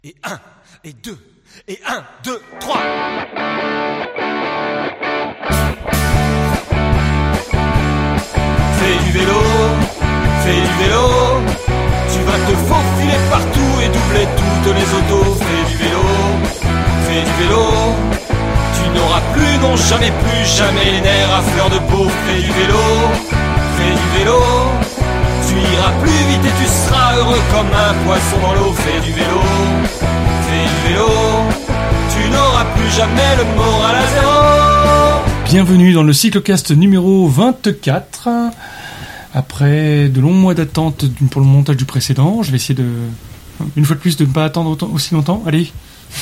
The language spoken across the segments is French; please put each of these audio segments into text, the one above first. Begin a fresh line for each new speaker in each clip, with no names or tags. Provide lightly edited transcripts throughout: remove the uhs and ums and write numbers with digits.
Et 1, et 2, et 1, 2, 3. Fais du vélo, tu vas te faufiler partout et doubler toutes les autos. Fais du vélo, tu n'auras plus, non jamais plus, jamais les nerfs à fleur de peau. Fais du vélo, tu iras plus vite et tu seras heureux comme un poisson dans l'eau. Fais du vélo, tu n'auras plus jamais le moral à zéro.
Bienvenue dans le cyclocast numéro 24. Après de longs mois d'attente pour le montage du précédent, je vais essayer une fois de plus de ne pas attendre aussi longtemps. Allez.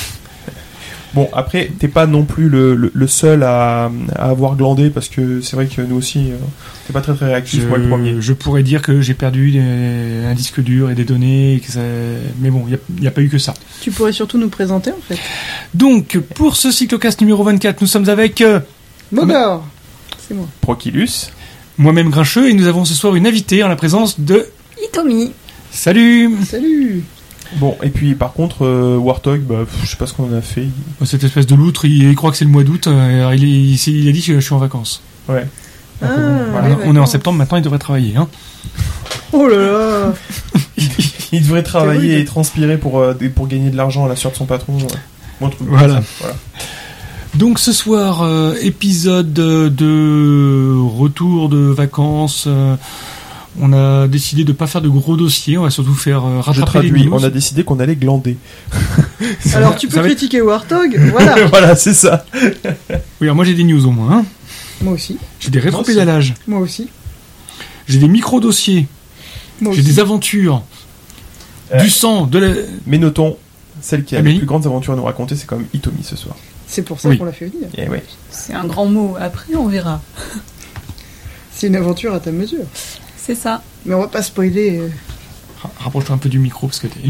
Bon, après, t'es pas non plus le seul à avoir glandé, parce que c'est vrai que nous aussi, t'es pas très réactif, moi le premier.
Je pourrais dire que j'ai perdu un disque dur et des données, et que ça... mais bon, il n'y a pas eu que ça.
Tu pourrais surtout nous présenter, en fait.
Donc, pour ce cyclocast numéro 24, nous sommes avec...
Mogor, c'est moi.
Prochilus.
Moi-même Grincheux, et nous avons ce soir une invitée en la présence de...
Hitomi.
Salut.
Salut.
Bon, et puis par contre, Warthog, je sais pas ce qu'on en a fait.
Cette espèce de loutre, il croit que c'est le mois d'août, alors il a dit que je suis en vacances.
Ouais.
Ah,
voilà,
ouais,
on est en septembre, maintenant il devrait travailler. Hein.
Oh là là.
Il devrait travailler et transpirer pour gagner de l'argent à la sueur de son patron. Ouais.
Voilà. Donc ce soir, épisode de retour de vacances. On a décidé de pas faire de gros dossiers, on va surtout faire rattraper les news.
On a décidé qu'on allait glander.
Alors tu peux critiquer Warthog, voilà.
Voilà, c'est ça.
Oui, alors moi j'ai des news au moins. Hein.
Moi aussi.
J'ai des rétropédalages.
Moi aussi.
J'ai des micro-dossiers.
Moi
j'ai
aussi.
des aventures. Du sang, de la...
Mais notons, celle qui a les plus grandes aventures à nous raconter, c'est quand même Hitomi ce soir.
C'est pour ça qu'on l'a fait venir.
Et ouais.
C'est un grand mot, après on verra.
C'est une aventure à ta mesure.
C'est ça.
Mais on va pas spoiler.
Rapproche-toi un peu du micro parce que t'es...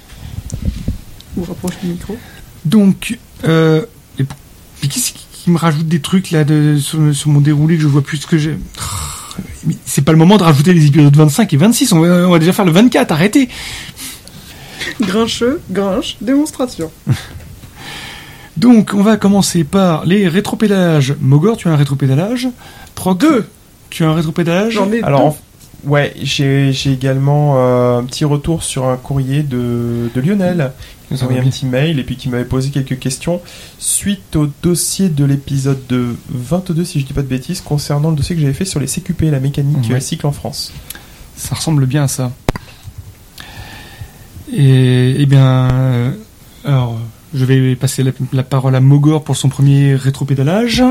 Ou rapproche du micro.
Donc, mais qui me rajoute des trucs là sur mon déroulé que je vois plus ce que j'ai... Mais c'est pas le moment de rajouter les épisodes 25 et 26, on va déjà faire le 24, arrêtez.
Grinche, démonstration.
Donc, on va commencer par les rétropédalages. Mogor, tu as un rétropédalage. Proc, 2, tu as un rétropédalage.
J'en ai
alors, ouais, j'ai également un petit retour sur un courrier de Lionel. Il nous a envoyé un petit mail et puis qui m'avait posé quelques questions suite au dossier de l'épisode 22, si je dis pas de bêtises, concernant le dossier que j'avais fait sur les CQP, la mécanique cycle en France.
Ça ressemble bien à ça. Et bien, alors, je vais passer la parole à Mogor pour son premier rétropédalage.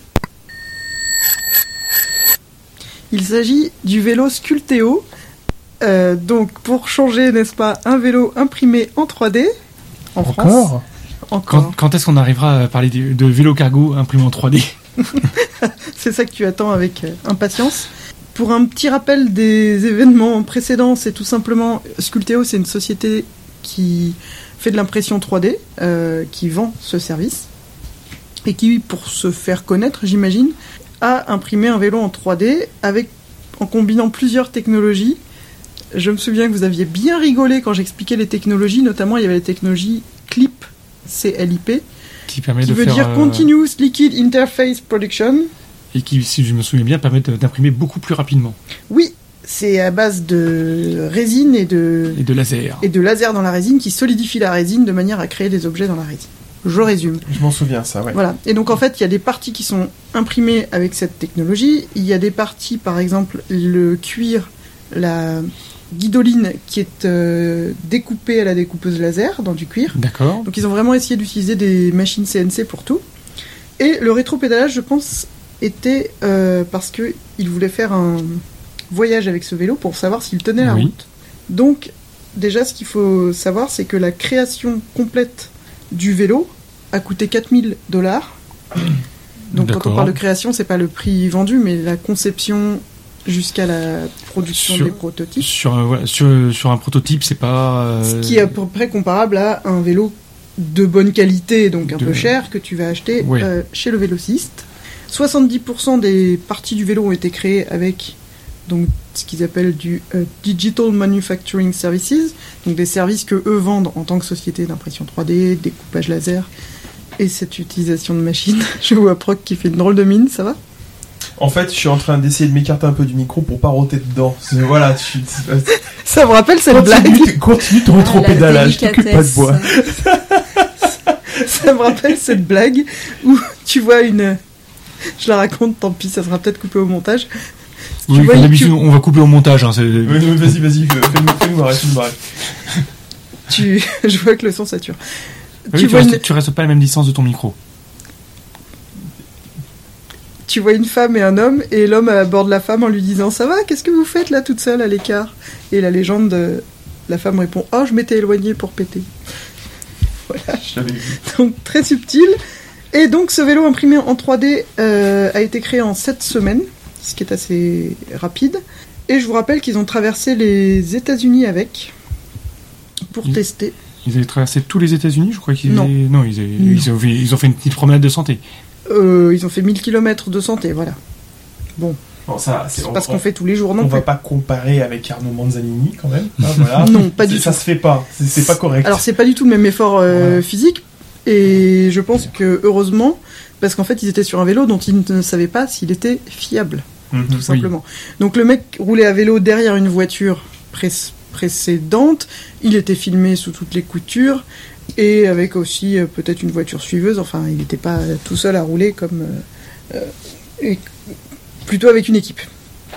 Il s'agit du vélo Sculteo. Donc, pour changer, n'est-ce pas, un vélo imprimé en 3D en France. Encore.
Quand est-ce qu'on arrivera à parler de vélo cargo imprimé en 3D?
C'est ça que tu attends avec impatience. Pour un petit rappel des événements précédents, c'est tout simplement... Sculteo, c'est une société qui fait de l'impression 3D, qui vend ce service, et qui, pour se faire connaître, j'imagine, a imprimé un vélo en 3D en combinant plusieurs technologies. Je me souviens que vous aviez bien rigolé quand j'expliquais les technologies, notamment il y avait la technologie CLIP, C-L-I-P, qui veut dire Continuous Liquid Interface Production.
Et qui, si je me souviens bien, permet d'imprimer beaucoup plus rapidement.
Oui, c'est à base de résine et de
laser.
Et de laser dans la résine qui solidifie la résine de manière à créer des objets dans la résine. Je résume.
Je m'en souviens, ça, ouais.
Voilà. Et donc, en fait, il y a des parties qui sont imprimées avec cette technologie. Il y a des parties, par exemple, le cuir, la guidoline qui est découpée à la découpeuse laser dans du cuir.
D'accord.
Donc, ils ont vraiment essayé d'utiliser des machines CNC pour tout. Et le rétropédalage, je pense, était parce qu'ils voulaient faire un voyage avec ce vélo pour savoir s'il tenait la route. Donc, déjà, ce qu'il faut savoir, c'est que la création complète du vélo a coûté $4 000. Donc quand on parle de création, c'est pas le prix vendu, mais la conception jusqu'à la production des prototypes.
Sur un prototype, c'est pas...
Ce qui est à peu près comparable à un vélo de bonne qualité, donc un peu cher, que tu vas acheter chez le vélociste. 70% des parties du vélo ont été créées avec donc ce qu'ils appellent du Digital Manufacturing Services, donc des services que eux vendent en tant que société d'impression 3D, découpage laser et cette utilisation de machines. Je vois Proc qui fait une drôle de mine, ça va ?
En fait, je suis en train d'essayer de m'écarter un peu du micro pour pas roter dedans. Voilà,
ça me rappelle cette blague.
Continue ton rétropédalage, t'occupe pas de bois.
Ça me rappelle cette blague où tu vois une... Je la raconte, tant pis, ça sera peut-être coupé au montage.
Oui, comme d'habitude, on va couper au montage. Hein,
oui, vas-y, fais-nous marrer.
Je vois que le son sature.
Oui, tu restes pas à la même distance de ton micro.
Tu vois une femme et un homme, et l'homme aborde la femme en lui disant « Ça va, qu'est-ce que vous faites là toute seule à l'écart ?» Et la légende de la femme répond « Oh, je m'étais éloignée pour péter. » Voilà.
Je l'avais vu.
Donc très subtil. Et donc ce vélo imprimé en 3D a été créé en 7 semaines, ce qui est assez rapide. Et je vous rappelle qu'ils ont traversé les États-Unis avec, pour tester.
Ils avaient traversé tous les États-Unis, je crois qu'ils
Non.
Ils ont fait une petite promenade de santé.
Ils ont fait 1000 km de santé, voilà. Bon,
ça,
c'est pas ce qu'on fait tous les jours non
plus.
plus.
On va pas comparer avec Arnaud Manzanini quand même. Hein, voilà.
Non, pas du tout.
Ça se fait pas, c'est pas correct.
Alors c'est pas du tout le même effort physique, et je pense que heureusement, parce qu'en fait ils étaient sur un vélo dont ils ne savaient pas s'il était fiable, tout simplement. Oui. Donc le mec roulait à vélo derrière une voiture précédente, il était filmé sous toutes les coutures, et avec aussi peut-être une voiture suiveuse, enfin il n'était pas tout seul à rouler comme... plutôt avec une équipe.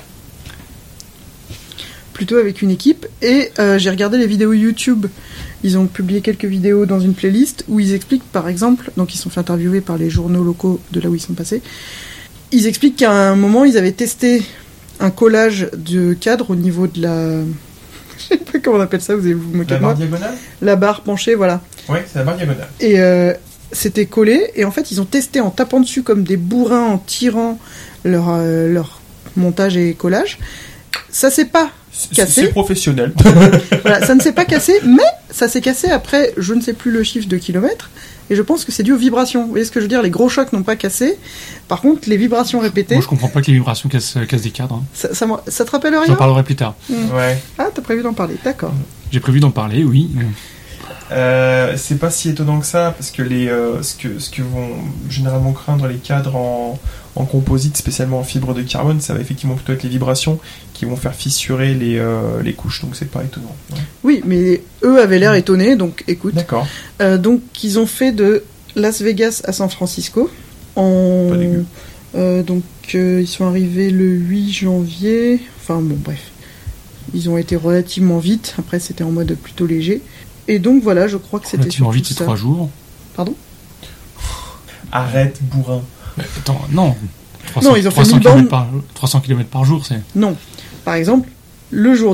Et j'ai regardé les vidéos YouTube. Ils ont publié quelques vidéos dans une playlist où ils expliquent, par exemple, donc ils sont fait interviewer par les journaux locaux de là où ils sont passés, ils expliquent qu'à un moment ils avaient testé un collage de cadre au niveau de la... Je sais pas comment on appelle ça, vous allez vous moquer de moi.
La barre diagonale ?
La barre penchée, voilà.
Ouais, c'est la barre diagonale.
Et c'était collé, et en fait ils ont testé en tapant dessus comme des bourrins, en tirant leur montage et collage. Ça s'est pas cassé.
C'est professionnel.
Voilà, ça ne s'est pas cassé, mais ça s'est cassé après, je ne sais plus le chiffre de kilomètres, et je pense que c'est dû aux vibrations. Vous voyez ce que je veux dire ? Les gros chocs n'ont pas cassé. Par contre, les vibrations répétées...
Moi, je comprends pas que les vibrations cassent des cadres. Hein.
Ça te rappelle rien ?
J'en parlerai plus tard.
Ouais.
Ah, t'as prévu d'en parler, d'accord.
J'ai prévu d'en parler, oui.
C'est pas si étonnant que ça, parce que ce que vont généralement craindre les cadres en composite, spécialement en fibre de carbone, ça va effectivement plutôt être les vibrations qui vont faire fissurer les couches, donc c'est pas étonnant. Ouais.
Oui, mais eux avaient l'air étonnés, donc écoute.
D'accord.
Donc ils ont fait de Las Vegas à San Francisco.
Pas dégueu.
Donc ils sont arrivés le 8 janvier. Enfin bon, bref. Ils ont été relativement vite. Après, c'était en mode plutôt léger. Et donc voilà, je crois que c'était
relativement
surtout
vite, c'est
ça.
3 jours.
Pardon ?
Arrête, bourrin.
Attends, non. 300,
non, ils ont fait
300
1000 bornes.
300 km par jour, c'est...
Non. Par exemple, le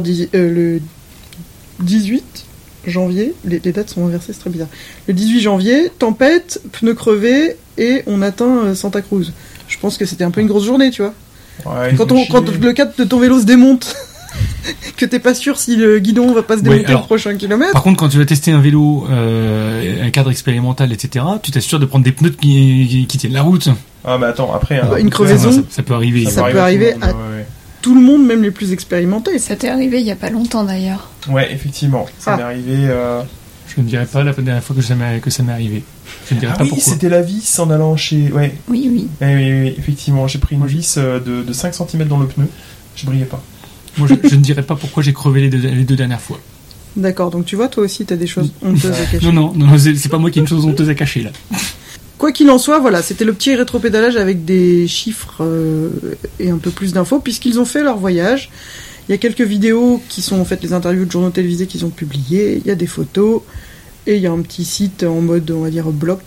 18 janvier, les dates sont inversées, c'est très bizarre. Le 18 janvier, tempête, pneus crevés, et on atteint Santa Cruz. Je pense que c'était un peu une grosse journée, tu vois.
Ouais,
Quand le cadre de ton vélo se démonte, que t'es pas sûr si le guidon va pas se démonter au prochain kilomètre.
Par contre, quand tu vas tester un vélo, un cadre expérimental, etc., tu t'assures de prendre des pneus qui tiennent la route.
Ah, mais attends, après...
une crevaison,
ça peut arriver.
Ça peut arriver à tout le monde, même les plus expérimentés.
Ça t'est arrivé il y a pas longtemps d'ailleurs.
Ouais, effectivement. Ça m'est arrivé...
Je ne dirais pas la dernière fois que ça m'est arrivé. Je ne dirais pas pourquoi.
C'était la vis en allant chez... Ouais.
Oui.
Oui, effectivement. J'ai pris une vis de 5 cm dans le pneu. Je brillais pas.
Moi, je ne dirais pas pourquoi j'ai crevé les deux dernières fois.
D'accord, donc tu vois, toi aussi, t'as des choses honteuses à cacher.
Non, c'est pas moi qui ai une chose honteuse à cacher, là.
Quoi qu'il en soit, voilà, c'était le petit rétropédalage avec des chiffres et un peu plus d'infos, puisqu'ils ont fait leur voyage. Il y a quelques vidéos qui sont en fait les interviews de journaux télévisés qu'ils ont publiées, il y a des photos, et il y a un petit site en mode, on va dire, blog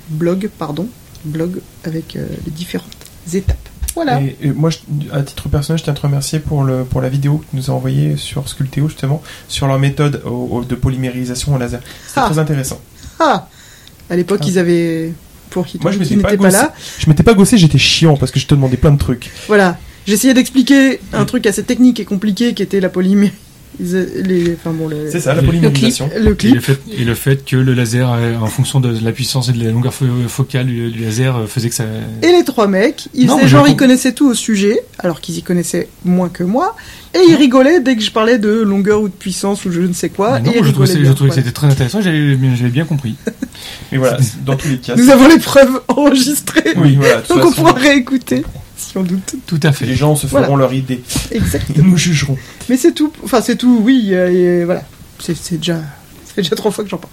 avec les différentes étapes. Voilà.
Et moi, à titre personnel, je tiens à te remercier pour la vidéo que tu nous as envoyée sur Sculpteo, justement, sur leur méthode de polymérisation au laser. C'était très intéressant.
À l'époque, ils avaient... Pour qui
moi, je
n'était
m'étais
pas là.
Je m'étais pas gossé, j'étais chiant parce que je te demandais plein de trucs.
Voilà. J'essayais d'expliquer un truc assez technique et compliqué qui était la
C'est ça, la polymérisation.
Le clip.
Et le fait que le laser, en fonction de la puissance et de la longueur focale du laser, faisait que ça...
Et les 3 mecs, ils connaissaient tout au sujet, alors qu'ils y connaissaient moins que moi, et ils rigolaient dès que je parlais de longueur ou de puissance ou je ne sais quoi.
Non, je trouvais que c'était très intéressant, j'avais bien compris.
Mais voilà, dans tous les cas...
Nous avons les preuves enregistrées,
oui, voilà,
donc on pourra réécouter. Si on doute.
Tout à fait.
Les gens se feront leur idée.
Exactement.
Ils nous jugeront.
Mais c'est tout. Enfin, c'est tout, oui. Et voilà. Ça fait déjà 3 fois que j'en parle.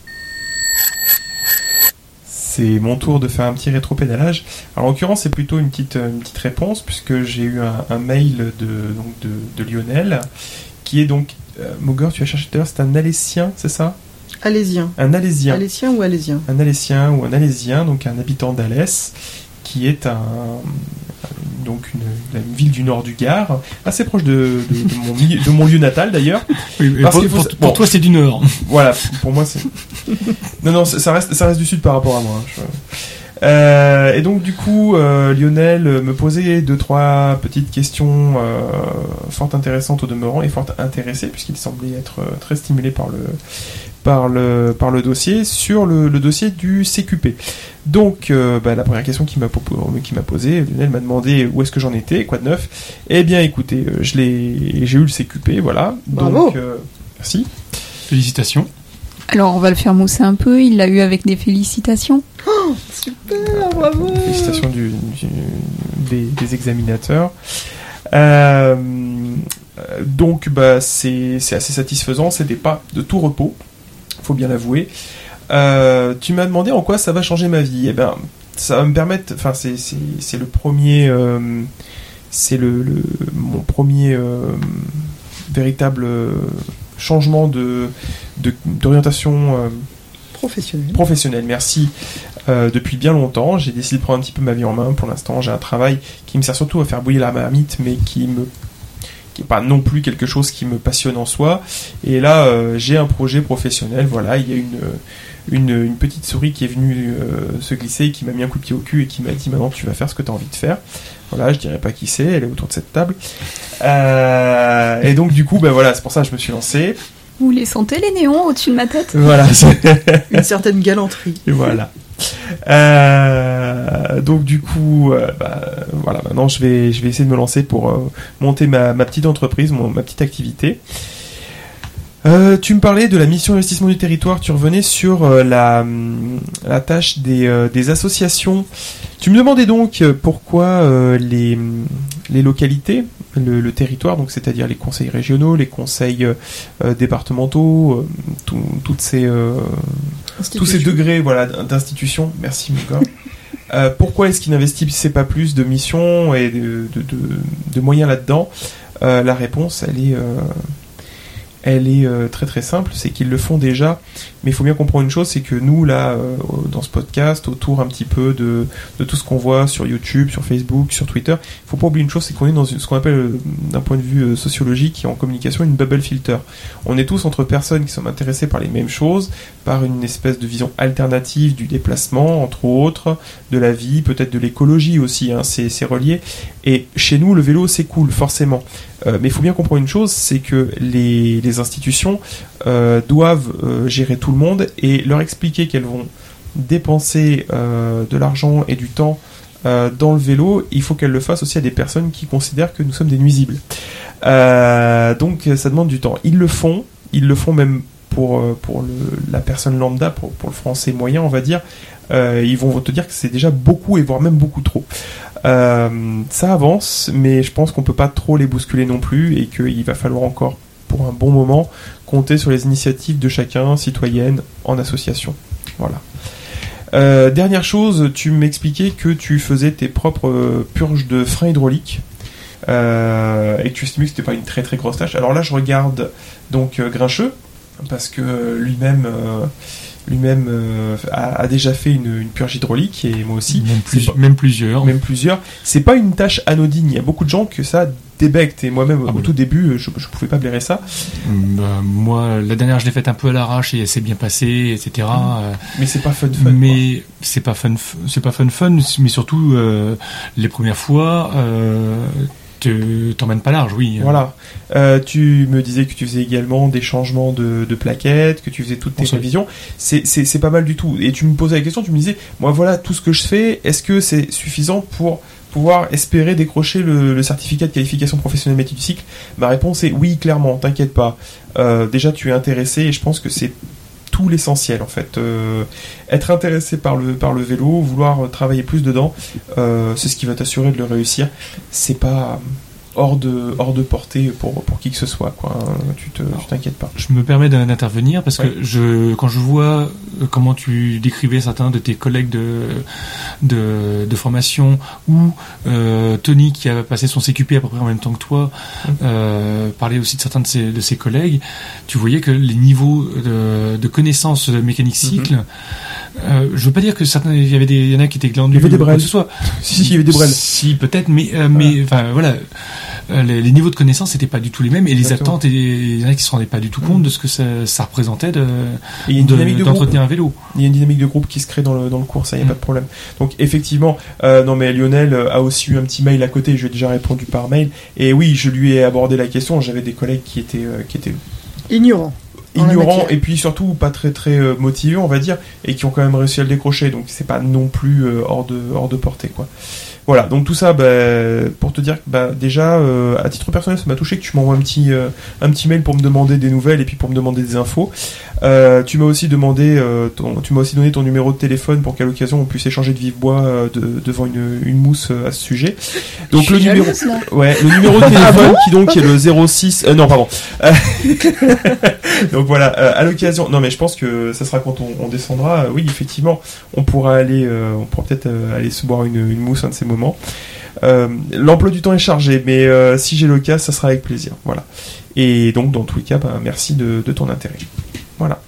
C'est mon tour de faire un petit rétro-pédalage. Alors, en l'occurrence, c'est plutôt une petite réponse, puisque j'ai eu un mail de Lionel, qui est donc... Mogor, tu as cherché tout à l'heure, c'est un Alésien, c'est ça ?
Alésien.
Un Alésien.
Alésien ou Alésien ?
Un Alésien ou un Alésien, donc un habitant d'Alès, qui est une ville du nord du Gard, assez proche de mon lieu natal d'ailleurs.
Oui, pour toi c'est du nord.
Voilà, pour moi c'est... Non, ça reste du sud par rapport à moi. Et donc du coup, Lionel me posait 2-3 petites questions fort intéressantes au demeurant et fort intéressé, puisqu'il semblait être très stimulé par le dossier, sur le dossier du CQP. Donc, la première question qu'il m'a posée, Lionel m'a demandé où est-ce que j'en étais, quoi de neuf. Eh bien, écoutez, j'ai eu le CQP, voilà.
Bravo.
Donc, merci.
Félicitations.
Alors, on va le faire mousser un peu. Il l'a eu avec des félicitations.
Oh, super, bravo.
Félicitations des examinateurs. Donc, c'est assez satisfaisant. C'est des pas de tout repos, faut bien l'avouer. Tu m'as demandé en quoi ça va changer ma vie. Eh ben, ça va me permettre. Enfin, c'est le premier. C'est mon premier véritable changement d'orientation professionnelle. Merci. Depuis bien longtemps, j'ai décidé de prendre un petit peu ma vie en main. Pour l'instant, j'ai un travail qui me sert surtout à faire bouillir la marmite, mais qui est pas non plus quelque chose qui me passionne en soi. Et là, j'ai un projet professionnel. Voilà, il y a une petite souris qui est venue se glisser, qui m'a mis un coup de pied au cul et qui m'a dit maintenant tu vas faire ce que tu as envie de faire. Voilà, je dirais pas qui c'est, elle est autour de cette table. Et donc du coup, voilà, c'est pour ça que je me suis lancé.
Vous les sentez les néons au-dessus de ma tête ?
Voilà,
une certaine galanterie.
Et voilà. Donc du coup, voilà, maintenant je vais essayer de me lancer pour monter ma petite entreprise, ma petite activité. Tu me parlais de la mission d'investissement du territoire, tu revenais sur la tâche des associations. Tu me demandais donc pourquoi les localités, le territoire, donc c'est-à-dire les conseils régionaux, les conseils départementaux, tous ces degrés d'institutions. Merci Mugor. Pourquoi est-ce qu'ils n'investissaient pas plus de missions et de moyens là-dedans ? La réponse, elle est très très simple, c'est qu'ils le font déjà, mais il faut bien comprendre une chose, c'est que nous là, dans ce podcast, autour un petit peu de tout ce qu'on voit sur YouTube, sur Facebook, sur Twitter, il faut pas oublier une chose, c'est qu'on est dans ce qu'on appelle, d'un point de vue sociologique et en communication, une bubble filter. On est tous entre personnes qui sont intéressées par les mêmes choses, par une espèce de vision alternative du déplacement, entre autres, de la vie, peut-être de l'écologie aussi, hein, c'est relié. Et chez nous, le vélo, c'est cool, forcément. Mais il faut bien comprendre une chose, c'est que les institutions doivent gérer tout le monde et leur expliquer qu'elles vont dépenser de l'argent et du temps dans le vélo. Il faut qu'elles le fassent aussi à des personnes qui considèrent que nous sommes des nuisibles. Donc ça demande du temps. Ils le font même pour la personne lambda, pour le français moyen, on va dire. Ils vont te dire que c'est déjà beaucoup et voire même beaucoup trop. Ça avance, mais je pense qu'on peut pas trop les bousculer non plus et qu'il va falloir encore, pour un bon moment, compter sur les initiatives de chacun, citoyenne, en association. Voilà. Dernière chose, tu m'expliquais que tu faisais tes propres purges de freins hydrauliques et que tu estimais que c'était pas une très très grosse tâche. Alors là, je regarde donc Grincheux, parce que lui-même a déjà fait une purge hydraulique, et moi aussi.
Même plusieurs.
C'est pas une tâche anodine. Il y a beaucoup de gens que ça débecte, et moi-même au tout début, je pouvais pas blairer ça.
Moi, la dernière, je l'ai faite un peu à l'arrache et elle s'est bien passée, etc.
Mais c'est pas fun.
Mais c'est pas fun, mais surtout les premières fois. t'emmènes pas large, oui.
Voilà. Tu me disais que tu faisais également des changements de plaquettes, que tu faisais toutes tes révisions. C'est pas mal du tout. Et tu me posais la question, tu me disais, moi voilà tout ce que je fais, est-ce que c'est suffisant pour pouvoir espérer décrocher le certificat de qualification professionnelle métier du cycle? Ma réponse est oui, clairement, t'inquiète pas. Déjà, tu es intéressé et je pense que c'est tout l'essentiel en fait. Être intéressé par le vélo, vouloir travailler plus dedans, c'est ce qui va t'assurer de le réussir. C'est pas hors de portée pour qui que ce soit, quoi. Tu t'inquiètes pas.
Je me permets d'intervenir parce que quand je vois comment tu décrivais certains de tes collègues de formation ou Tony qui a passé son CQP à peu près en même temps que toi, parler aussi de certains de ses collègues, tu voyais que les niveaux de connaissances de mécanique cycle, je veux pas dire que certains, il y en a qui étaient glandus.
Il y avait des brels.
Que ce soit.
Si, il y avait des brels.
Si, peut-être, mais enfin voilà. Les niveaux de connaissances n'étaient pas du tout les mêmes et les attentes, il y en a qui se rendaient pas du tout compte de ce que ça représentait d'entretenir un vélo.
Il y a une dynamique de groupe qui se crée dans le cours, ça, il n'y a pas de problème. Donc effectivement, non mais Lionel a aussi eu un petit mail à côté, je lui ai déjà répondu par mail, et oui, je lui ai abordé la question, j'avais des collègues qui étaient
ignorants
et puis surtout pas très très motivés, on va dire, et qui ont quand même réussi à le décrocher, donc c'est pas non plus hors de portée, quoi. Voilà, donc tout ça, pour te dire que déjà, à titre personnel, ça m'a touché que tu m'envoies un petit mail pour me demander des nouvelles et puis pour me demander des infos. Tu m'as aussi donné ton numéro de téléphone pour qu'à l'occasion on puisse échanger de vive voix devant une mousse à ce sujet. Donc le numéro de téléphone qui donc est le 06 non pardon. Donc voilà, à l'occasion. Non mais je pense que ça sera quand on descendra. Oui, effectivement, on pourra peut-être aller se boire une mousse un de ces moments. L'emploi du temps est chargé, mais si j'ai l'occasion, ça sera avec plaisir. Voilà. Et donc dans tous les cas, merci de ton intérêt. Voilà.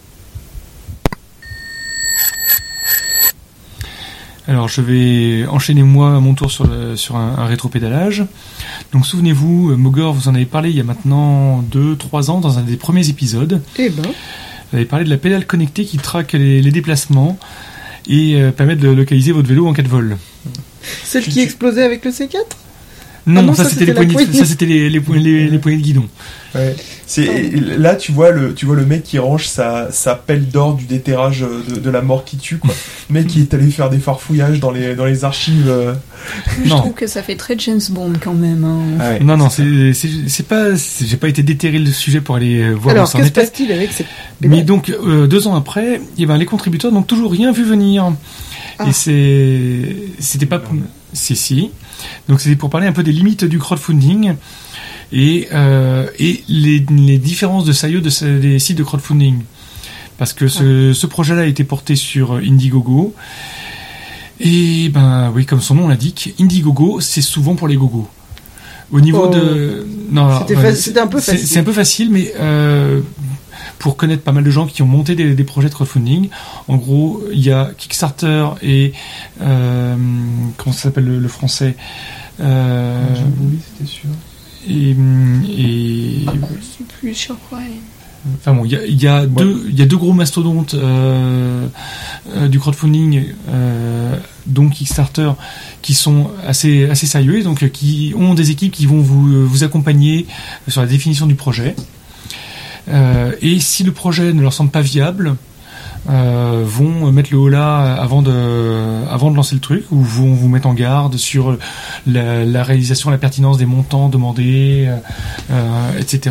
Alors je vais enchaîner moi à mon tour sur un rétropédalage. Donc souvenez-vous, Mogor, vous en avez parlé il y a maintenant 2-3 ans dans un des premiers épisodes. Vous avez parlé de la pédale connectée qui traque les déplacements et permet de localiser votre vélo en cas de vol.
Celle qui explosait avec le C4 ?
Non, ça c'était les poignées de guidon.
Ouais. Là tu vois le mec qui range sa pelle d'or du déterrage de la mort qui tue, quoi. Le mec qui est allé faire des farfouillages dans les archives.
Je trouve que ça fait très James Bond quand même. Hein.
Ah ouais, non, c'est pas, j'ai pas été déterré le sujet pour aller voir.
Alors que se passe-t-il avec cette pédale ?
Mais donc 2 ans après, les contributeurs n'ont toujours rien vu venir. Et c'était pas si. Donc c'était pour parler un peu des limites du crowdfunding et les différences de sérieux des sites de crowdfunding. Parce que ce projet-là a été porté sur Indiegogo. Et oui, comme son nom l'indique, Indiegogo, c'est souvent pour les gogos. Au niveau de... Non,
c'était un peu facile.
C'est un peu facile, mais... pour connaître pas mal de gens qui ont monté des projets de crowdfunding. En gros, il y a Kickstarter et comment ça s'appelle le français
oui, c'était sûr.
Et
c'est plus sûr quoi.
Enfin bon, il y a deux gros mastodontes du crowdfunding, donc Kickstarter, qui sont assez sérieux, donc qui ont des équipes qui vont vous accompagner sur la définition du projet. Et si le projet ne leur semble pas viable, vont mettre le holà avant de lancer le truc, ou vont vous mettre en garde sur la réalisation, la pertinence des montants demandés, etc.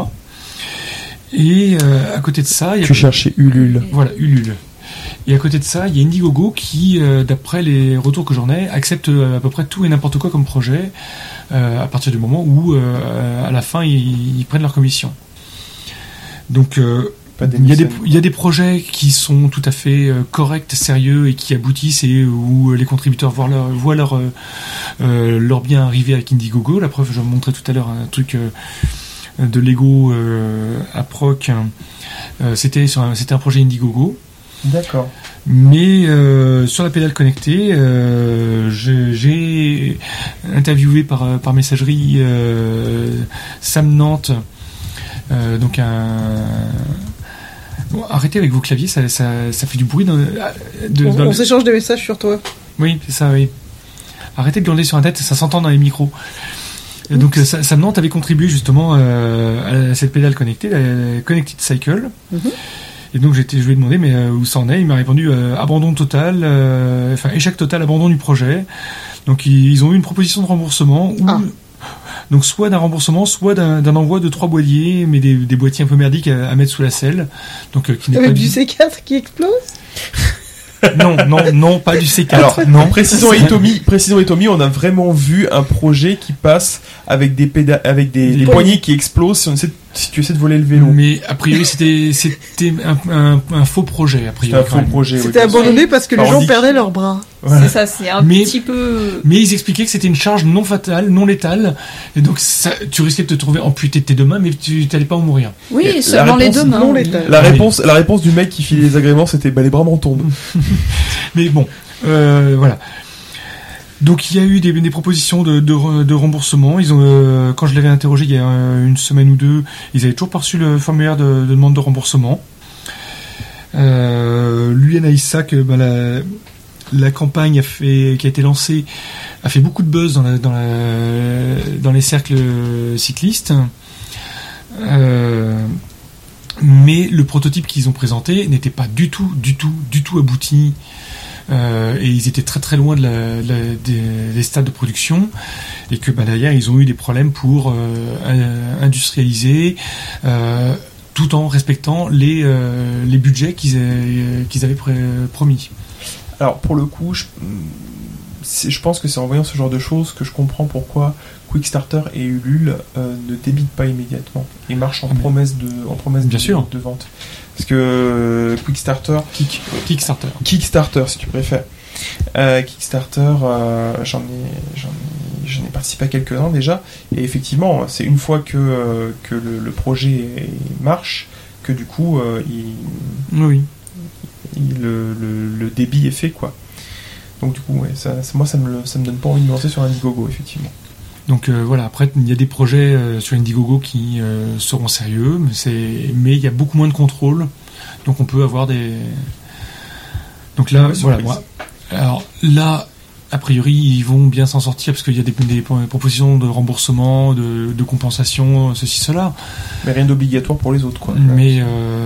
Et à côté de ça,
tu cherchais Ulule.
Voilà, Ulule. Et à côté de ça, il y a Indiegogo qui, d'après les retours que j'en ai, accepte à peu près tout et n'importe quoi comme projet, à partir du moment où, à la fin, ils prennent leur commission. Donc, il y a des projets qui sont tout à fait corrects, sérieux et qui aboutissent et où les contributeurs voient leur bien arriver avec Indiegogo. La preuve, je vous montrais tout à l'heure un truc de Lego à proc. C'était un projet Indiegogo.
D'accord.
Mais sur la pédale connectée, j'ai interviewé par messagerie Sam Nantes. Donc Bon, arrêtez avec vos claviers, ça fait du bruit.
On s'échange des messages sur toi.
Oui, c'est ça, oui. Arrêtez de glander sur Internet, ça s'entend dans les micros. Et donc Sam Nantes avait contribué justement à cette pédale connectée, la Connected Cycle. Et donc je lui ai demandé mais où ça en est. Il m'a répondu abandon total, échec total, abandon du projet. Donc ils ont eu une proposition de remboursement donc soit d'un remboursement, soit d'un envoi de 3 boîtiers, mais des boîtiers un peu merdiques à mettre sous la selle. Donc qui n'est
avec
pas
du C4 qui explose.
Non, pas du C4.
Alors,
non.
Précisons et Tommy, on a vraiment vu un projet qui passe avec des poignées qui explosent si tu essaies de voler le vélo.
Mais a priori c'était un faux projet. A priori,
c'était un faux projet.
C'était abandonné parce que les gens perdaient leurs bras.
Voilà. C'est ça, c'est un petit peu.
Mais ils expliquaient que c'était une charge non fatale, non létale, et donc tu risquais de te trouver amputé de tes deux mains, mais tu n'allais pas en mourir.
Oui, seulement les deux mains.
La réponse du mec qui filait les agréments, c'était les bras m'en tombent.
Mais bon, voilà. Donc il y a eu des propositions de remboursement. Ils ont, quand je l'avais interrogé il y a une semaine ou deux, ils avaient toujours pas reçu le formulaire de demande de remboursement. Lui, Anaïssac, la campagne qui a été lancée a fait beaucoup de buzz dans les cercles cyclistes. Mais le prototype qu'ils ont présenté n'était pas du tout abouti. Et ils étaient très très loin des stades de production, et que derrière ils ont eu des problèmes pour industrialiser tout en respectant les budgets qu'ils avaient promis.
Alors pour le coup, je pense que c'est en voyant ce genre de choses que je comprends pourquoi Quickstarter et Ulule ne débitent pas immédiatement et marchent en promesse de vente. Parce que Kickstarter si tu préfères. Kickstarter, j'en ai participé à quelques-uns déjà, et effectivement, c'est une fois que le projet marche que du coup le débit est fait, quoi. Donc du coup, moi ça me donne pas envie de me lancer sur Indiegogo, effectivement. Donc
voilà, après il y a des projets sur Indiegogo qui seront sérieux, mais il y a beaucoup moins de contrôle, donc on peut avoir des... Donc là, voilà, alors là, a priori, ils vont bien s'en sortir parce qu'il y a des propositions de remboursement, de compensation, ceci, cela.
Mais rien d'obligatoire pour les autres, quoi.
Mais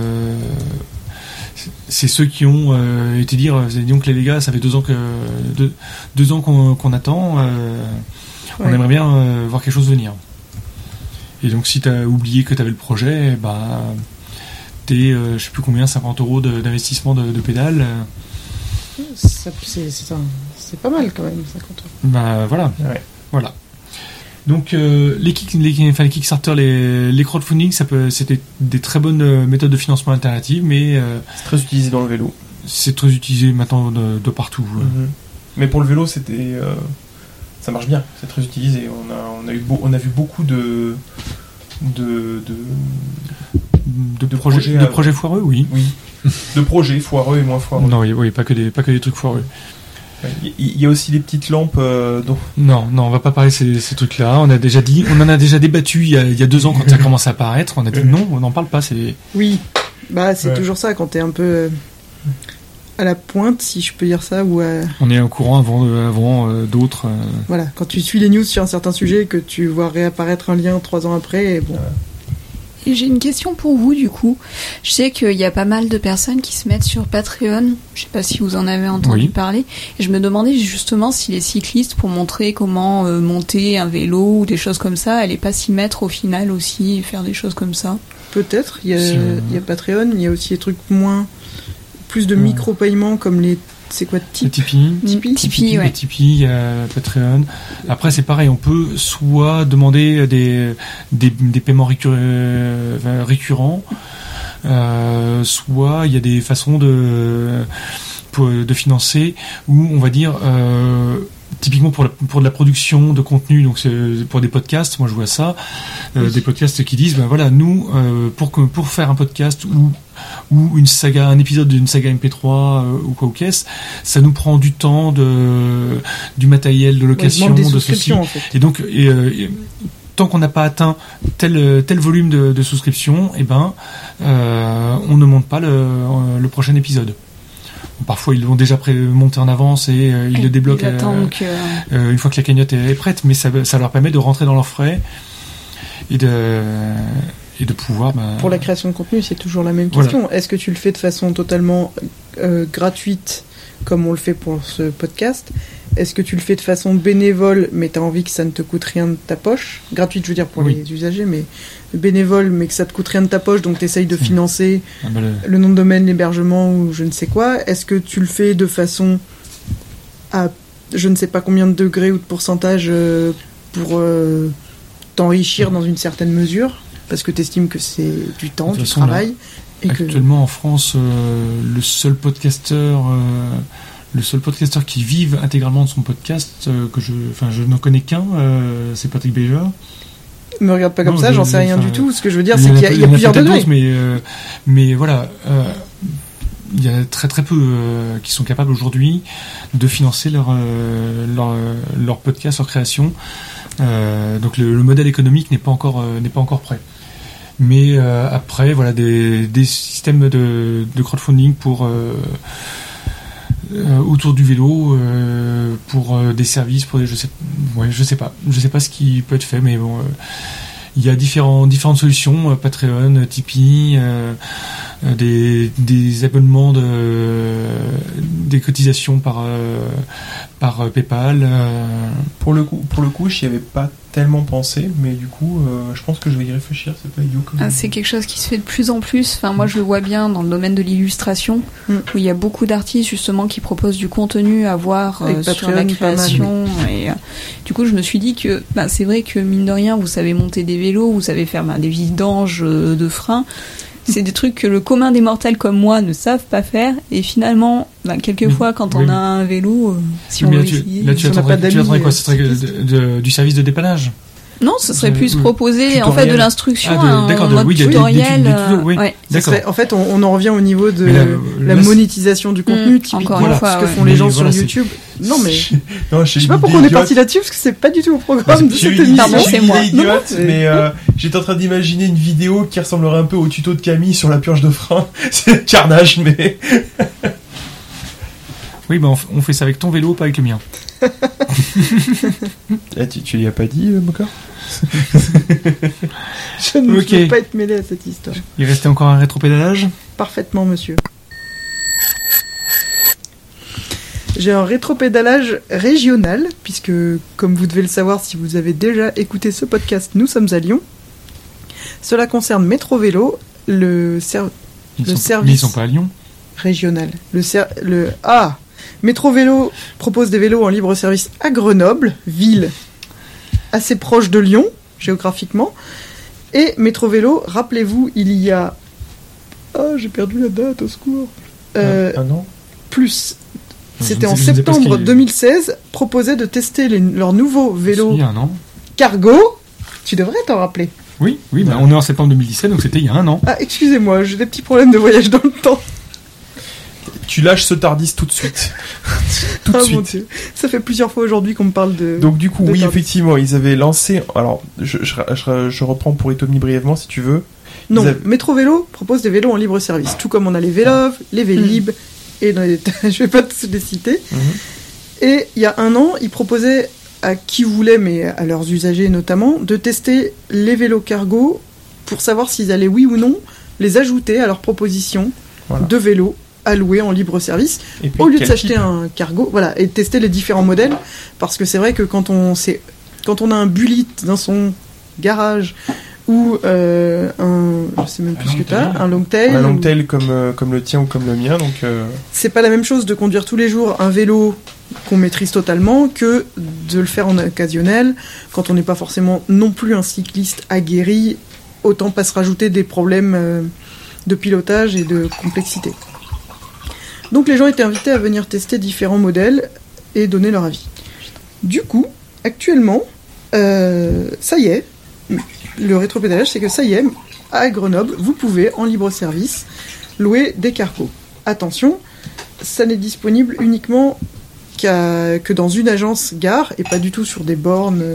c'est ceux qui ont été dire, donc les gars, ça fait 2 ans qu'on attend. On aimerait bien voir quelque chose venir. Et donc si t'as oublié que t'avais le projet, t'es je sais plus combien, 50 € d'investissement de pédales.
C'est pas mal quand même, 50 €.
Voilà.
Ouais.
Voilà. Donc les Kickstarter, les crowdfunding, c'était des très bonnes méthodes de financement alternatives, mais
c'est très utilisé dans le vélo.
C'est très utilisé maintenant de partout.
Mm-hmm. Mais pour le vélo, ça marche bien, c'est très utilisé. On a vu beaucoup de
projets foireux, oui.
Oui. De projets foireux et moins foireux.
Non, oui, pas que des trucs foireux.
Il y a aussi les petites lampes dont...
Non, on va pas parler de ces trucs-là. On en a déjà débattu il y a 2 ans quand ça a commencé à apparaître. On a dit non, on n'en parle pas.
Oui, c'est toujours ça quand t'es un peu à la pointe, si je peux dire ça, ou
on est au courant avant d'autres.
Voilà, quand tu suis les news sur un certain sujet, que tu vois réapparaître un lien 3 ans après, et bon...
Et j'ai une question pour vous, du coup. Je sais qu'il y a pas mal de personnes qui se mettent sur Patreon. Je sais pas si vous en avez entendu parler. Et je me demandais justement si les cyclistes, pour montrer comment monter un vélo ou des choses comme ça, allaient pas s'y mettre au final aussi et faire des choses comme ça.
Peut-être. Il y a Patreon, il y a aussi des trucs plus de micro-paiements comme les... C'est quoi,
Tipeee,
ouais.
Tipeee, il y a Patreon. Après, c'est pareil, on peut soit demander des paiements récurrents, soit il y a des façons de financer où on va dire typiquement pour de la production de contenu, donc c'est pour des podcasts, moi je vois ça, des podcasts qui disent nous pour faire un podcast ou une saga, un épisode d'une saga MP3 ou quoi ou qu'est-ce, ça nous prend du temps, du matériel, de location, de ceci. En fait. Et donc tant qu'on n'a pas atteint tel volume de souscription, on ne monte pas le prochain épisode. Parfois, ils l'ont déjà monté en avance et ils le débloquent une fois que la cagnotte est prête, mais ça leur permet de rentrer dans leurs frais et de pouvoir...
Pour la création de contenu, c'est toujours la même question. Voilà. Est-ce que tu le fais de façon totalement gratuite, comme on le fait pour ce podcast ? Est-ce que tu le fais de façon bénévole, mais tu as envie que ça ne te coûte rien de ta poche ? Gratuite, je veux dire, pour les usagers, mais bénévole, mais que ça te coûte rien de ta poche, donc tu essayes de financer le nom de domaine, l'hébergement ou je ne sais quoi. Est-ce que tu le fais de façon à je ne sais pas combien de degrés ou de pourcentage pour t'enrichir dans une certaine mesure, parce que tu estimes que c'est du temps, du travail.
Actuellement, en France, le seul podcasteur qui vive intégralement de son podcast, je n'en connais qu'un, c'est Patrick Béja.
Me regarde pas comme ça, j'en sais rien du tout. Ce que je veux dire, c'est qu'il y a plusieurs degrés.
Mais voilà, il y a très très peu qui sont capables aujourd'hui de financer leur podcast, leur création. Donc le modèle économique n'est pas encore prêt. Mais après, voilà, des systèmes de crowdfunding pour autour du vélo, pour des services, pour je sais pas ce qui peut être fait, mais bon, il y a différentes solutions, Patreon, Tipeee, des abonnements, des cotisations par PayPal.
Pour le coup, j'y avais pas tellement pensé, mais du coup, je pense que je vais y réfléchir. C'est pas idiot comme
c'est quelque chose qui se fait de plus en plus. Enfin, moi, je le vois bien dans le domaine de l'illustration, où il y a beaucoup d'artistes justement qui proposent du contenu à voir sur la création. Et du coup, je me suis dit que c'est vrai que mine de rien, vous savez monter des vélos, vous savez faire des vidanges de freins. C'est des trucs que le commun des mortels comme moi ne savent pas faire, et finalement, quelquefois, quand on a un vélo, si on veut essayer...
Là, tu attendrais quoi ? Ce serait du service de dépannage ?
Non, ce serait plus proposer en fait de l'instruction, en mode tutoriel.
D'accord.
En fait, on en revient au niveau de la monétisation du contenu, typiquement ce que font les gens sur YouTube. Non, mais je sais pas pourquoi on est parti là-dessus, parce que c'est pas du tout au programme de cette émission.
C'est moi.
Idiote, mais j'étais en train d'imaginer une vidéo qui ressemblerait un peu au tuto de Camille sur la purge de frein. C'est carnage, mais...
Oui, on fait ça avec ton vélo, pas avec le mien.
Tu lui as pas dit, Mokor ?
Je ne veux pas être mêlé à cette histoire.
Il restait encore un rétropédalage ?
Parfaitement, monsieur. J'ai un rétropédalage régional, puisque, comme vous devez le savoir si vous avez déjà écouté ce podcast, nous sommes à Lyon. Cela concerne Métro Vélo, le service...
Ils sont pas à Lyon ?
Régional. Métro Vélo propose des vélos en libre service à Grenoble, ville assez proche de Lyon, géographiquement. Et Métro Vélo, rappelez-vous, il y a... j'ai perdu la date, au secours.
Un an ?
Plus. C'était en septembre 2016, proposait de tester leur nouveau vélo
il y a un an.
Cargo. Tu devrais t'en rappeler.
Oui, on est en septembre 2017, donc c'était il y a un an.
Ah, excusez-moi, j'ai des petits problèmes de voyage dans le temps.
Tu lâches ce Tardis tout de suite.
Tout de suite. Mon Dieu. Ça fait plusieurs fois aujourd'hui qu'on me parle de...
Donc du coup, oui,
Tardis.
effectivement, ils avaient lancé... Alors, je reprends pour Itomi brièvement, si tu veux.
Non, Métro Vélo propose des vélos en libre service. Tout comme on a les Vélov, les Vélib, et je vais pas tous les citer. Et il y a un an, ils proposaient à qui voulait, mais à leurs usagers notamment, de tester les vélos cargo pour savoir s'ils allaient, oui ou non, les ajouter à leur proposition de vélos à louer en libre service, au lieu de s'acheter un cargo, et de tester les différents modèles, parce que c'est vrai que quand on a un Bullitt dans son garage, ou je sais même plus ce que t'as, un Longtail.
Un Longtail comme le tien ou comme le mien, donc...
C'est pas la même chose de conduire tous les jours un vélo qu'on maîtrise totalement que de le faire en occasionnel, quand on n'est pas forcément non plus un cycliste aguerri, autant pas se rajouter des problèmes de pilotage et de complexité. Donc les gens étaient invités à venir tester différents modèles et donner leur avis. Du coup, actuellement, ça y est, le rétropédalage, c'est que ça y est, à Grenoble, vous pouvez, en libre service, louer des cargos. Attention, ça n'est disponible uniquement que dans une agence gare, et pas du tout sur des bornes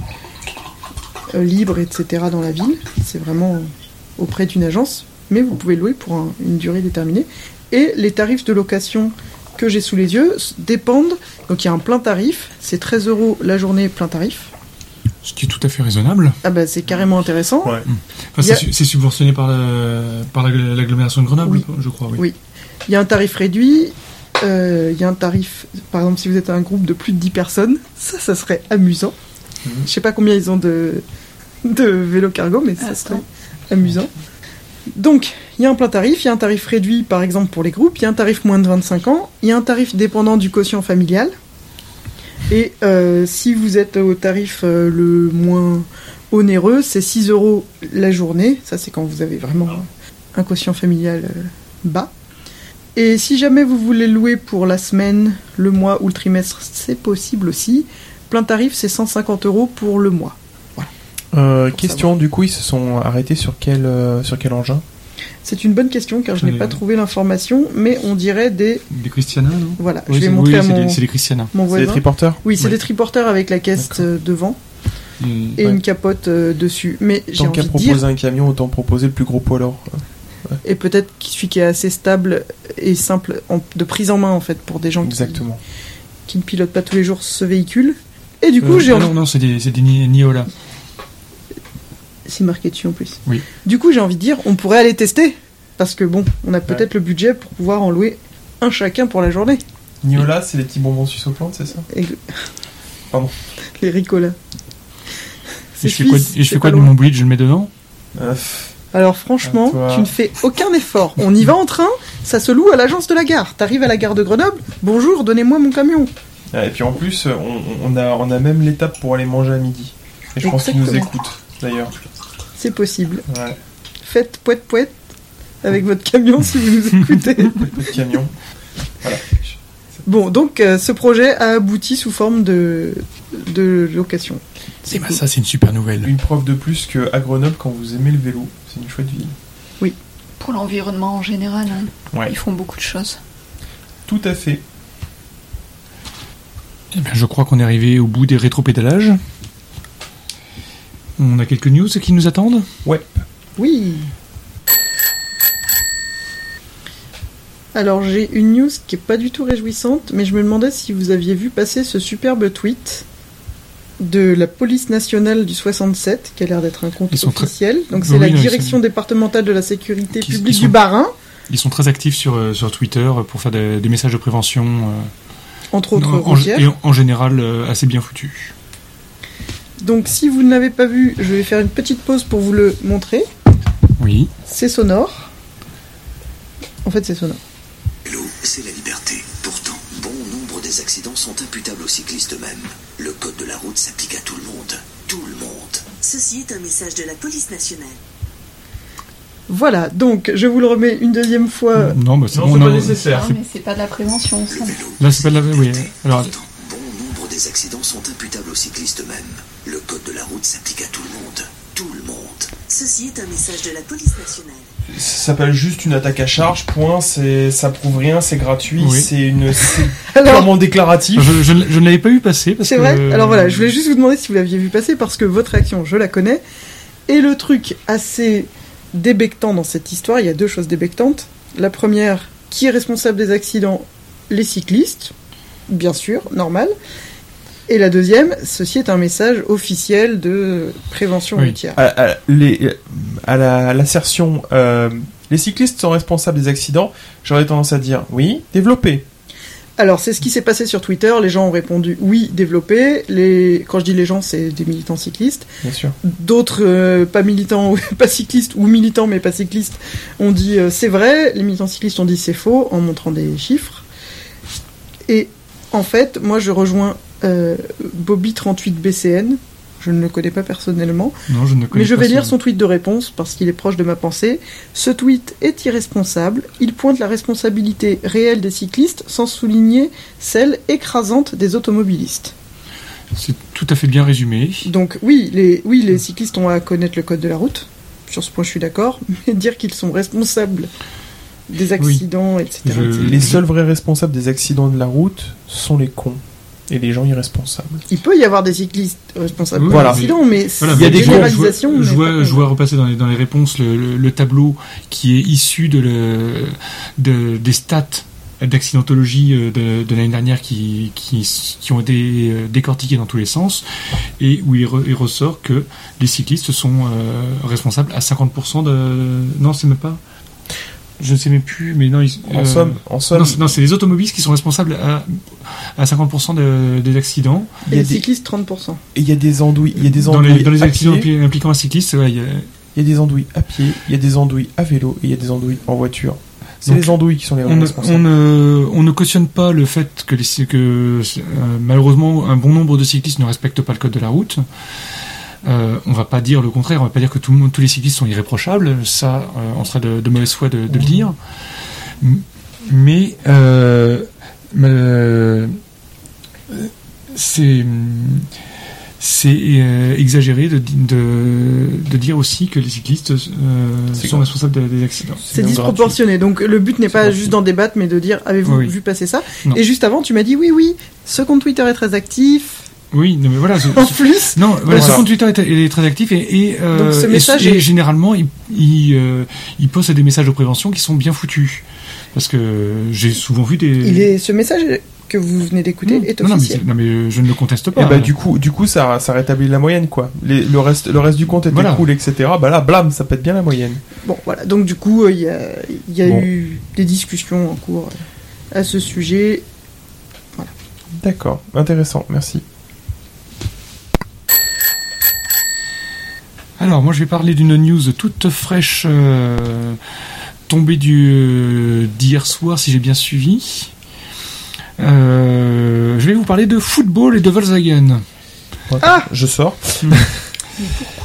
libres, etc. dans la ville. C'est vraiment auprès d'une agence, mais vous pouvez louer pour une durée déterminée. Et les tarifs de location que j'ai sous les yeux dépendent. Donc il y a un plein tarif, c'est 13 € la journée plein tarif.
Ce qui est tout à fait raisonnable.
Ah bah c'est carrément intéressant.
Ouais.
Enfin, c'est subventionné par l'agglomération de Grenoble,
Oui.
je crois.
Oui. Il y a un tarif réduit. Il y a un tarif, par exemple, si vous êtes un groupe de plus de 10 personnes, ça serait amusant. Je sais pas combien ils ont de vélo cargo, mais ça serait amusant. Donc, il y a un plein tarif, il y a un tarif réduit, par exemple, pour les groupes, il y a un tarif moins de 25 ans, il y a un tarif dépendant du quotient familial. Et si vous êtes au tarif le moins onéreux, c'est 6 € la journée. Ça, c'est quand vous avez vraiment un quotient familial bas. Et si jamais vous voulez louer pour la semaine, le mois ou le trimestre, c'est possible aussi. Plein tarif, c'est 150 € pour le mois. Voilà.
Question, du coup, ils se sont arrêtés sur quel engin ?
C'est une bonne question car je n'ai pas trouvé l'information, mais on dirait des
Christiana, non ?
Voilà,
Oui,
je vais montrer à
c'est des Christiana.
mon
C'est
voisin.
des triporteurs ?
Oui, c'est
Ouais.
des triporteurs avec la caisse devant et une capote dessus. Mais j'ai
Tant qu'à
envie de dire,
proposer un camion, autant proposer le plus gros poids lourd.
et peut-être celui qui est assez stable et simple de prise en main en fait pour des gens
Exactement.
qui ne pilotent pas tous les jours ce véhicule. Et du coup, j'ai envie...
Non, c'est des Niola.
C'est marqué dessus en plus.
Oui.
Du coup, j'ai envie de dire, on pourrait aller tester. Parce que bon, on a peut-être le budget pour pouvoir en louer un chacun pour la journée.
Niola, c'est les petits bonbons suisses aux plantes, c'est ça ?
Et...
Pardon.
Les Ricola.
Et je fais quoi de mon bullet ? Je le mets dedans ?
Alors franchement,
toi.
tu ne fais aucun effort. On y va en train, ça se loue à l'agence de la gare. T'arrives à la gare de Grenoble, bonjour, donnez-moi mon camion.
Et puis en plus, on a même l'étape pour aller manger à midi. Et je pense qu'ils nous
Exactement.
écoutent, d'ailleurs.
C'est possible.
Ouais.
Faites poète avec votre camion si vous nous écoutez.
Petit camion. Voilà.
Bon, donc ce projet a abouti sous forme de location. C'est cool.
Ça, c'est une super nouvelle.
Une preuve de plus qu'à Grenoble, quand vous aimez le vélo, c'est une chouette ville.
Pour l'environnement en général, hein.
Ouais.
Ils font beaucoup de choses.
Tout à fait.
Eh bien, je crois qu'on est arrivé au bout des rétropédalages. On a quelques news qui nous attendent.
Ouais.
Oui. Alors j'ai une news qui est pas du tout réjouissante, mais je me demandais si vous aviez vu passer ce superbe tweet de la police nationale du 67, qui a l'air d'être un compte officiel. Donc c'est
Oui,
la
non,
direction départementale de la sécurité
Qui-
publique
qui
du
sont-
Bas-Rhin,
Ils sont très actifs sur Twitter pour faire des messages de prévention.
entre autres
Et
routières.
en général, assez bien foutus.
Donc si vous ne l'avez pas vu, je vais faire une petite pause pour vous le montrer.
Oui.
C'est sonore. En fait c'est sonore.
Vélo, c'est la liberté. Pourtant, bon nombre des accidents sont imputables aux cyclistes eux-mêmes. Le code de la route s'applique à tout le monde. Tout le monde.
Ceci est un message de la police nationale.
Voilà, donc je vous le remets une deuxième fois.
Non, bah, c'est
Non,
bon.
c'est pas
non.
nécessaire.
Non, mais c'est pas de la prévention, ça.
Le vélo,
Là, c'est pas de la. Oui. Alors,
Pourtant, bon nombre des accidents sont imputables aux cyclistes eux-mêmes. Le code de la route s'applique à tout le monde. Tout le monde.
Ceci est un message de la police nationale.
Ça s'appelle juste une attaque à charge, point. Ça prouve rien, c'est gratuit,
Oui.
c'est
Alors,
purement déclaratif.
je ne l'avais pas vu passer parce
c'est
que.
vrai. Alors voilà, je voulais juste vous demander si vous l'aviez vu passer parce que votre réaction, je la connais. Et le truc assez débectant dans cette histoire, il y a deux choses débectantes. La première, qui est responsable des accidents ? Les cyclistes, bien sûr, normal. Et la deuxième, ceci est un message officiel de prévention
Oui.
routière.
À l'assertion, les cyclistes sont responsables des accidents, j'aurais tendance à dire oui, développé.
Alors, c'est ce qui s'est passé sur Twitter. Les gens ont répondu oui, développé. Quand je dis les gens, c'est des militants cyclistes.
Bien sûr.
D'autres, pas militants, pas cyclistes, ou militants mais pas cyclistes, ont dit c'est vrai. Les militants cyclistes ont dit c'est faux, en montrant des chiffres. Et en fait, moi je rejoins Bobby38BCN. Je ne le connais pas personnellement.
Non, je ne connais
Mais je
pas
vais
ce-
lire son tweet de réponse parce qu'il est proche de ma pensée. Ce tweet est irresponsable. Il pointe la responsabilité réelle des cyclistes sans souligner celle écrasante des automobilistes.
C'est tout à fait bien résumé.
Donc oui, les cyclistes ont à connaître le code de la route. Sur ce point, je suis d'accord. Mais dire qu'ils sont responsables des accidents, etc.
Les seuls vrais responsables des accidents de la route sont les cons et les gens irresponsables.
Il peut y avoir des cyclistes responsables
Oui,
des
voilà.
accidents, mais
Voilà,
Il y a
mais
des
généralisations.
Je vois repasser dans les réponses le tableau qui est issu des stats d'accidentologie de l'année dernière qui ont été décortiqués dans tous les sens, et où il ressort que les cyclistes sont responsables à 50% de... Non, c'est même pas... Je ne sais même plus, mais non...
En somme...
Non, c'est les automobilistes qui sont responsables à 50% des accidents.
Et les cyclistes, 30%.
Et il y a des andouilles...
Dans les accidents impliquant un cycliste, il
y a des andouilles à pied, il y a des andouilles à vélo, et il y a des andouilles en voiture. C'est les andouilles qui sont les responsables.
On ne cautionne pas le fait que malheureusement un bon nombre de cyclistes ne respectent pas le code de la route. On va pas dire le contraire, on va pas dire que tous les cyclistes sont irréprochables, ça on serait de mauvaise foi de le dire. Mais c'est exagéré de dire aussi que les cyclistes sont responsables des accidents.
C'est disproportionné. Donc le but n'est pas juste d'en débattre, mais de dire avez-vous vu passer ça ?
Non.
Et juste avant, tu m'as dit oui, ce compte Twitter est très actif.
Oui, mais voilà.
En plus.
Non, voilà, ce compte Twitter est très actif et
donc ce message
et généralement il poste des messages de prévention qui sont bien foutus. Parce que j'ai souvent vu des.
Ce message que vous venez d'écouter est officiel.
Non mais je ne le conteste pas.
Et bah du coup ça rétablit la moyenne quoi. Le reste du compte était cool, etc. Bah là blam, ça pète bien la moyenne.
Bon voilà, donc du coup il y a eu des discussions en cours à ce sujet. Voilà.
D'accord, intéressant, merci.
Alors moi je vais parler d'une news toute fraîche tombée d'hier soir si j'ai bien suivi. Je vais vous parler de football et de Volkswagen.
Ah, je sors.
Mais pourquoi ?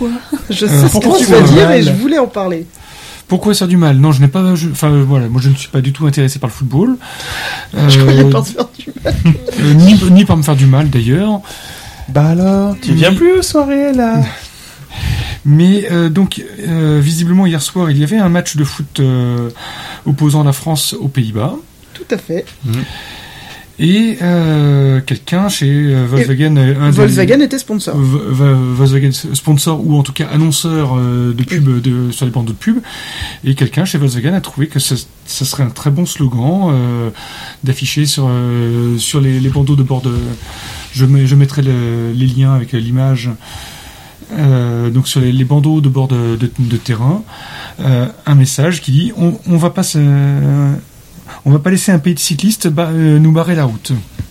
Je sais ce que tu vas dire et je voulais en parler.
Pourquoi ça a du mal ? Non, je n'ai pas. Voilà, moi je ne suis pas du tout intéressé par le football.
Je croyais pas te faire du mal.
Ni par me faire du mal d'ailleurs.
Bah alors, tu viens plus aux soirées là ?
Mais donc, visiblement hier soir, il y avait un match de foot opposant la France aux Pays-Bas.
Tout à fait.
Et quelqu'un chez Volkswagen...
Volkswagen était sponsor.
Volkswagen sponsor, ou en tout cas annonceur de pub sur les bandeaux de pub. Et quelqu'un chez Volkswagen a trouvé que ça serait un très bon slogan d'afficher sur les bandeaux de bord de... Je mettrai les liens avec l'image... donc sur les bandeaux de bord de terrain, un message qui dit on va pas laisser un pays de cyclistes nous barrer la route.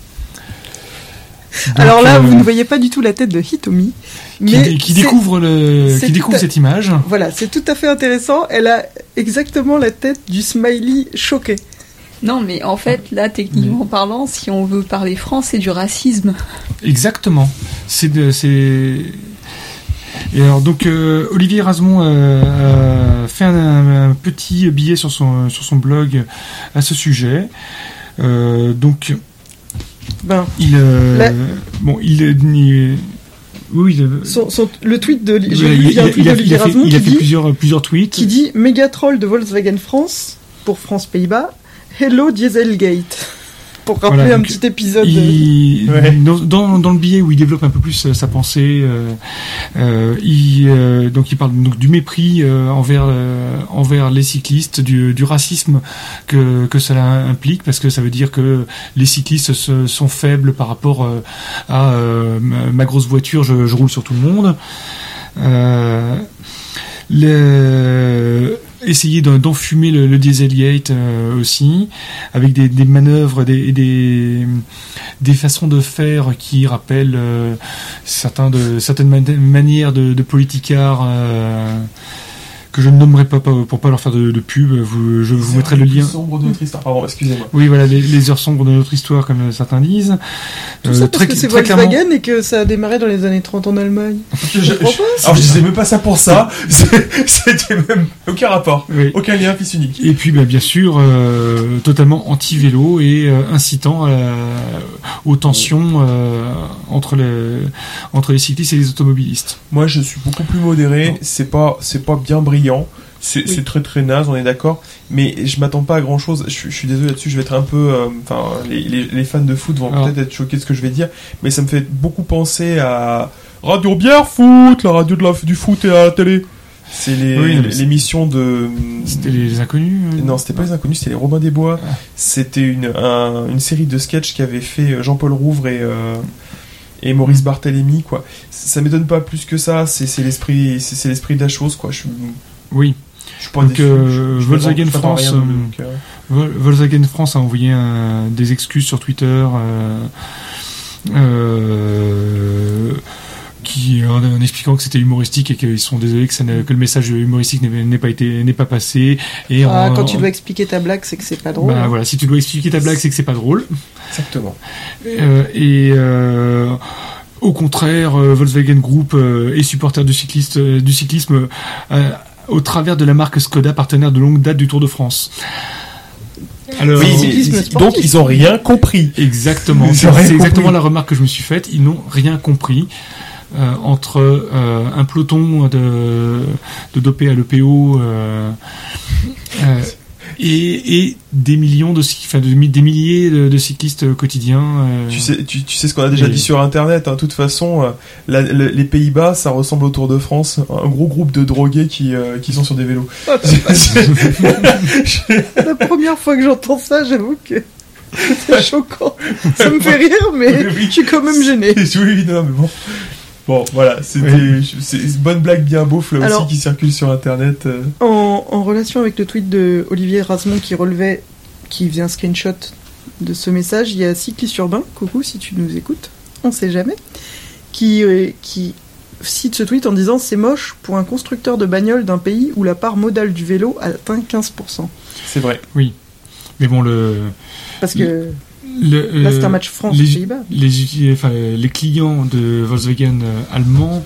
Donc,
alors là, vous ne voyez pas du tout la tête de Hitomi, mais
qui découvre cette image.
Voilà, c'est tout à fait intéressant. Elle a exactement la tête du smiley choqué.
Non, mais en fait, là, techniquement parlant, si on veut parler France, c'est du racisme.
Exactement. Et alors donc Olivier Razemont a fait un petit billet sur son blog à ce sujet. Donc
le tweet de Olivier Razemont
il a fait plusieurs tweets
qui dit méga troll de Volkswagen France pour France Pays-Bas. Hello Dieselgate. Pour rappeler un petit épisode.
Dans le billet où il développe un peu plus sa pensée, il parle donc du mépris envers les cyclistes, du racisme que cela implique, parce que ça veut dire que les cyclistes sont faibles par rapport à ma grosse voiture, je roule sur tout le monde. Essayer d'enfumer le Dieselgate aussi, avec des manœuvres, des façons de faire qui rappellent certaines manières de politicards que je ne nommerai pas pour pas leur faire de pub. Je vous mettrai le lien.
Les heures sombres de notre histoire. Pardon, excusez-moi.
Oui, voilà, les heures sombres de notre histoire, comme certains disent.
Tout ça parce que c'est Volkswagen et que ça a démarré dans les années 30 en Allemagne.
Alors je disais même pas ça pour ça. C'était même aucun rapport. Oui. Aucun lien fils unique.
Et puis bien sûr, totalement anti-vélo et incitant aux tensions entre les cyclistes et les automobilistes.
Moi, je suis beaucoup plus modéré. Non. C'est pas bien brillant. C'est très très naze, on est d'accord, mais je m'attends pas à grand chose. Je suis désolé là-dessus, je vais être un peu. Les fans de foot vont peut-être être choqués de ce que je vais dire, mais ça me fait beaucoup penser à Radio Bière Foot, la radio du foot et à la télé. C'est l'émission de...
C'était les Inconnus.
Non, c'était pas les Inconnus, c'était les Robins des Bois. Ah. C'était une série de sketchs qu'avaient fait Jean-Paul Rouvre et Maurice Barthélémy, quoi. Ça m'étonne pas plus que ça. C'est l'esprit de la chose, quoi.
Oui.
Je suis pas déçu.
Volkswagen France, Volkswagen France a envoyé des excuses sur Twitter. En expliquant que c'était humoristique et qu'ils sont désolés que le message humoristique n'est pas passé. Et
quand tu dois expliquer ta blague, c'est que c'est pas drôle.
Bah, voilà, si tu dois expliquer ta blague, c'est que c'est pas drôle.
Exactement.
Au contraire, Volkswagen Group est supporter du cyclisme au travers de la marque Skoda, partenaire de longue date du Tour de France.
Alors, donc ils ont rien compris.
Exactement. C'est exactement la remarque que je me suis faite. Ils n'ont rien compris. Entre un peloton de dopés à l'EPO et des millions des milliers de cyclistes quotidiens.
Tu sais ce qu'on a déjà dit sur Internet. De toute façon, les Pays-Bas, ça ressemble au Tour de France. Un gros groupe de drogués qui sont sur des vélos.
La première fois que j'entends ça, j'avoue que c'est choquant. Ça me fait rire, mais je suis quand même gêné.
Oui, non, mais bon. Bon, voilà, c'est une bonne blague bien beauf là aussi qui circule sur Internet.
En relation avec le tweet de Olivier Rasmont qui faisait un screenshot de ce message, il y a Cycliste Urbain, coucou si tu nous écoutes, on sait jamais, qui cite ce tweet en disant « C'est moche pour un constructeur de bagnole d'un pays où la part modale du vélo atteint 15%. »
C'est vrai.
Oui, mais bon,
parce que... là, c'est un match France-Pays-Bas.
Les clients de Volkswagen allemands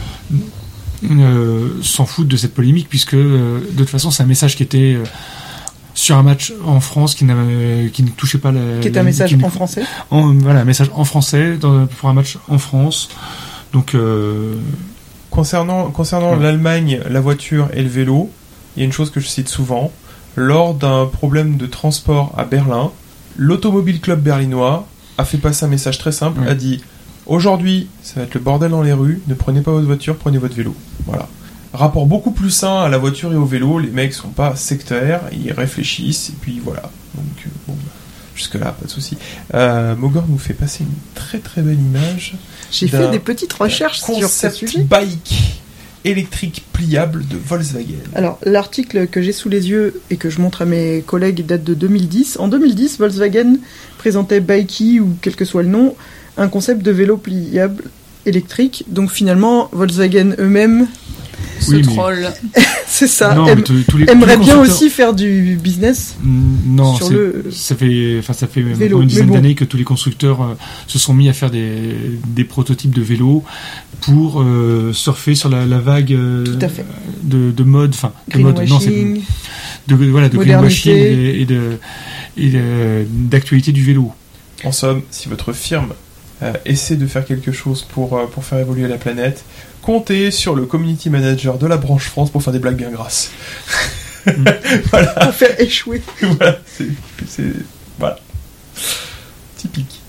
s'en foutent de cette polémique, puisque de toute façon, c'est un message qui était sur un match en France qui ne touchait pas
qui est un message en français.
Voilà, un message en français pour un match en France. Donc,
concernant l'Allemagne, la voiture et le vélo, il y a une chose que je cite souvent. Lors d'un problème de transport à Berlin, l'Automobile Club berlinois a fait passer un message très simple, a dit « Aujourd'hui, ça va être le bordel dans les rues, ne prenez pas votre voiture, prenez votre vélo. » Voilà. Rapport beaucoup plus sain à la voiture et au vélo, les mecs sont pas sectaires, ils réfléchissent, et puis voilà. Donc, jusque-là, pas de souci. Mogor nous fait passer une très très belle image.
J'ai fait des petites recherches sur ce sujet.
Bike électrique pliable de Volkswagen.
Alors, l'article que j'ai sous les yeux et que je montre à mes collègues date de 2010. En 2010, Volkswagen présentait Bikey, ou quel que soit le nom, un concept de vélo pliable électrique. Donc finalement, Volkswagen eux-mêmes
troll.
C'est ça.
Non,
aimerait bien aussi faire du business.
Non, ça fait vélo, une dizaine d'années que tous les constructeurs se sont mis à faire des prototypes de vélos pour surfer sur la vague de mode, de greenwashing et d'actualité du vélo.
En somme, si votre firme essaie de faire quelque chose pour faire évoluer la planète, comptez sur le community manager de la branche France pour faire des blagues bien grasses.
Voilà. Pour faire échouer.
Voilà, voilà. Typique.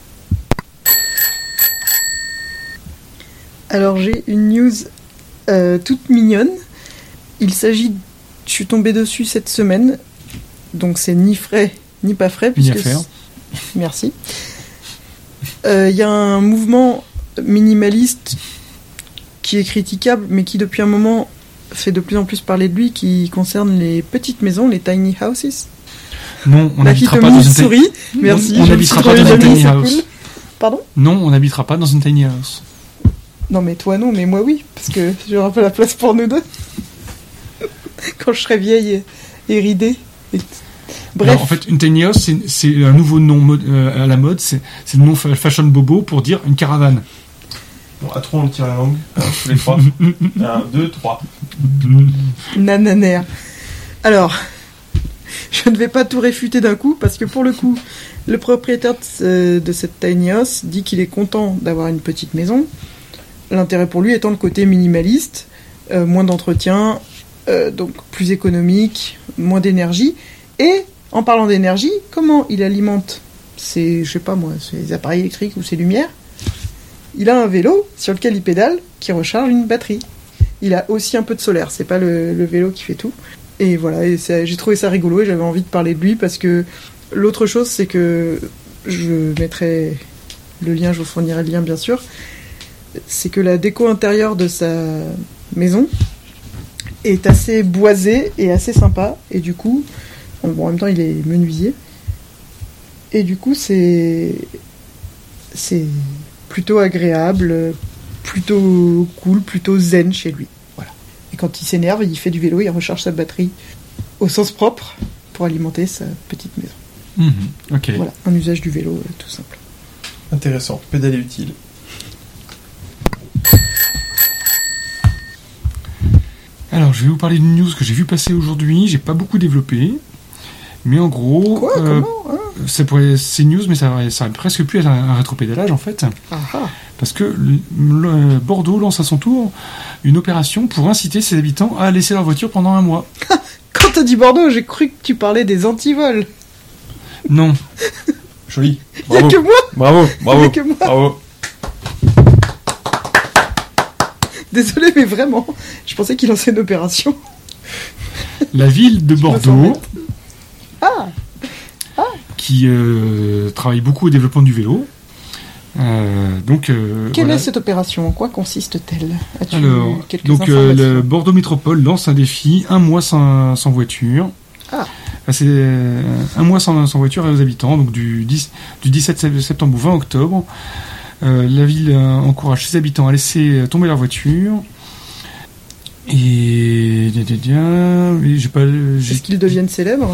Alors j'ai une news toute mignonne. Il s'agit, je suis tombée dessus cette semaine, donc c'est ni frais ni pas frais.
Ni affaire.
Merci. Il y a un mouvement minimaliste qui est critiquable, mais qui depuis un moment fait de plus en plus parler de lui, qui concerne les petites maisons, les tiny houses.
Non, on n'habitera pas dans une
souris. Merci.
On n'habitera pas dans une tiny house.
Cool. Pardon ?
Non, on n'habitera pas dans une tiny house.
Non, mais toi non, mais moi oui, parce que j'aurai pas la place pour nous deux. Quand je serai vieille et ridée. Bref.
Alors, en fait, une tiny house, c'est un nouveau nom à la mode, c'est le nom fashion bobo pour dire une caravane.
Bon, à trois, on tire la langue. Tous les trois. 1, 2, 3.
Nananaire. Alors, je ne vais pas tout réfuter d'un coup, parce que pour le coup, le propriétaire de cette tiny house dit qu'il est content d'avoir une petite maison. L'intérêt pour lui étant le côté minimaliste, moins d'entretien, donc plus économique, moins d'énergie. Et en parlant d'énergie, comment il alimente ses appareils électriques ou ses lumières ? Il a un vélo sur lequel il pédale qui recharge une batterie. il a aussi un peu de solaire. C'est pas le vélo qui fait tout. Et voilà, j'ai trouvé ça rigolo et j'avais envie de parler de lui parce que l'autre chose, c'est que je mettrai le lien, je vous fournirai le lien bien sûr. C'est que la déco intérieure de sa maison est assez boisée et assez sympa. Et du coup, en même temps, il est menuisier. Et du coup, c'est plutôt agréable, plutôt cool, plutôt zen chez lui. Voilà. Et quand il s'énerve, il fait du vélo, il recharge sa batterie au sens propre pour alimenter sa petite maison.
Ok.
Voilà, un usage du vélo tout simple.
Intéressant, pédale utile.
Alors, je vais vous parler d'une news que j'ai vu passer aujourd'hui. J'ai pas beaucoup développé. Mais en gros,
Quoi Comment hein
c'est une news, mais ça aurait presque pu être un rétropédalage en fait. Parce que Bordeaux lance à son tour une opération pour inciter ses habitants à laisser leur voiture pendant un mois.
Quand t'as dit Bordeaux, j'ai cru que tu parlais des antivols.
Non.
Joli.
Il n'y a que moi.
Bravo.
Il y a que moi.
Bravo.
Désolé, mais vraiment, je pensais qu'il lançait une opération.
La ville de Bordeaux, qui travaille beaucoup au développement du vélo.
Quelle est cette opération? En quoi consiste-t-elle? As-tu quelques
donc
informations
le Bordeaux Métropole lance un défi, un mois sans voiture. C'est un mois sans voiture aux habitants, donc du 17 septembre au 20 octobre. La ville encourage ses habitants à laisser tomber leur voiture. Et j'ai pas.
Est-ce qu'ils deviennent célèbres?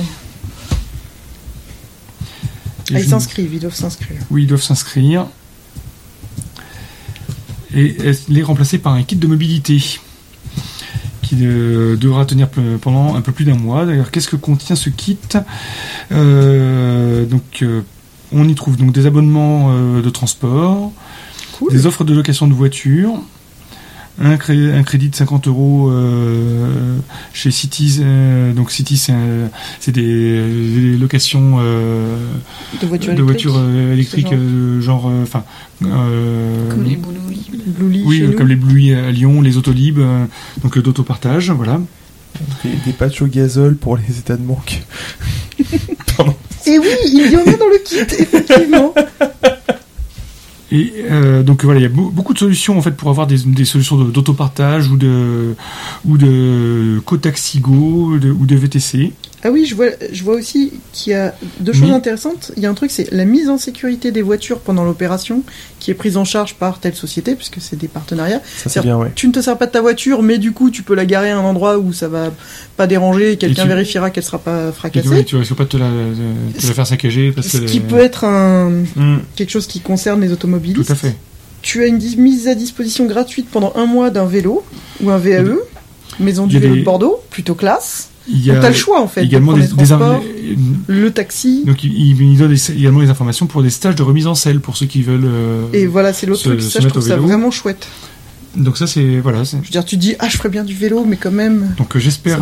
Ils doivent s'inscrire.
Oui, ils doivent s'inscrire. Et les remplacer par un kit de mobilité qui devra tenir pendant un peu plus d'un mois. D'ailleurs, qu'est-ce que contient ce kit? On y trouve donc des abonnements de transport,
cool.
Des offres de location de voitures, un crédit de 50 € chez Cities. Donc Cities, c'est des locations
de voitures
électriques, genre,
comme les Bluely.
Oui, comme les Bluely à Lyon, les Autolib, donc d'autopartage, voilà.
Des patchs au gazole pour les états de manque. Pardon.
Et oui, il y en a dans le kit, effectivement.
Et donc voilà, il y a beaucoup de solutions en fait pour avoir des solutions d'autopartage ou de cotaxigo ou de VTC.
Ah oui, je vois aussi qu'il y a deux choses intéressantes. Il y a un truc, c'est la mise en sécurité des voitures pendant l'opération, qui est prise en charge par telle société, puisque c'est des partenariats.
Ça, c'est bien, ouais.
Tu ne te sers pas de ta voiture, mais du coup, tu peux la garer à un endroit où ça va pas déranger, et quelqu'un vérifiera qu'elle sera pas fracassée.
Tu risques pas de te la faire saccager.
Ce qui peut être quelque chose qui concerne les automobilistes.
Tout à fait.
Tu as une mise à disposition gratuite pendant un mois d'un vélo, ou un VAE, Maison du Vélo de Bordeaux, plutôt classe. Donc t'as le choix en fait.
Également
de le taxi.
Donc il donne également des informations pour des stages de remise en selle pour ceux qui veulent.
Et voilà, c'est l'autre truc. Ça, je trouve ça vraiment chouette.
Donc ça c'est voilà.
Je veux dire, tu dis je ferais bien du vélo, mais quand même.
Donc j'espère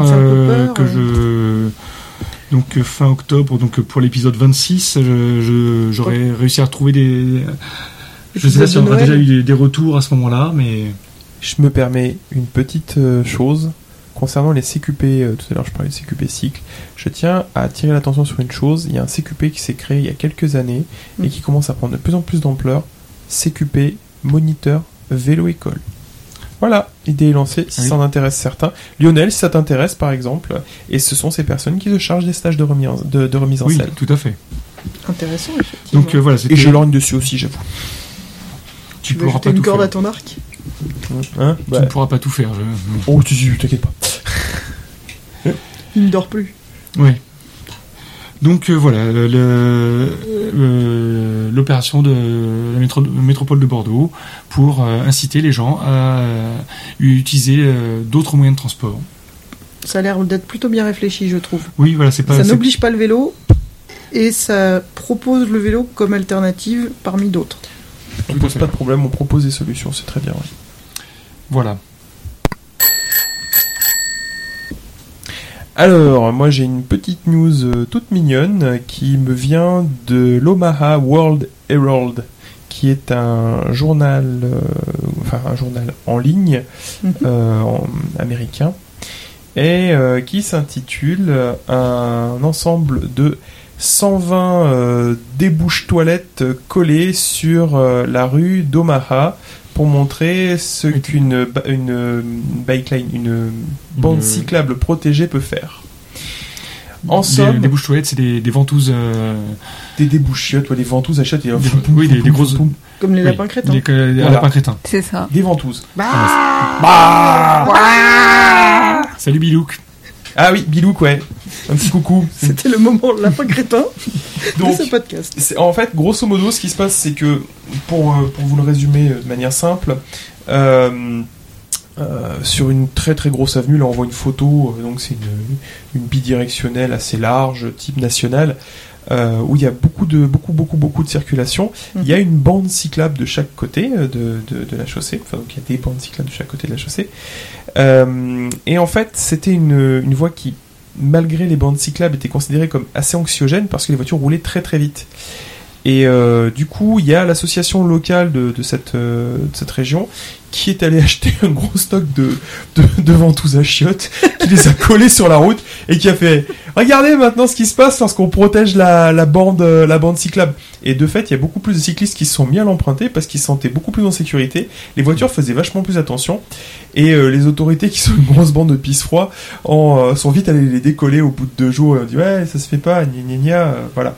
donc fin octobre, donc pour l'épisode 26, j'aurais réussi à retrouver des. Je sais pas si on aura déjà eu des retours à ce moment-là, mais.
Je me permets une petite chose. Concernant les CQP, tout à l'heure je parlais de CQP cycle, je tiens à attirer l'attention sur une chose. Il y a un CQP qui s'est créé il y a quelques années et qui commence à prendre de plus en plus d'ampleur. CQP Moniteur Vélo École. Voilà, l'idée est lancée si ça en intéresse certains. Lionel, si ça t'intéresse par exemple, et ce sont ces personnes qui se chargent des stages de remise en selle.
Oui, tout à fait.
Intéressant, effectivement.
Donc voilà,
et je lorgne dessus aussi, j'avoue.
Tu peux ajouter une corde à ton arc?
Hein, tu ne pourras pas tout faire.
Oh, t'inquiète pas.
Il ne dort plus.
Oui. Donc voilà, l'opération de la métropole de Bordeaux pour inciter les gens à utiliser d'autres moyens de transport.
Ça a l'air d'être plutôt bien réfléchi, je trouve.
Oui, voilà, ça
n'oblige pas le vélo et ça propose le vélo comme alternative parmi d'autres.
On ne pose pas de problème, on propose des solutions, c'est très bien. Ouais.
Voilà.
Alors, moi j'ai une petite news toute mignonne qui me vient de l'Omaha World Herald, qui est un journal, un journal en ligne américain, et qui s'intitule un ensemble de 120 débouche-toilettes collées sur la rue d'Omaha pour montrer ce qu'une bikeline, une bande cyclable protégée peut faire. En somme,
des bouches-toilettes, c'est des ventouses.
Des débouchiottes, des ventouses à chiottes.
Des grosses.
Comme les lapins crétins.
Les lapins crétins.
C'est ça.
Des ventouses.
Salut Bilouk.
Ah oui, Bilouk, ouais. Un petit coucou.
C'était le moment lapin crétin de ce podcast.
En fait, grosso modo, ce qui se passe, c'est que, pour vous le résumer de manière simple, sur une très très grosse avenue, là on voit une photo, donc c'est une bidirectionnelle assez large, type national, où il y a beaucoup de circulation. Il y a une bande cyclable de chaque côté de la chaussée, enfin donc il y a des bandes cyclables de chaque côté de la chaussée. Et en fait, c'était une voie qui, malgré les bandes cyclables, était considérée comme assez anxiogène parce que les voitures roulaient très très vite. Et du coup, il y a l'association locale de cette région qui est allée acheter un gros stock de ventouses à chiottes, qui les a collées sur la route et qui a fait « Regardez maintenant ce qui se passe lorsqu'on protège la bande cyclable ». Et de fait, il y a beaucoup plus de cyclistes qui se sont mis à l'emprunter parce qu'ils se sentaient beaucoup plus en sécurité. Les voitures faisaient vachement plus attention. Et les autorités, qui sont une grosse bande de pisse-froid, sont vite allées les décoller au bout de 2 jours. Et on dit « Ouais, ça se fait pas, gna gna gna », voilà.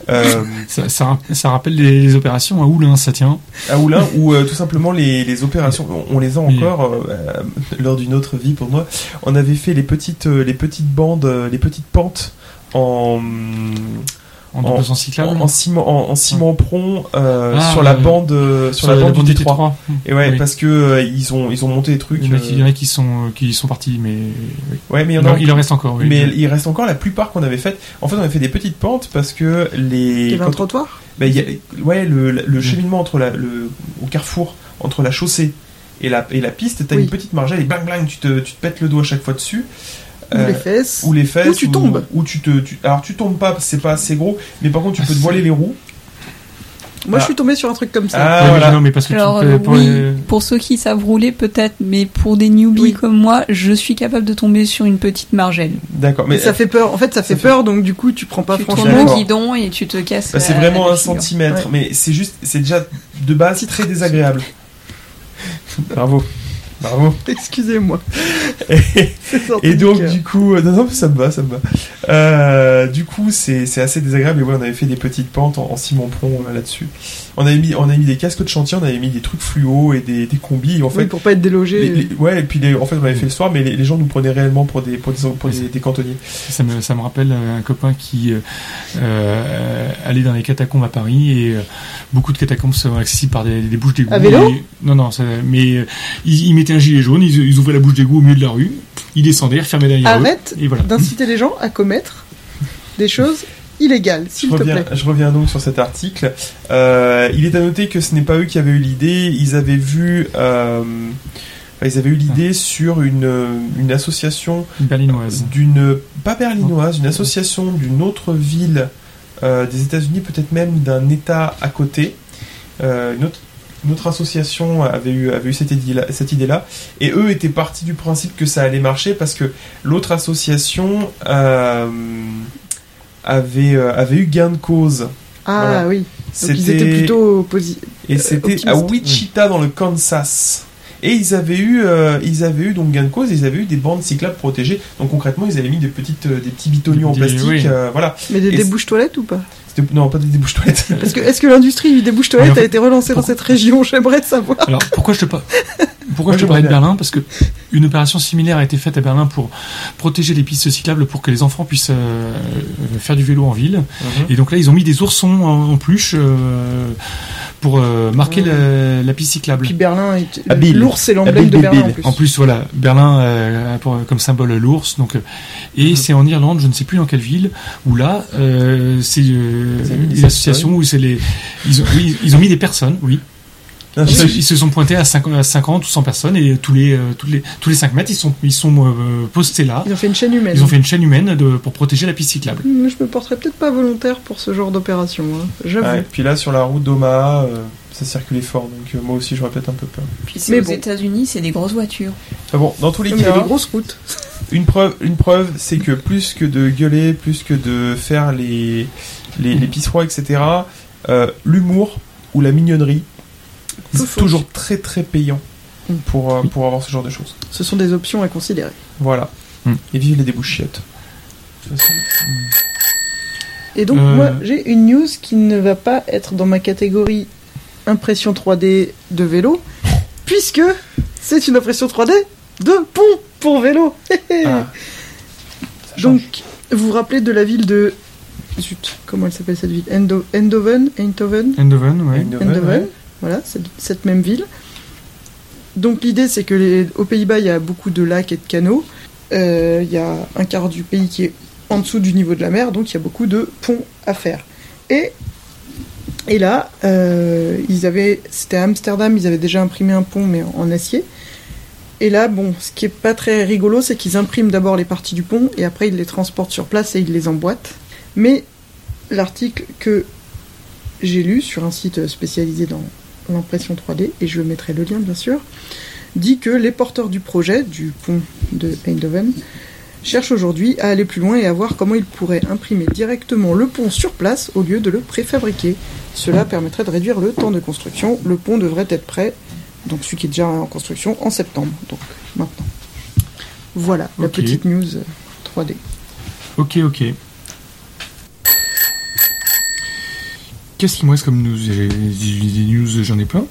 Ça rappelle les opérations à Oulin, ça tient.
À Oulin, où tout simplement les opérations, on les a encore lors d'une autre vie pour moi. On avait fait les petites bandes, les petites pentes en
cyclable,
en ciment prond sur la bande du T3. Et ouais, oui. Parce que ils ont monté des trucs.
Il y en a qui sont partis, mais oui.
Ouais, mais
il en reste encore. Oui.
Mais il reste encore la plupart qu'on avait faites. En fait, on avait fait des petites pentes parce que
il y avait un trottoir.
Le cheminement au carrefour entre la chaussée et la piste, t'as une petite margelle et bang bang, tu te pètes le doigt à chaque fois dessus.
Ou les fesses. Ou tu tombes.
Alors tu tombes pas, c'est pas assez gros, mais par contre tu peux te voiler les roues.
Moi je suis tombé sur un truc comme ça.
Ah, voilà.
Non, mais parce que
alors, pour ceux qui savent rouler peut-être, mais pour des newbies comme moi, je suis capable de tomber sur une petite margelle.
D'accord, mais
ça fait peur. En fait, ça fait peur, donc du coup tu prends pas franchement.
Tu tournes le guidon et tu te casses.
C'est vraiment 1 centimètre, mais c'est déjà de base très désagréable. Bravo.
Excusez-moi.
Et donc du coup, non, ça me va. Du coup, c'est assez désagréable. Et ouais, on avait fait des petites pentes en ciment prond là-dessus. On avait mis des casques de chantier, on avait mis des trucs fluo et des combis. En fait,
pour pas être délogé.
Et puis en fait, on avait fait le soir, mais les gens nous prenaient réellement pour des cantonniers.
Ça me rappelle un copain qui allait dans les catacombes à Paris, et beaucoup de catacombes sont accessibles par des bouches d'égout.
À vélo ?
Non, mais ils mettaient un gilet jaune, ils ouvraient la bouche d'égout au milieu de la rue, ils descendaient, refermaient derrière eux.
Arrête d'inciter les gens à commettre des choses illégales, s'il te plaît.
Je reviens donc sur cet article. Il est à noter que ce n'est pas eux qui avaient eu l'idée. Ils avaient vu l'idée sur une association
berlinoise.
Pas berlinoise, une association d'une autre ville des États-Unis, peut-être même d'un État à côté. Une autre association avait eu cette idée-là, et eux étaient partis du principe que ça allait marcher parce que l'autre association avait eu gain de cause.
Ah voilà. Oui. Donc ils étaient plutôt
et c'était à Wichita dans le Kansas. Et ils avaient eu donc gain de cause, ils avaient eu des bandes cyclables protégées. Donc concrètement, ils avaient mis des petits bitoniaux en plastique, voilà.
Mais des débouches-toilettes ou pas ?
Non, pas des débouches-toilettes.
Parce que est-ce que l'industrie du débouche-toilette a été relancée dans cette région ? J'aimerais savoir.
Alors pourquoi je te parlais de Berlin ? Parce que une opération similaire a été faite à Berlin pour protéger les pistes cyclables pour que les enfants puissent faire du vélo en ville. Et donc là, ils ont mis des oursons en peluche pour marquer la piste cyclable.
Puis Berlin, l'ours c'est l'emblème de Berlin en plus.
En plus, voilà, Berlin comme symbole l'ours. Donc, et c'est en Irlande, je ne sais plus dans quelle ville, où là, c'est les associations où c'est ils ont mis des personnes, oui. Ils se sont pointés à 50 ou 100 personnes, et tous les 5 mètres ils sont postés là.
Ils ont fait une chaîne humaine.
Ils ont fait une chaîne humaine pour protéger la piste cyclable.
Je me porterais peut-être pas volontaire pour ce genre d'opération, hein. J'avoue.
Et puis là sur la route d'Omaha, Ça circulait fort, donc moi aussi j'aurais peut-être un peu peur.
Puis c'est aux États-Unis, c'est des grosses voitures.
Ah bon, dans tous les
Il y a
cas,
des grosses routes.
une preuve, c'est que plus que de gueuler, plus que de faire les pisserois, etc., l'humour ou la mignonnerie, c'est toujours très très payant pour avoir ce genre de choses.
Ce sont des options à considérer.
Voilà. Et vive les débouchiottes.
Et donc, moi, j'ai une news qui ne va pas être dans ma catégorie impression 3D de vélo, puisque c'est une impression 3D de pont pour vélo. Donc, vous vous rappelez de la ville de... Zut, comment elle s'appelle cette ville? Eindhoven,
ouais.
Voilà, cette même ville. Donc l'idée, c'est que aux Pays-Bas, il y a beaucoup de lacs et de canaux. Il y a un quart du pays qui est en dessous du niveau de la mer, donc il y a beaucoup de ponts à faire. Et là, c'était à Amsterdam, ils avaient déjà imprimé un pont, mais en acier. Et là, bon, ce qui est pas très rigolo, c'est qu'ils impriment d'abord les parties du pont, et après ils les transportent sur place et ils les emboîtent. Mais l'article que j'ai lu sur un site spécialisé dans l'impression 3D, et je mettrai le lien bien sûr, dit que les porteurs du projet du pont de Eindhoven cherchent aujourd'hui à aller plus loin et à voir comment ils pourraient imprimer directement le pont sur place au lieu de le préfabriquer. Cela permettrait de réduire le temps de construction. Le pont devrait être prêt, donc celui qui est déjà en construction, en septembre, donc maintenant. Voilà, la petite news 3D.
Ok. Qu'est-ce qu'il me reste comme news? Des news, j'en ai plein.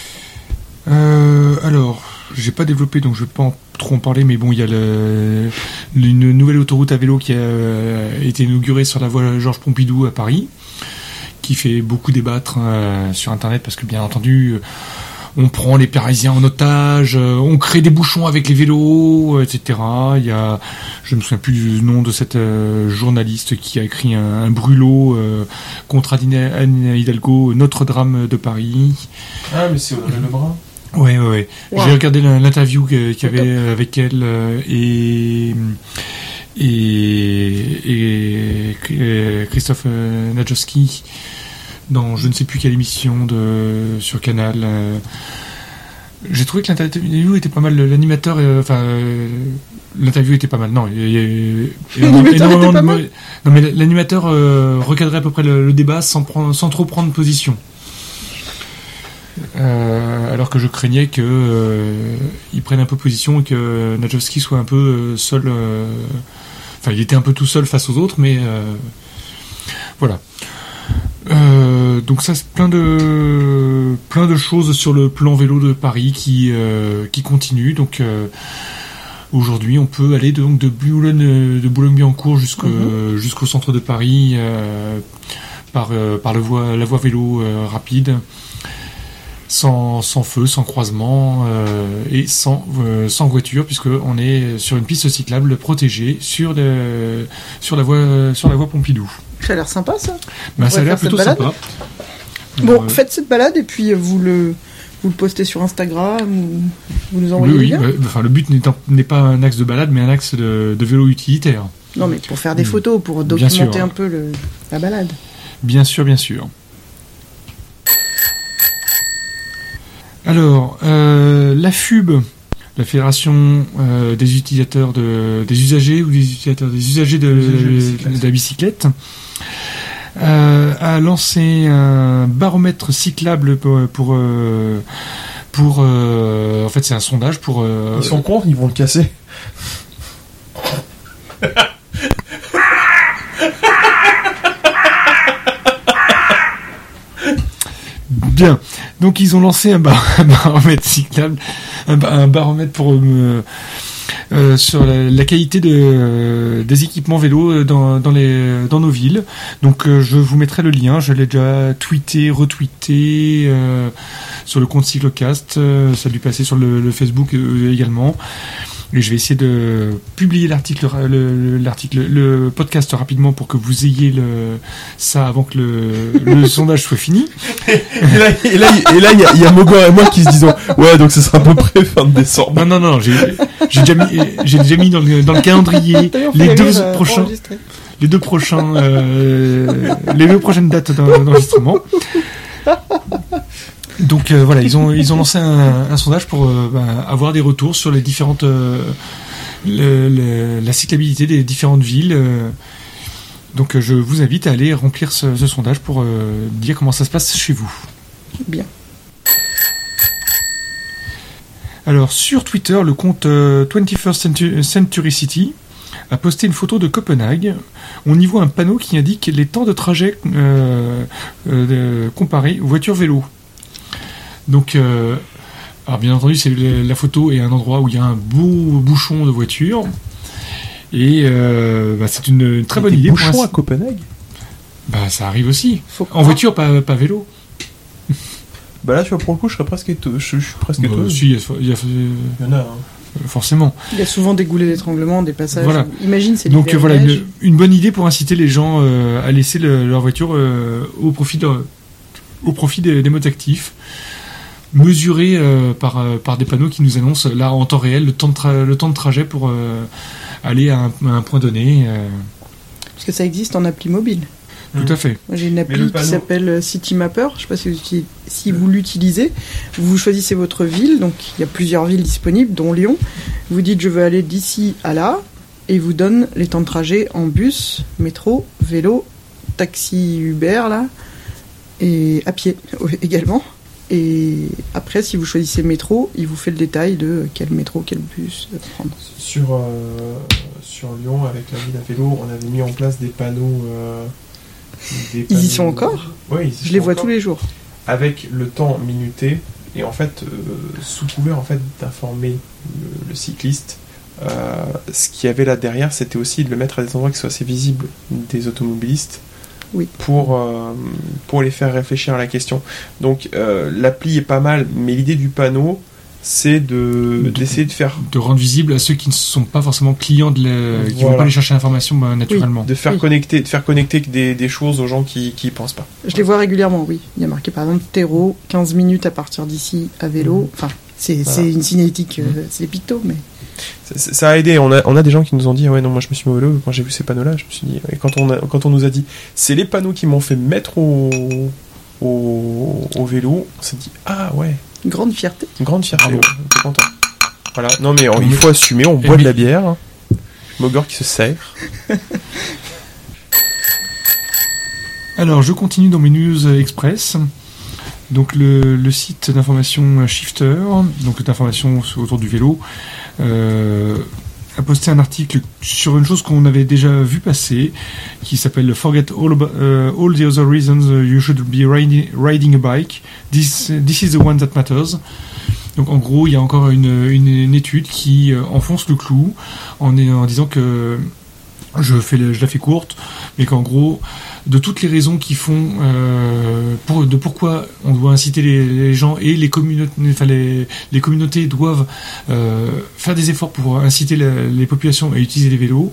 Alors, j'ai pas développé, donc je vais pas trop en parler, mais bon, il y a une nouvelle autoroute à vélo qui a été inaugurée sur la voie Georges Pompidou à Paris, qui fait beaucoup débattre sur Internet, parce que bien entendu, on prend les Parisiens en otage, on crée des bouchons avec les vélos, etc. Il y a, je me souviens plus du nom de cette journaliste qui a écrit un brûlot contre Anne Hidalgo, Notre drame de Paris.
Ah, mais c'est Audrey Lebrun.
Ouais. Wow. J'ai regardé l'interview qu'il y avait avec elle et Christophe Najowski dans je ne sais plus quelle émission sur Canal. J'ai trouvé que l'interview était pas mal. L'animateur, l'interview était pas mal. Non, non, mais l'animateur recadrait à peu près le débat sans trop prendre position. Alors que je craignais qu'il prenne un peu position et que Najowski soit un peu seul. Il était un peu tout seul face aux autres, mais voilà. Donc ça, c'est plein de choses sur le plan vélo de Paris qui continue. Donc aujourd'hui, on peut aller donc de Boulogne-Billancourt jusqu'au centre de Paris par la voie vélo rapide. Sans feu, sans croisement et sans voiture, puisque on est sur une piste cyclable protégée sur la voie Pompidou.
Ça a l'air sympa, ça.
Ça a l'air plutôt sympa.
Bon, faites cette balade et puis vous le postez sur Instagram ou vous nous envoyez le lien.
Le but n'est pas un axe de balade, mais un axe de vélo utilitaire.
Non, mais pour faire des photos, pour documenter un peu la balade. Bien sûr.
Alors, la FUB, la Fédération des utilisateurs des usagers de la bicyclette, a lancé un baromètre cyclable pour en fait c'est un sondage pour
ils sont cons, ils vont le casser.
Bien. Donc ils ont lancé un baromètre cyclable, un baromètre pour sur la qualité des équipements vélo dans nos villes. Donc je vous mettrai le lien. Je l'ai déjà tweeté, retweeté sur le compte Cyclocast. Ça a dû passer sur le Facebook également. Et je vais essayer de publier le podcast rapidement pour que vous ayez ça avant que le sondage soit fini.
Et là, il y a Mogor et moi qui se disons, ouais, donc ce sera à peu près fin de décembre.
Non, j'ai déjà mis dans le calendrier les deux prochaines dates d'enregistrement. Donc voilà, ils ont lancé un sondage pour avoir des retours sur les différentes la cyclabilité des différentes villes. Donc je vous invite à aller remplir ce sondage pour dire comment ça se passe chez vous.
Bien.
Alors sur Twitter, le compte 21st Century City a posté une photo de Copenhague. On y voit un panneau qui indique les temps de trajet comparés voiture-vélo. Donc, alors bien entendu, c'est la photo est un endroit où il y a un beau bouchon de voitures. Et c'est une très bonne idée.
Bouchon à Copenhague.
Ça arrive aussi. En voiture, pas vélo.
Bah là, tu vois, pour le coup, je suis presque étonné.
Si, il y en a. Forcément.
Il y a souvent des goulets d'étranglement, des passages.
Voilà.
Imagine, c'est
donc voilà une bonne idée pour inciter les gens à laisser leur voiture au profit des modes actifs, mesurés par des panneaux qui nous annoncent là en temps réel le temps de trajet pour aller à un point donné.
Parce que ça existe en appli mobile.
Tout à fait.
Moi, j'ai une appli qui s'appelle City Mapper. Je ne sais pas si vous l'utilisez. Vous choisissez votre ville. Donc, il y a plusieurs villes disponibles, dont Lyon. Vous dites, je veux aller d'ici à là. Et il vous donne les temps de trajet en bus, métro, vélo, taxi Uber, là. Et à pied également. Et après, si vous choisissez métro, il vous fait le détail de quel métro, quel bus prendre.
Sur Lyon, avec la ville à vélo, on avait mis en place des panneaux...
Ils y sont encore ?
Oui,
je les vois tous les jours.
Avec le temps minuté, et en fait, sous couvert d'informer le cycliste, ce qu'il y avait là derrière, c'était aussi de le mettre à des endroits qui soient assez visibles des automobilistes,
oui.
pour les faire réfléchir à la question. Donc l'appli est pas mal, mais l'idée du panneau, c'est d'essayer de
rendre visible à ceux qui ne sont pas forcément clients qui vont pas aller chercher l'information naturellement.
Oui, de faire connecter des choses aux gens qui y pensent pas.
Je les vois régulièrement, oui. Il y a marqué par exemple Terreau, 15 minutes à partir d'ici à vélo. Enfin, c'est une signalétique, c'est des pictos, mais...
Ça a aidé. On a des gens qui nous ont dit ouais non, moi je me suis mis au vélo quand j'ai vu ces panneaux là, je me suis dit ouais, quand on nous a dit c'est les panneaux qui m'ont fait mettre au vélo, on s'est dit ah ouais.
Une grande fierté.
On est content. Voilà. Non mais il faut assumer, on boit de la bière. Mogor qui se sert.
Alors je continue dans mes news express. Donc le site d'information Shifter, donc d'information autour du vélo, a posté un article sur une chose qu'on avait déjà vu passer, qui s'appelle Forget all the other reasons you should be riding a bike. This is the one that matters. Donc en gros, il y a encore une étude qui enfonce le clou en disant que je la fais courte, mais qu'en gros, de toutes les raisons qui font pourquoi on doit inciter les gens et les communautés doivent faire des efforts pour inciter les populations à utiliser les vélos,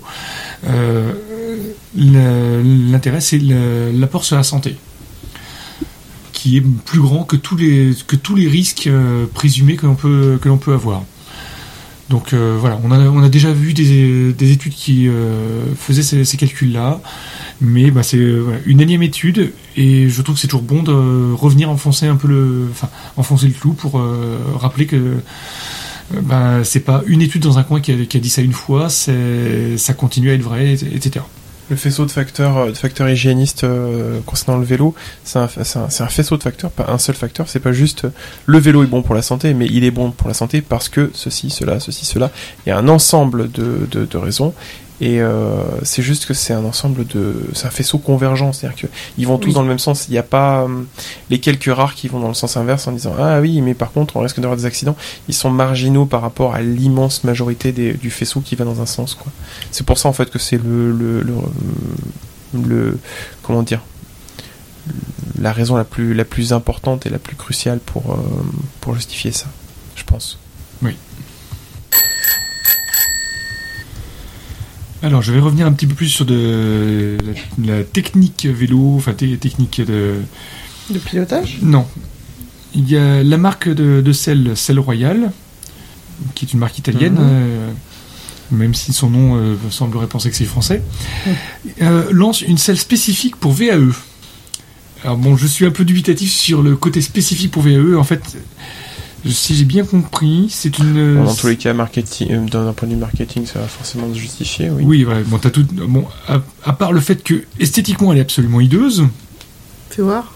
l'intérêt c'est l'apport sur la santé, qui est plus grand que tous les risques présumés que l'on peut avoir. Donc voilà, on a déjà vu des études qui faisaient ces calculs-là, mais c'est une énième étude, et je trouve que c'est toujours bon de revenir enfoncer le clou pour rappeler que c'est pas une étude dans un coin qui a dit ça une fois, ça continue à être vrai, etc.
Le faisceau de facteurs hygiénistes concernant le vélo, c'est un faisceau de facteurs, pas un seul facteur. C'est pas juste le vélo est bon pour la santé, mais il est bon pour la santé parce que ceci, cela. Il y a un ensemble de raisons, et c'est juste que c'est un faisceau convergent, c'est-à-dire que ils vont tous dans le même sens. Il n'y a pas les quelques rares qui vont dans le sens inverse en disant ah oui, mais par contre on risque d'avoir des accidents. Ils sont marginaux par rapport à l'immense majorité du faisceau qui va dans un sens, quoi. C'est pour ça en fait que c'est le comment dire, la raison la plus importante et la plus cruciale pour justifier ça, je pense.
Oui. Alors, je vais revenir un petit peu plus sur la technique vélo, technique de
pilotage.
Non. Il y a la marque de sel Royal, qui est une marque italienne, même si son nom semblerait penser que c'est français, lance une selle spécifique pour VAE. Alors bon, je suis un peu dubitatif sur le côté spécifique pour VAE. En fait, si j'ai bien compris, c'est une...
Bon, dans tous les cas, marketing, d'un point de vue marketing, ça va forcément se justifier, oui.
Oui, voilà. Bon, t'as tout... Bon, à part le fait que esthétiquement, elle est absolument hideuse.
Fais voir.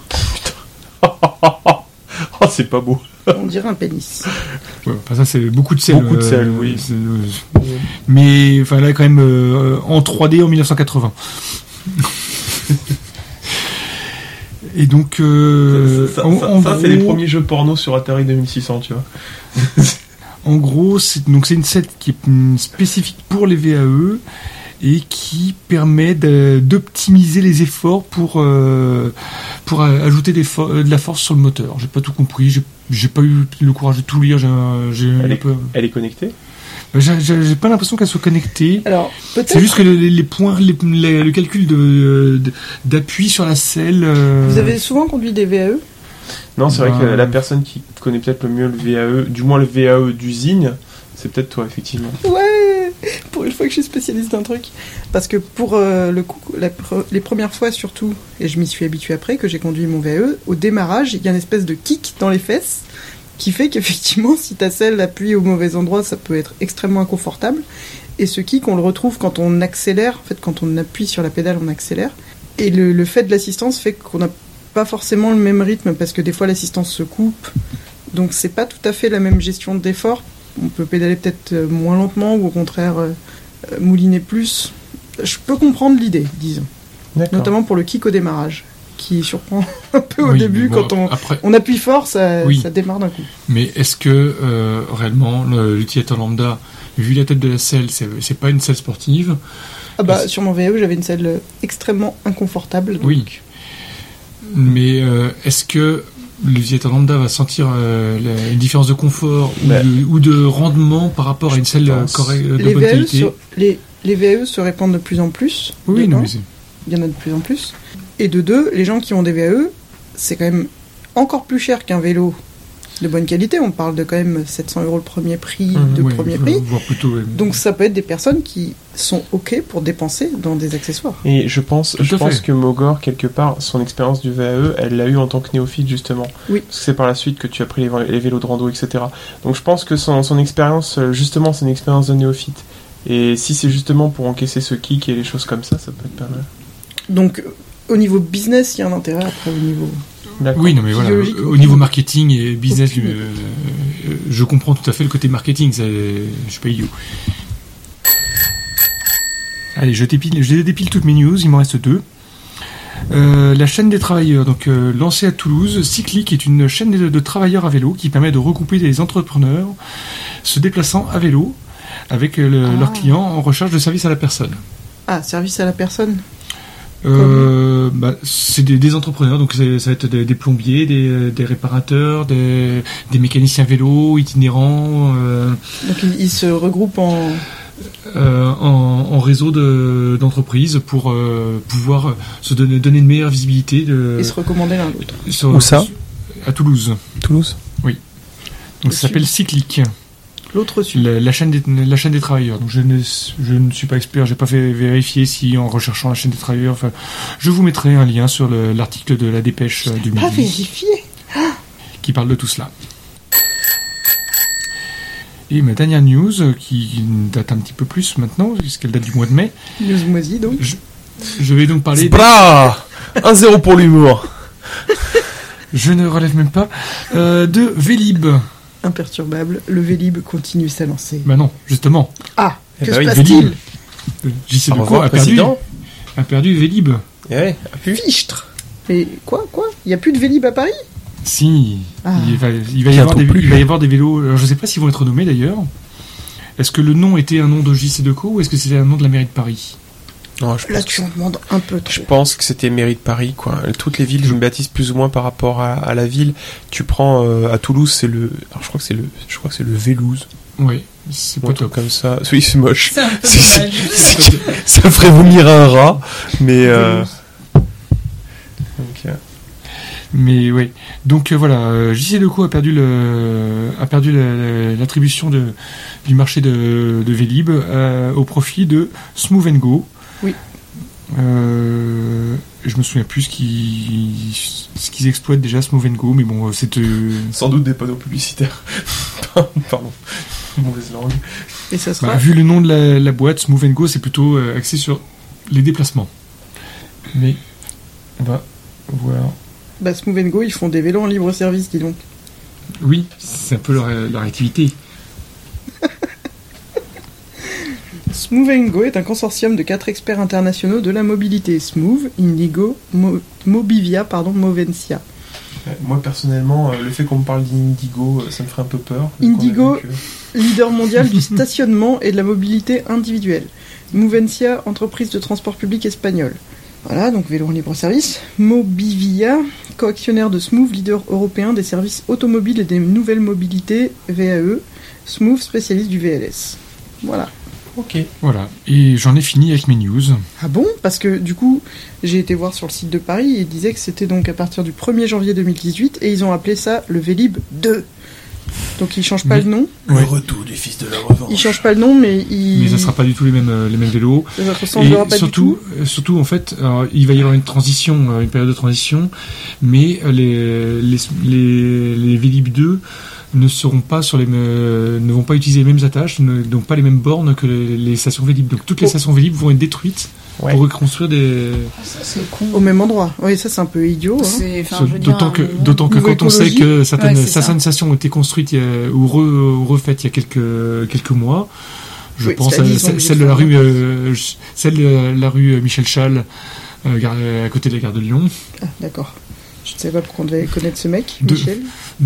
Oh, c'est pas beau.
On dirait un pénis.
Ouais, enfin, ça, c'est beaucoup de sel.
Beaucoup de sel, oui.
Mais enfin, là, quand même, en 3D en 1980. Et donc,
ça,
en gros,
c'est les premiers jeux porno sur Atari 2600, tu vois.
En gros, c'est une set qui est spécifique pour les VAE et qui permet d'optimiser les efforts pour ajouter de la force sur le moteur. J'ai pas tout compris, j'ai pas eu le courage de tout lire.
Elle est connectée ?
J'ai pas l'impression qu'elle soit connectée.
Alors, peut-être.
C'est juste que les points, le calcul d'appui sur la selle.
Vous avez souvent conduit des VAE ?
Non, c'est vrai que la personne qui connaît peut-être le mieux le VAE, du moins le VAE d'usine, c'est peut-être toi, effectivement.
Ouais, pour une fois que je suis spécialiste d'un truc. Parce que pour le coup, les premières fois surtout, et je m'y suis habitué après, que j'ai conduit mon VAE, au démarrage, il y a une espèce de kick dans les fesses qui fait qu'effectivement, si ta selle appuie au mauvais endroit, ça peut être extrêmement inconfortable. Et ce kick, on le retrouve quand on accélère. En fait, quand on appuie sur la pédale, on accélère. Et le fait de l'assistance fait qu'on n'a pas forcément le même rythme, parce que des fois, l'assistance se coupe. Donc, c'est pas tout à fait la même gestion d'effort. On peut pédaler peut-être moins lentement, ou au contraire, mouliner plus. Je peux comprendre l'idée, disons.
D'accord.
Notamment pour le kick au démarrage, qui surprend un peu au
Oui,
début.
bon,
Quand
après...
on appuie fort, ça démarre d'un coup.
Mais est-ce que réellement l'utilisateur lambda, vu la tête de la selle, c'est pas une selle sportive?
Ah bah, sur mon VAE, j'avais une selle extrêmement inconfortable. Donc...
Oui. Mais est-ce que l'utilisateur lambda va sentir une différence de confort ou de rendement par rapport à une selle correcte de bonne qualité?
Les VAE se répandent de plus en plus.
Oui, non, mais
il y en a de plus en plus. Et de deux, les gens qui ont des VAE, c'est quand même encore plus cher qu'un vélo de bonne qualité. On parle de quand même 700 € le premier prix,
voire plutôt, oui.
Donc ça peut être des personnes qui sont OK pour dépenser dans des accessoires.
Et je pense que Mogor, quelque part, son expérience du VAE, elle l'a eu en tant que néophyte, justement.
Oui.
Parce que c'est par la suite que tu as pris les vélos de rando, etc. Donc je pense que son expérience, justement, c'est une expérience de néophyte. Et si c'est justement pour encaisser ce kick et les choses comme ça, ça peut être pas mal.
Donc, au niveau business, il y a un intérêt. Après, au niveau...
D'accord.
Oui, non, mais voilà. Au niveau marketing et business, je comprends tout à fait le côté marketing. Je suis pas idiot. Allez, je dépile toutes mes news. Il m'en reste 2. La chaîne des travailleurs, donc lancée à Toulouse, Cyclic est une chaîne de travailleurs à vélo qui permet de regrouper des entrepreneurs se déplaçant à vélo avec leurs clients en recherche de service à la personne.
Ah, service à la personne.
C'est des entrepreneurs, donc ça va être des plombiers, des réparateurs, des mécaniciens vélo, itinérants.
Donc ils se regroupent en
réseau d'entreprises pour pouvoir se donner une meilleure visibilité.
Et se recommander l'un l'autre.
Où ça ?
À Toulouse.
Toulouse ?
Oui. Donc ça s'appelle Cyclic.
L'autre sud.
La chaîne des travailleurs. Donc je ne suis pas expert, j'ai pas fait vérifier si en recherchant la chaîne des travailleurs. Enfin, je vous mettrai un lien sur l'article de la dépêche du midi.
Pas vérifié.
Qui parle de tout cela. Et ma dernière news, qui date un petit peu plus maintenant, puisqu'elle date du mois de mai.
News moisi donc.
Je vais donc parler.
1-0 pour l'humour.
Je ne relève même pas. De Vélib.
Imperturbable, le Vélib continue sa lancée.
Bah non, justement.
Ah, que se
Vélib.
passe-t-il ?
JC Decaux a perdu Vélib.
Ouais,
Fichtre. Et quoi ? Il n'y a plus de Vélib à Paris ?
Si.
Ah.
Il va y avoir des vélos. Alors, je ne sais pas s'ils vont être nommés d'ailleurs. Est-ce que le nom était un nom de JC Decaux ou est-ce que c'était un nom de la mairie de Paris ?
Non,
là, tu en demandes un peu trop.
Je pense que c'était mairie de Paris, quoi. Toutes les villes, je me baptise plus ou moins par rapport à la ville. Tu prends à Toulouse, c'est le. Alors, je crois que c'est le Vélouse.
Oui, c'est pas top.
Comme ça. Oui, c'est moche.
C'est un peu
Ça ferait vomir un rat, mais.
Mais oui. Donc voilà, JC Decaux a perdu l'attribution du marché de Vélib au profit de Smooth & Go.
Oui.
Je me souviens plus ce qu'ils exploitent déjà, Smooth & Go, mais bon, c'est...
Sans doute des panneaux publicitaires. Pardon, mauvaise langue.
Et ça sera...
vu le nom de la boîte, Smooth & Go, c'est plutôt axé sur les déplacements. Mais on va voir...
Smooth & Go, ils font des vélos en libre service, dis donc.
Oui, c'est un peu leur activité.
Smooth & Go est un consortium de 4 experts internationaux de la mobilité. Smooth, Indigo, Mobivia, Movencia.
Moi, personnellement, le fait qu'on me parle d'Indigo, ça me ferait un peu peur.
Indigo, leader mondial du stationnement et de la mobilité individuelle. Movencia, entreprise de transport public espagnole. Voilà, donc vélo en libre service. Mobivia, coactionnaire de Smooth, leader européen des services automobiles et des nouvelles mobilités, VAE. Smooth, spécialiste du VLS. Voilà.
Ok.
Voilà, et j'en ai fini avec mes news.
Ah bon ? Parce que du coup, j'ai été voir sur le site de Paris et ils disaient que c'était donc à partir du 1er janvier 2018 et ils ont appelé ça le Vélib 2. Donc ils changent pas le nom.
Le retour du fils de la revanche.
Ils changent pas le nom, mais
Mais ça sera pas du tout les mêmes vélos.
Ça ressemblera pas
surtout,
du tout.
surtout en fait, alors, il va y avoir une transition, une période de transition, mais les Vélib 2 ne seront pas ne vont pas utiliser les mêmes attaches, donc pas les mêmes bornes que les stations Vélib. Donc toutes les stations Vélib vont être détruites pour reconstruire des...
Ça, c'est con.
Au même endroit. Oui, ça c'est un peu idiot.
D'autant que quand on sait que certaines stations ont été construites ou refaites il y a quelques mois, je pense à celle de la rue Michel Chal, à côté de la gare de Lyon.
Ah, d'accord. Je ne savais pas pourquoi on devait connaître ce mec, Michel.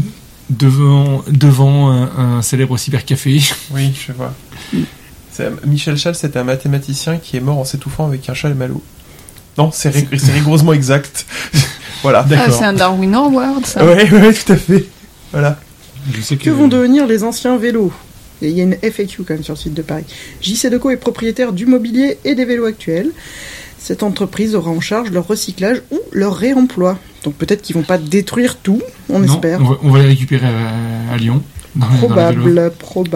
Devant un célèbre cybercafé.
Oui, je vois. Michel Chal, c'était un mathématicien qui est mort en s'étouffant avec un chalumeau. Non, c'est rigoureusement exact. Voilà, d'accord.
Ah, c'est un Darwin Award, ça.
Oui, tout à fait. Voilà.
Je sais
Que vont devenir les anciens vélos ? Et il y a une FAQ quand même sur le site de Paris. JC Deco est propriétaire du mobilier et des vélos actuels. Cette entreprise aura en charge leur recyclage ou leur réemploi. Donc peut-être qu'ils vont pas détruire tout, on espère.
On va les récupérer à Lyon.
Probable.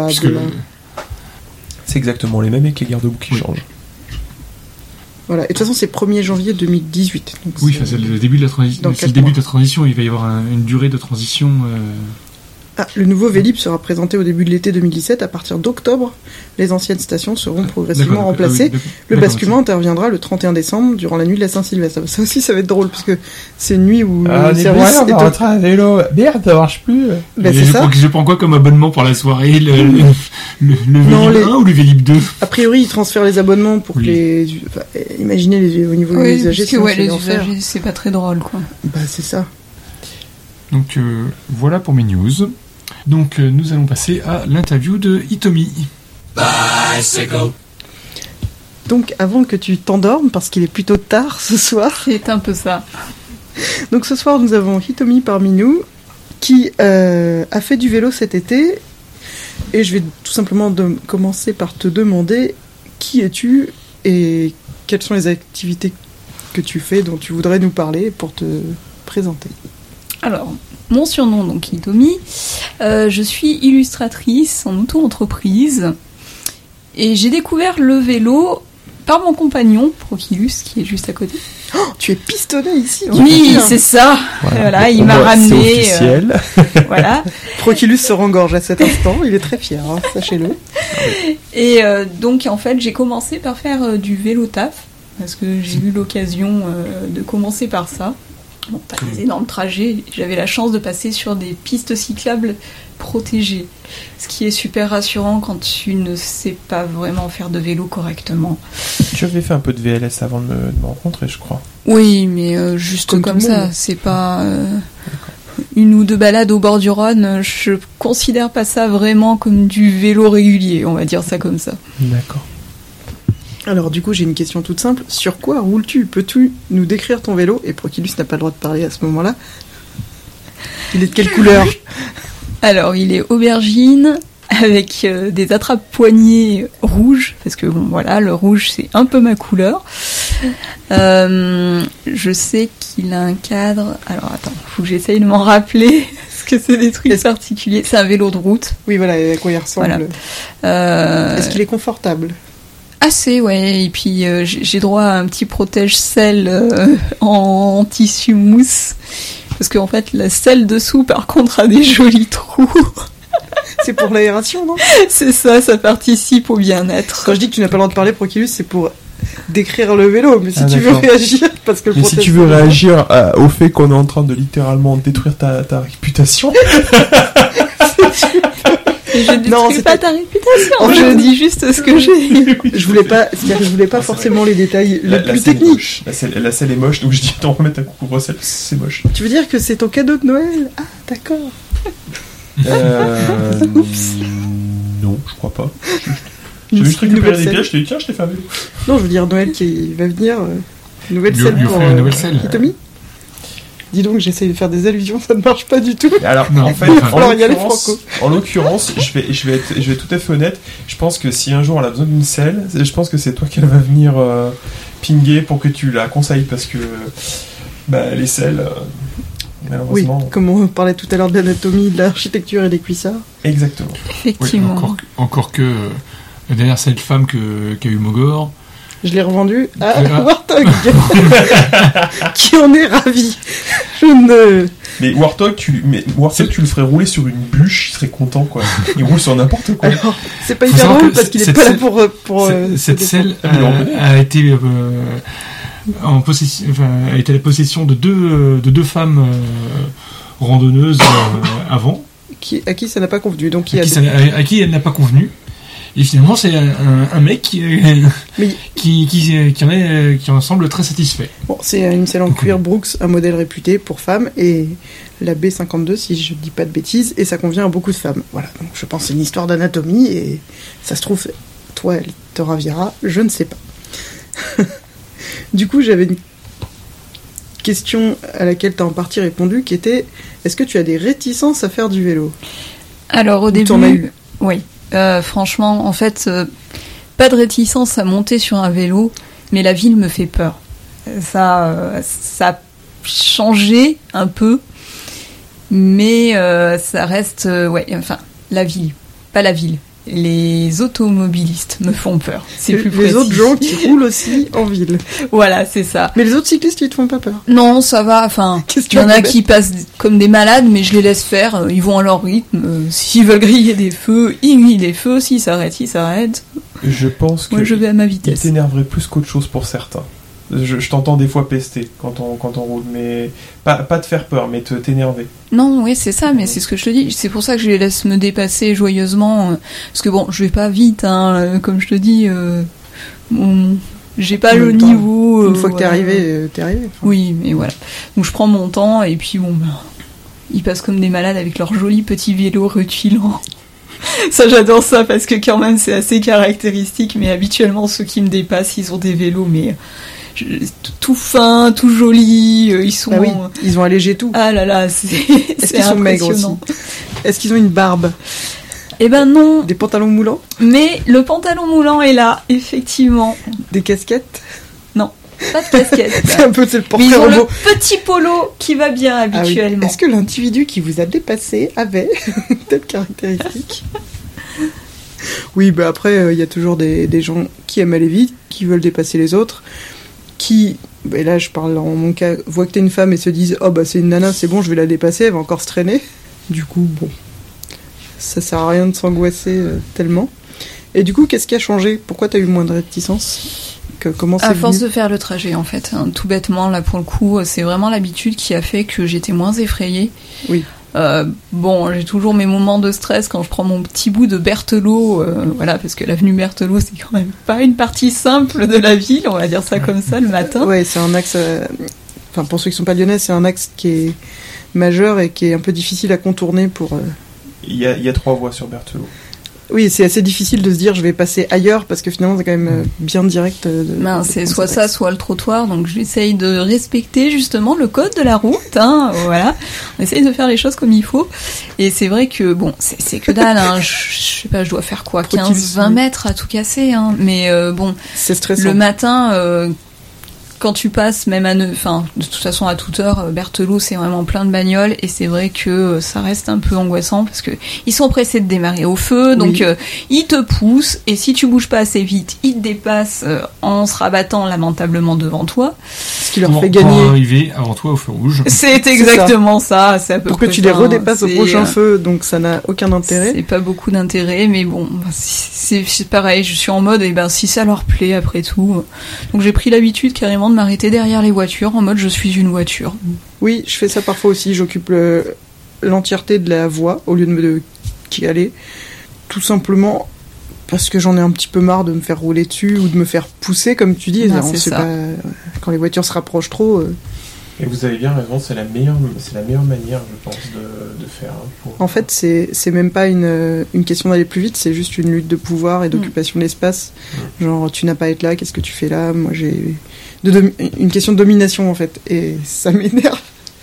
C'est exactement les mêmes avec les garde-boue qui changent.
Voilà. Et de toute façon, c'est 1er janvier 2018. Donc
oui, c'est le début de la transition. C'est le début de la transition. Il va y avoir une durée de transition.
Le nouveau Vélib sera présenté au début de l'été 2017. À partir d'octobre, les anciennes stations seront progressivement remplacées. Le basculement interviendra le 31 décembre durant la nuit de la Saint-Sylvestre. Ça aussi, ça va être drôle parce que c'est une nuit où le service
on va rentrer à vélo. Merde, ça marche plus.
Je prends quoi comme abonnement pour la soirée, le Vélib 1 ou le Vélib 2?
A priori, ils transfèrent les abonnements pour que imaginez au niveau des usagers.
Les usagers, c'est pas très drôle, quoi.
C'est ça.
Donc voilà pour mes news. Donc nous allons passer à l'interview de Hitomi.
Bicycle.
Donc avant que tu t'endormes, parce qu'il est plutôt tard ce soir.
C'est un peu ça.
Donc ce soir nous avons Hitomi parmi nous qui a fait du vélo cet été. Et je vais tout simplement commencer par te demander qui es-tu et quelles sont les activités que tu fais dont tu voudrais nous parler pour te présenter.
Alors, mon surnom, donc Hitomi, je suis illustratrice en auto-entreprise et j'ai découvert le vélo par mon compagnon, Prochilus, qui est juste à côté.
Oh, tu es pistonné ici.
Oui, c'est ça. Voilà, il m'a ramené.
C'est officiel.
Voilà.
Prochilus se rengorge à cet instant, il est très fier, sachez-le.
Et donc, en fait, j'ai commencé par faire du vélo taf, parce que j'ai eu l'occasion de commencer par ça. Bon, pas des énormes trajets, j'avais la chance de passer sur des pistes cyclables protégées, ce qui est super rassurant quand tu ne sais pas vraiment faire de vélo correctement.
Tu avais fait un peu de VLS avant de me rencontrer, je crois.
Oui, mais juste comme ça, c'est pas une ou deux balades au bord du Rhône, je considère pas ça vraiment comme du vélo régulier, on va dire ça comme ça.
D'accord.
Alors du coup j'ai une question toute simple, sur quoi roules-tu ? Peux-tu nous décrire ton vélo ? Et Prochilus n'a pas le droit de parler à ce moment-là. Il est de quelle couleur ?
Alors il est aubergine avec des attrape-poignets rouges, parce que bon voilà, le rouge c'est un peu ma couleur. Je sais qu'il a un cadre, alors attends, faut que j'essaye de m'en rappeler, parce que c'est des trucs particuliers. C'est un vélo de route.
Oui voilà, à quoi il ressemble.
Voilà.
Est-ce qu'il est confortable ?
Assez, ouais. Et puis j'ai droit à un petit protège-sel en tissu mousse. Parce qu'en fait, la selle dessous, par contre, a des jolis trous.
C'est pour l'aération, non?
C'est ça participe au bien-être.
Quand je dis que tu n'as pas le droit de parler, Proculus, c'est pour décrire le vélo. Mais si tu veux
d'accord.
réagir, parce que le
Mais si tu veux réagir au fait qu'on est en train de littéralement détruire ta réputation.
Je ne détruis pas ta réputation. Je dis juste ce que j'ai.
Je voulais pas, c'est-à-dire que je voulais pas forcément les détails les plus techniques.
La selle est moche, donc je dis attends, remettre un couvre-sel, c'est moche.
Tu veux dire que c'est ton cadeau de Noël? Ah, d'accord.
Non, je crois pas. J'ai juste récupéré des pièges, je t'ai dit tiens, je t'ai fait un vélo.
Non, je veux dire Noël qui va venir. Nouvelle
Lui
selle pour
offrir une nouvelle selle.
Hitomi. Dis donc, j'essaye de faire des allusions, ça ne marche pas du tout.
Alors,
non,
en fait, en l'occurrence, je vais tout à fait honnête. Je pense que si un jour elle a besoin d'une selle, je pense que c'est toi qu'elle va venir pinguer pour que tu la conseilles parce que les selles,
Oui,
malheureusement.
comme on parlait tout à l'heure de l'anatomie, de l'architecture et des cuissards.
Exactement.
Effectivement.
Oui, encore que la dernière selle femme qu'a eu Mogor.
Je l'ai revendu à
Ah.
Warthog, qui en est ravi.
Mais Warthog, tu le ferais rouler sur une bûche, il serait content, quoi. Il roule sur n'importe quoi.
Alors, c'est pas
Faut
hyper
savoir
drôle
que
parce qu'il est
cette
pas là
selle-
pour
Cette selle
défendre.
a été en possession, a été la possession de deux femmes randonneuses avant,
à qui ça n'a pas convenu. Donc il y a
à qui elle n'a pas convenu. Et finalement, c'est un mec qui en semble très satisfait.
Bon, c'est une selle en cuir Brooks, un modèle réputé pour femmes, et la B52, si je dis pas de bêtises, et ça convient à beaucoup de femmes. Voilà, donc je pense que c'est une histoire d'anatomie, et ça se trouve, toi, elle te ravira, je ne sais pas. Du coup, j'avais une question à laquelle tu as en partie répondu, qui était, est-ce que tu as des réticences à faire du vélo?
Alors au
Ou t'en as
début,
eu?
oui. Franchement, en fait, pas de réticence à monter sur un vélo, mais la ville me fait peur. Ça a changé un peu, mais ça reste, la ville, pas la ville. Les automobilistes me font peur. C'est plus précis.
Les autres gens qui roulent aussi en ville.
Voilà, c'est ça.
Mais les autres cyclistes, ils te font pas peur?
Non, ça va. Enfin, il y en a qui passent comme des malades, mais je les laisse faire. Ils vont à leur rythme. S'ils veulent griller des feux, ils grillent des feux. S'ils s'arrêtent, ils s'arrêtent.
Je pense que
moi, je vais à ma
il
vitesse.
t'énerverait plus qu'autre chose pour certains. Je t'entends des fois pester quand on roule, mais pas te faire peur, mais t'énerver.
Non, oui, c'est ça, mais c'est ce que je te dis. C'est pour ça que je les laisse me dépasser joyeusement. Parce que bon, je vais pas vite, hein, comme je te dis. J'ai pas le niveau.
Une fois que t'es arrivé, t'es arrivé. Enfin.
Oui, mais voilà. Donc je prends mon temps et puis bon, ils passent comme des malades avec leurs jolis petits vélos rutilants. Ça, j'adore ça parce que quand même c'est assez caractéristique. Mais habituellement, ceux qui me dépassent, ils ont des vélos, mais tout fin, tout joli. Ils sont.
Ah oui, ils ont allégé tout.
Ah là là, c'est
Est-ce qu'ils sont maigres aussi? Est-ce qu'ils ont une barbe?
Eh ben non.
Des pantalons moulants?
Mais le pantalon moulant est là, effectivement.
Des casquettes?
Non, pas de casquette.
C'est un peu le
Mais
portrait
ils ont
robot.
le petit polo qui va bien habituellement.
Ah oui. Est-ce que l'individu qui vous a dépassé avait telle caractéristique? Oui, bah après, il y a toujours des gens qui aiment aller vite, qui veulent dépasser les autres, qui, et là je parle en mon cas, voient que t'es une femme et se disent « Oh bah c'est une nana, c'est bon, je vais la dépasser, elle va encore se traîner. » Du coup, bon, ça sert à rien de s'angoisser tellement. Et du coup, qu'est-ce qui a changé? Pourquoi t'as eu moins de réticence? Comment c'est
À force
venu?
de faire le trajet, en fait. Hein, tout bêtement, là, pour le coup, c'est vraiment l'habitude qui a fait que j'étais moins effrayée.
Oui.
Bon, j'ai toujours mes moments de stress quand je prends mon petit bout de Berthelot, voilà, parce que l'avenue Berthelot, c'est quand même pas une partie simple de la ville, on va dire ça comme ça, le matin.
Ouais, c'est un axe... Enfin, pour ceux qui sont pas lyonnais, c'est un axe qui est majeur et qui est un peu difficile à contourner pour...
Il y a 3 voies sur Berthelot.
Oui, c'est assez difficile de se dire je vais passer ailleurs parce que finalement c'est quand même bien direct.
C'est soit ça, soit le trottoir. Donc j'essaye de respecter justement le code de la route. Hein, voilà, on essaye de faire les choses comme il faut. Et c'est vrai que bon, c'est que dalle. Hein, je sais pas, je dois faire quoi, 15-20 mètres à tout casser. Hein, mais bon,
c'est stressant.
Le matin, quand tu passes même de toute façon à toute heure, Berthelot c'est vraiment plein de bagnoles et c'est vrai que ça reste un peu angoissant parce que ils sont pressés de démarrer au feu, donc ils te poussent et si tu bouges pas assez vite, ils te dépassent en se rabattant lamentablement devant toi.
Ce qui leur fait gagner.
Pour arriver avant toi au feu rouge.
C'est exactement ça. C'est à peu
pour
près
que tu les redépasses au prochain feu, donc ça n'a aucun intérêt.
C'est pas beaucoup d'intérêt, mais bon, c'est pareil. Je suis en mode, si ça leur plaît après tout. Donc j'ai pris l'habitude carrément de m'arrêter derrière les voitures en mode je suis une voiture.
Oui, je fais ça parfois aussi. J'occupe l'entièreté de la voie au lieu de me caler. Tout simplement parce que j'en ai un petit peu marre de me faire rouler dessus ou de me faire pousser, comme tu dis.
Non, c'est ça.
Pas, quand les voitures se rapprochent trop.
Et vous avez bien raison, c'est la meilleure manière, je pense, de faire.
En fait, c'est même pas une question d'aller plus vite, c'est juste une lutte de pouvoir et d'occupation de l'espace. Genre, tu n'as pas à être là, qu'est-ce que tu fais là ? Moi, j'ai une question de domination, en fait. Et ça m'énerve.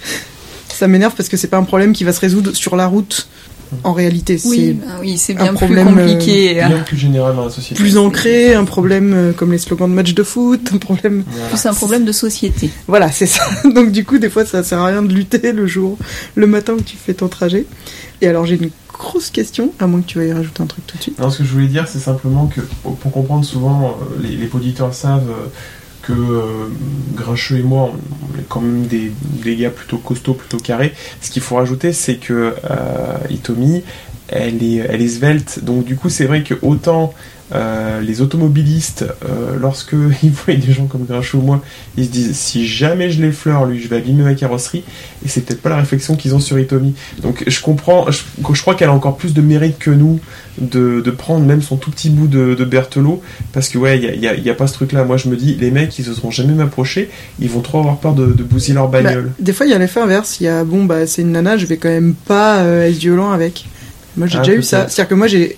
Ça m'énerve parce que c'est pas un problème qui va se résoudre sur la route. En réalité,
c'est bien
un problème
plus compliqué.
Bien plus général dans la société.
Plus ancré, un problème comme les slogans de match de foot, un problème...
Voilà. Plus un problème de société.
Voilà, c'est ça. Donc du coup, des fois, ça sert à rien de lutter le matin où tu fais ton trajet. Et alors, j'ai une grosse question, à moins que tu veuilles rajouter un truc tout de suite.
Non, ce que je voulais dire, c'est simplement que, pour comprendre souvent, les auditeurs savent... que Grincheux et moi, on est quand même des gars plutôt costauds, plutôt carrés. Ce qu'il faut rajouter, c'est que Hitomi, elle est svelte. Donc du coup, c'est vrai que autant les automobilistes, lorsque ils voient des gens comme Grincheux ou moi, ils se disent si jamais je l'effleure, lui, je vais abîmer ma carrosserie. Et c'est peut-être pas la réflexion qu'ils ont sur Hitomi. Donc je comprends, je crois qu'elle a encore plus de mérite que nous de prendre même son tout petit bout de Berthelot, parce que il y a pas ce truc là. Moi je me dis, les mecs ils oseront jamais m'approcher, ils vont trop avoir peur de bousiller leur bagnole.
Des fois il y a l'effet inverse, il y a c'est une nana, je vais quand même pas être violent avec. Moi j'ai déjà eu ça, c'est-à-dire que moi j'ai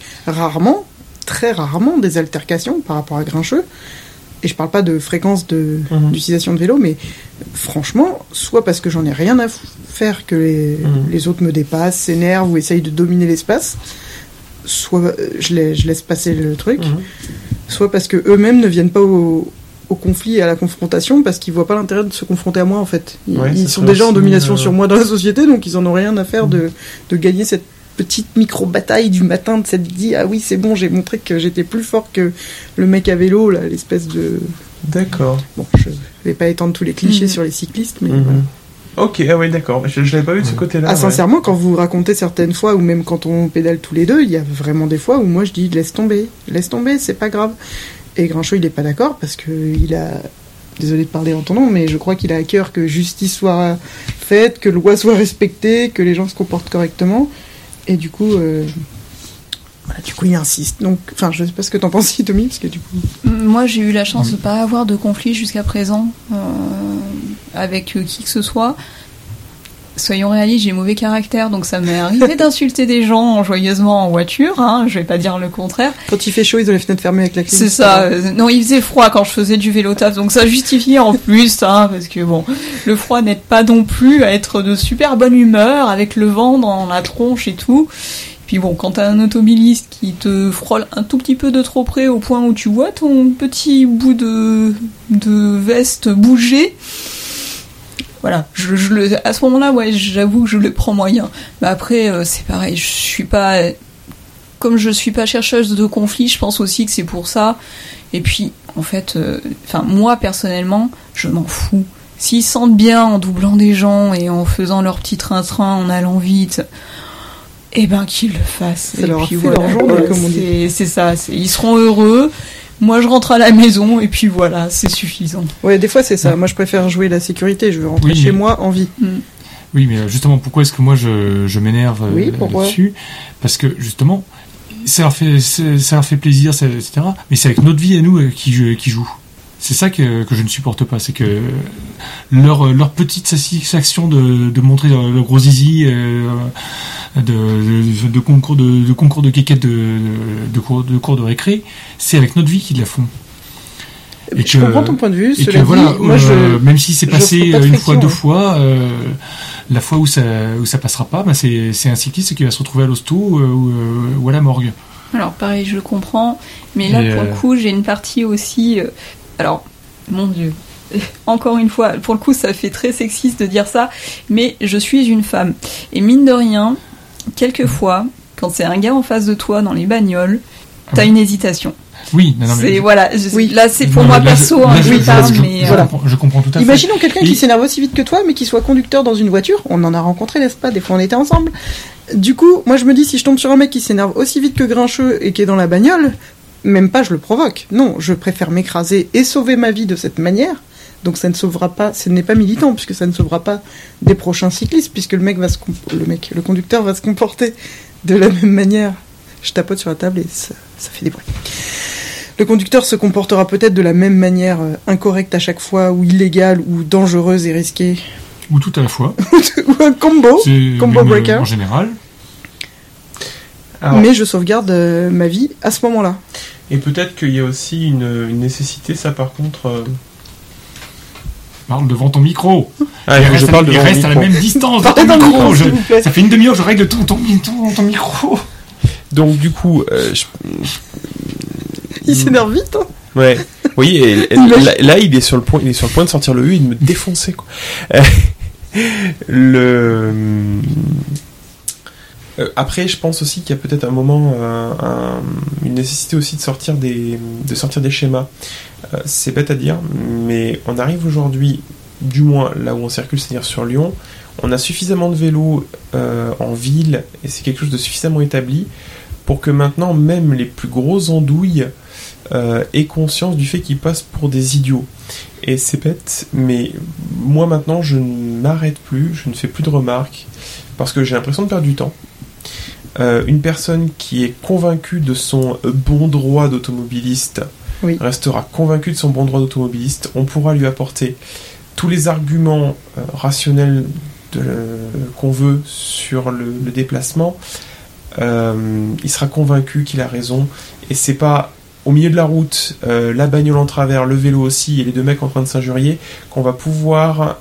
très rarement des altercations par rapport à Grincheux, et je parle pas de fréquence d'utilisation de vélo, mais franchement, soit parce que j'en ai rien à faire que les autres me dépassent, s'énervent ou essayent de dominer l'espace, soit je laisse passer le truc, soit parce que eux-mêmes ne viennent pas au conflit et à la confrontation parce qu'ils voient pas l'intérêt de se confronter à moi en fait. Ils sont déjà en domination sur moi dans la société, donc ils en ont rien à faire de gagner cette petite micro-bataille du matin, de s'être dit ah oui c'est bon, j'ai montré que j'étais plus fort que le mec à vélo là, l'espèce de...
D'accord.
Bon, je vais pas étendre tous les clichés sur les cyclistes, mais voilà.
Ok, ah oui, d'accord. Je l'avais pas vu de ce côté-là.
Ah, sincèrement, quand vous racontez certaines fois, ou même quand on pédale tous les deux, il y a vraiment des fois où moi je dis laisse tomber, c'est pas grave. Et Grincheux, il est pas d'accord parce que il a... Désolé de parler en ton nom, mais je crois qu'il a à cœur que justice soit faite, que loi soit respectée, que les gens se comportent correctement. Et du coup, il insiste. Donc, je sais pas ce que t'en penses, Tommy, parce que du coup...
Moi, j'ai eu la chance de pas avoir de conflit jusqu'à présent avec qui que ce soit. Soyons réalistes, j'ai mauvais caractère, donc ça m'est arrivé d'insulter des gens joyeusement en voiture, je vais pas dire le contraire.
Quand il fait chaud, ils ont les fenêtres fermées avec la clim.
C'est ça. Non, il faisait froid quand je faisais du vélo taf, donc ça justifiait en plus, parce que bon, le froid n'aide pas non plus à être de super bonne humeur, avec le vent dans la tronche et tout. Puis bon, quand t'as un automobiliste qui te frôle un tout petit peu de trop près au point où tu vois ton petit bout de veste bouger... Voilà, à ce moment-là, j'avoue que je le prends moyen. Mais après, c'est pareil, comme je suis pas chercheuse de conflit, je pense aussi que c'est pour ça. Et puis, en fait, moi, personnellement, je m'en fous. S'ils sentent bien en doublant des gens et en faisant leur petit train-train, en allant vite, qu'ils le fassent.
Ça leur fait leur journée, comme on dit.
C'est ça, ils seront heureux. Moi, je rentre à la maison et puis voilà, c'est suffisant.
Ouais, des fois, c'est ça. Moi, je préfère jouer la sécurité. Je veux rentrer chez moi en vie.
Oui, mais justement, pourquoi est-ce que moi, je m'énerve là-dessus ? Parce que, justement, ça leur fait plaisir, etc. Mais c'est avec notre vie à nous qui jouent. C'est ça que je ne supporte pas. C'est que leur petite satisfaction de montrer le gros zizi... de concours de quéquettes de cours de récré, c'est avec notre vie qu'ils la font.
Et je comprends ton point de vue.
Et moi, même si c'est passé une fois, deux fois, la fois où ça passera pas, c'est un cycliste qui va se retrouver à l'hosto ou à la morgue.
Alors pareil, je comprends, mais là pour le coup, j'ai une partie aussi. Alors, mon Dieu. encore une fois, pour le coup, ça fait très sexiste de dire ça, mais je suis une femme. Et mine de rien, quelquefois, quand c'est un gars en face de toi dans les bagnoles, t'as une hésitation.
Oui, non, mais...
Là, c'est pour moi perso, mais...
Voilà. Je comprends tout à fait.
Imaginons quelqu'un qui s'énerve aussi vite que toi, mais qui soit conducteur dans une voiture. On en a rencontré, n'est-ce pas? Des fois, on était ensemble. Du coup, moi, je me dis, si je tombe sur un mec qui s'énerve aussi vite que Grincheux et qui est dans la bagnole, même pas, je le provoque. Non, je préfère m'écraser et sauver ma vie de cette manière. Donc, ça ne sauvera pas, ce n'est pas militant, puisque ça ne sauvera pas des prochains cyclistes, puisque le conducteur va se comporter de la même manière. Je tapote sur la table et ça fait des bruits. Le conducteur se comportera peut-être de la même manière incorrecte à chaque fois, ou illégale, ou dangereuse et risquée.
Ou tout à la fois.
Ou un combo breaker.
En général.
Alors,
mais je sauvegarde ma vie à ce moment-là.
Et peut-être qu'il y a aussi une nécessité, ça par contre...
Parle devant ton micro.
Je parle devant
il reste à la même distance de ton micro. Ça fait une demi-heure que je règle ton micro.
Donc du coup...
Il s'énerve vite, hein.
Ouais. Oui, là, il est sur le point de sortir le U et de me défoncer, quoi. Après, je pense aussi qu'il y a peut-être un moment, une nécessité aussi de sortir des schémas. C'est bête à dire, mais on arrive aujourd'hui, du moins là où on circule, c'est-à-dire sur Lyon, on a suffisamment de vélos en ville, et c'est quelque chose de suffisamment établi, pour que maintenant, même les plus grosses andouilles aient conscience du fait qu'ils passent pour des idiots. Et c'est bête, mais moi maintenant, je ne m'arrête plus, je ne fais plus de remarques, parce que j'ai l'impression de perdre du temps. Une personne qui est convaincue de son bon droit d'automobiliste restera convaincue de son bon droit d'automobiliste. On pourra lui apporter tous les arguments rationnels qu'on veut sur le déplacement. Il sera convaincu qu'il a raison, et c'est pas au milieu de la route, la bagnole en travers, le vélo aussi, et les deux mecs en train de s'injurier, qu'on va pouvoir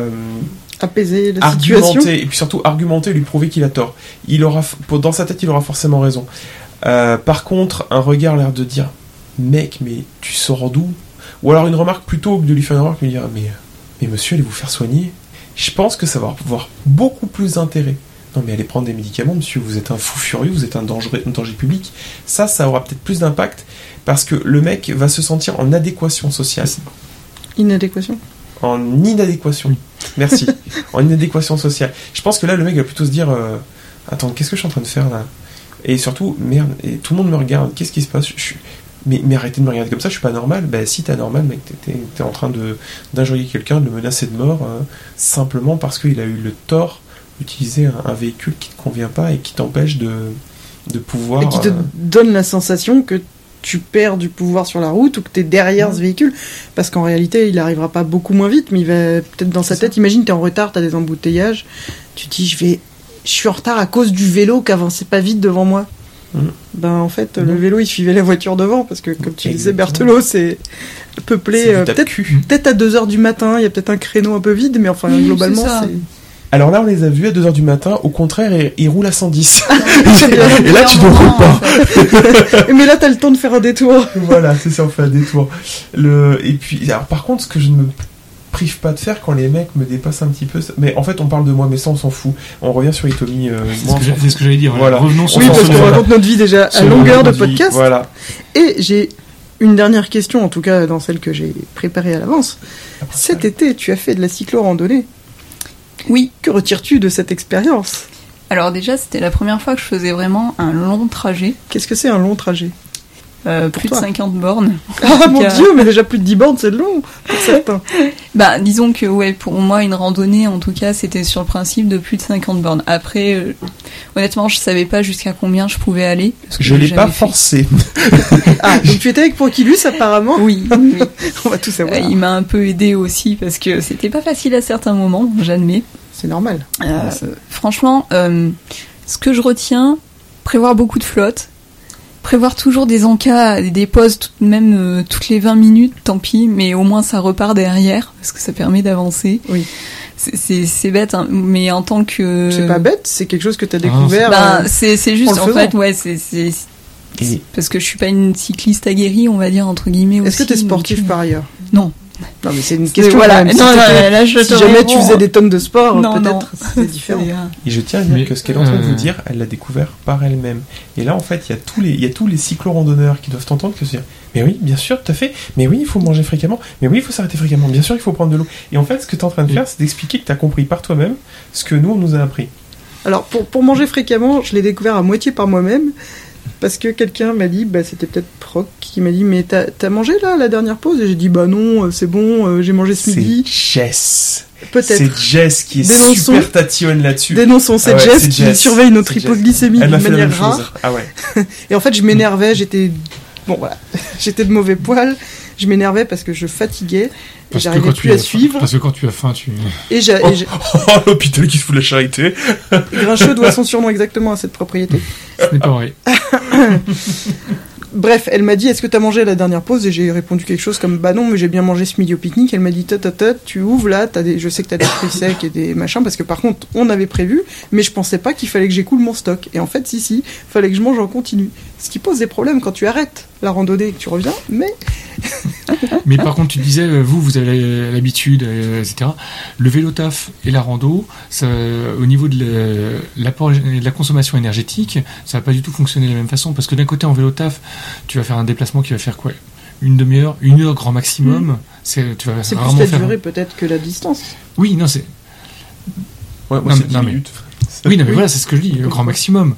apaiser la
argumenter,
situation.
et puis surtout argumenter et lui prouver qu'il a tort. Dans sa tête, il aura forcément raison. Par contre, un regard a l'air de dire « Mec, mais tu sors d'où ?» Ou alors une remarque, plutôt que de lui faire une remarque, lui dire « Mais monsieur, allez vous faire soigner ?» Je pense que ça va avoir beaucoup plus d'intérêt. Non mais allez prendre des médicaments, monsieur, vous êtes un fou furieux, vous êtes un danger public. Ça aura peut-être plus d'impact, parce que le mec va se sentir en adéquation sociale.
Inadéquation.
En inadéquation. Merci. En inadéquation sociale. Je pense que là, le mec va plutôt se dire attends, qu'est-ce que je suis en train de faire là? Et surtout, merde, et tout le monde me regarde, qu'est-ce qui se passe? Mais arrêtez de me regarder comme ça, je suis pas normal. Ben si, t'es anormal, mec, t'es en train d'injurier quelqu'un, de le menacer de mort, simplement parce qu'il a eu le tort d'utiliser un véhicule qui te convient pas et qui t'empêche de pouvoir...
Et qui te donne la sensation que tu perds du pouvoir sur la route, ou que t'es derrière ce véhicule, parce qu'en réalité il arrivera pas beaucoup moins vite, mais il va peut-être dans sa tête, imagine t'es en retard, t'as des embouteillages, tu te dis je suis en retard à cause du vélo qui avançait pas vite devant moi. Ben en fait le vélo il suivait la voiture devant, parce que comme tu disais Berthelot, c'est peuplé, peut-être à 2h du matin, il y a peut-être un créneau un peu vide, mais enfin globalement c'est...
Alors là, on les a vus à 2h du matin, au contraire, ils roulent à 110. Et là, tu ne roules pas.
Mais là, t'as le temps de faire un détour.
Voilà, c'est ça, on fait un détour. Et puis, alors, par contre, ce que je ne me prive pas de faire quand les mecs me dépassent un petit peu... Mais en fait, on parle de moi, mais ça, on s'en fout. On revient sur Hitomi.
C'est ce que j'allais dire.
Voilà.
Revenons sur
parce qu'on raconte notre vie déjà à longueur de podcast.
Voilà.
Et j'ai une dernière question, en tout cas dans celle que j'ai préparée à l'avance. Cet été, tu as fait de la cyclo-randonnée.
Oui.
Que retires-tu de cette expérience?
Alors déjà, c'était la première fois que je faisais vraiment un long trajet.
Qu'est-ce que c'est un long trajet?
Plus de 50 bornes.
Ah mon Dieu, mais déjà plus de 10 bornes, c'est long pour certains.
Bah, disons que ouais, pour moi, une randonnée, en tout cas, c'était sur le principe de plus de 50 bornes. Après, honnêtement, je savais pas jusqu'à combien je pouvais aller. Parce que
je l'ai pas forcé.
Ah, donc tu étais avec Proquilus apparemment?
Oui.
On va tout savoir.
Il m'a un peu aidé aussi, parce que c'était pas facile à certains moments, j'admets.
C'est normal.
Franchement, ce que je retiens, prévoir beaucoup de flotte, prévoir toujours des encas, des pauses même toutes les 20 minutes, tant pis, mais au moins ça repart derrière, parce que ça permet d'avancer.
Oui.
C'est bête, hein, mais en tant que...
C'est pas bête, c'est quelque chose que t'as découvert.
C'est juste, en fait, ouais, c'est parce que je suis pas une cycliste aguerrie, on va dire, entre guillemets.
Est-ce que t'es sportif par ailleurs?
Non,
Non, mais c'est une question.
Voilà.
Même,
non, là, je
si jamais tu faisais des tonnes de sport,
non,
peut-être c'est différent.
Et je tiens à dire que ce qu'elle est en train de vous dire, elle l'a découvert par elle-même. Et là, en fait, il y a tous les cyclo-randonneurs qui doivent entendre que se dire, mais oui, bien sûr, tout à fait. Mais oui, il faut manger fréquemment. Mais oui, il faut s'arrêter fréquemment. Bien sûr, il faut prendre de l'eau. Et en fait, ce que tu es en train de faire, c'est d'expliquer que tu as compris par toi-même ce que nous, on nous a appris.
Alors, pour manger fréquemment, je l'ai découvert à moitié par moi-même. Parce que quelqu'un m'a dit, c'était peut-être Proc qui m'a dit, mais t'as mangé là la dernière pause? Et j'ai dit, non, c'est bon, j'ai mangé ce midi.
C'est Jess.
Peut-être.
C'est Jess qui est super tatillonne là-dessus.
Dénonçons, c'est Jess qui surveille notre hypoglycémie d'une manière rare.
Ah ouais.
Et en fait, je m'énervais, j'étais de mauvais poil. Je m'énervais parce que je fatiguais et j'arrivais plus à suivre.
Parce que quand tu as faim, tu...
l'hôpital qui se fout de la charité.
Grincheux doit son surnom exactement à cette propriété.
Ce n'est pas vrai.
Bref, elle m'a dit, est-ce que t'as mangé à la dernière pause? Et j'ai répondu quelque chose comme, non, mais j'ai bien mangé ce midi au pique-nique. Elle m'a dit, tu ouvres là, je sais que t'as des fruits secs et des machins, parce que par contre, on avait prévu, mais je pensais pas qu'il fallait que j'écoule mon stock. Et en fait, si, fallait que je mange en continu. Ce qui pose des problèmes quand tu arrêtes la randonnée et que tu reviens, mais...
Mais par contre, tu disais, vous avez l'habitude, etc. Le vélo taf et la rando, ça, au niveau de l'apport et de la consommation énergétique, ça va pas du tout fonctionner de la même façon. Parce que d'un côté, en vélo taf, tu vas faire un déplacement qui va faire quoi? Une demi-heure, 1 heure grand maximum. C'est
plus la durée peut-être que la distance.
Oui, non, c'est...
Ouais, moi, c'est 10 minutes.
Oui, non, mais voilà, c'est ce que je dis, le grand maximum.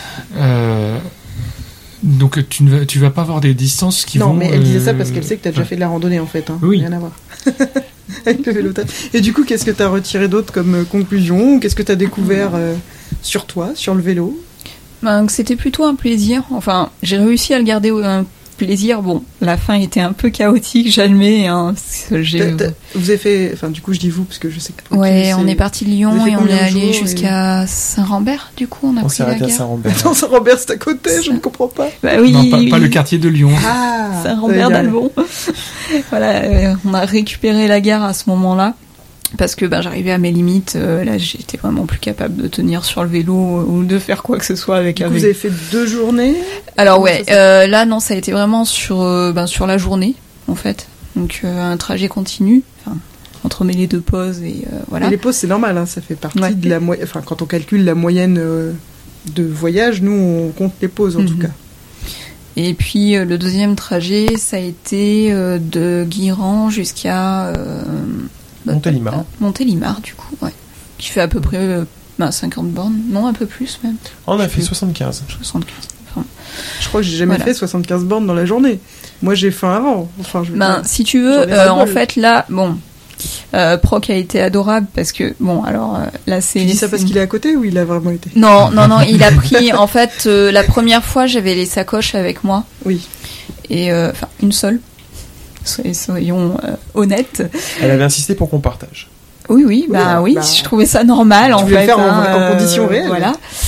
Donc tu vas pas avoir des distances qui vont...
Non, mais elle disait ça parce qu'elle sait que tu as déjà fait de la randonnée en fait.
Oui.
Rien à voir. Avec le vélo taf. Et du coup, qu'est-ce que tu as retiré d'autre comme conclusion? Qu'est-ce que tu as découvert sur toi, sur le vélo?
Que c'était plutôt un plaisir. Enfin, j'ai réussi à le garder un plaisir. Bon, la fin était un peu chaotique, j'admets. Hein,
vous avez fait... Enfin, du coup, je dis vous, parce que je sais que...
Ouais, on est parti de Lyon et on est allé jusqu'à Saint-Rambert, du coup, on s'est arrêté
à Saint-Rambert.
Attends, Saint-Rambert, c'est à côté, je ne comprends pas.
Bah oui.
Non, pas le quartier de Lyon.
Ah,
Saint-Rambert d'Albon. Voilà, on a récupéré la gare à ce moment-là. Parce que j'arrivais à mes limites, là j'étais vraiment plus capable de tenir sur le vélo ou de faire quoi que ce soit avec un vélo.
Vous avez fait 2 journées?
Alors ouais, là non, ça a été vraiment sur la journée en fait. Donc un trajet continu, entremêlé de pauses et voilà.
Et les pauses c'est normal, hein, ça fait partie de la moyenne. Enfin quand on calcule la moyenne de voyage, nous on compte les pauses en tout cas.
Et puis le deuxième trajet, ça a été de Guiran jusqu'à Montélimar, du coup, ouais. Qui fait à peu près 50 bornes, non, un peu plus même.
On a fait 75.
75. Enfin,
je crois que j'ai jamais fait 75 bornes dans la journée. Moi, j'ai faim avant. Enfin,
si tu veux, en fait, là, Proc a été adorable parce que, là, c'est...
Tu dis ça parce qu'il est à côté ou il a vraiment été?
Non, il a pris, en fait, la première fois, j'avais les sacoches avec moi.
Oui.
Et, une seule. Soyons honnêtes.
Elle avait insisté pour qu'on partage.
Oui, je trouvais ça normal.
Tu voulais le faire en conditions réelles.
Voilà.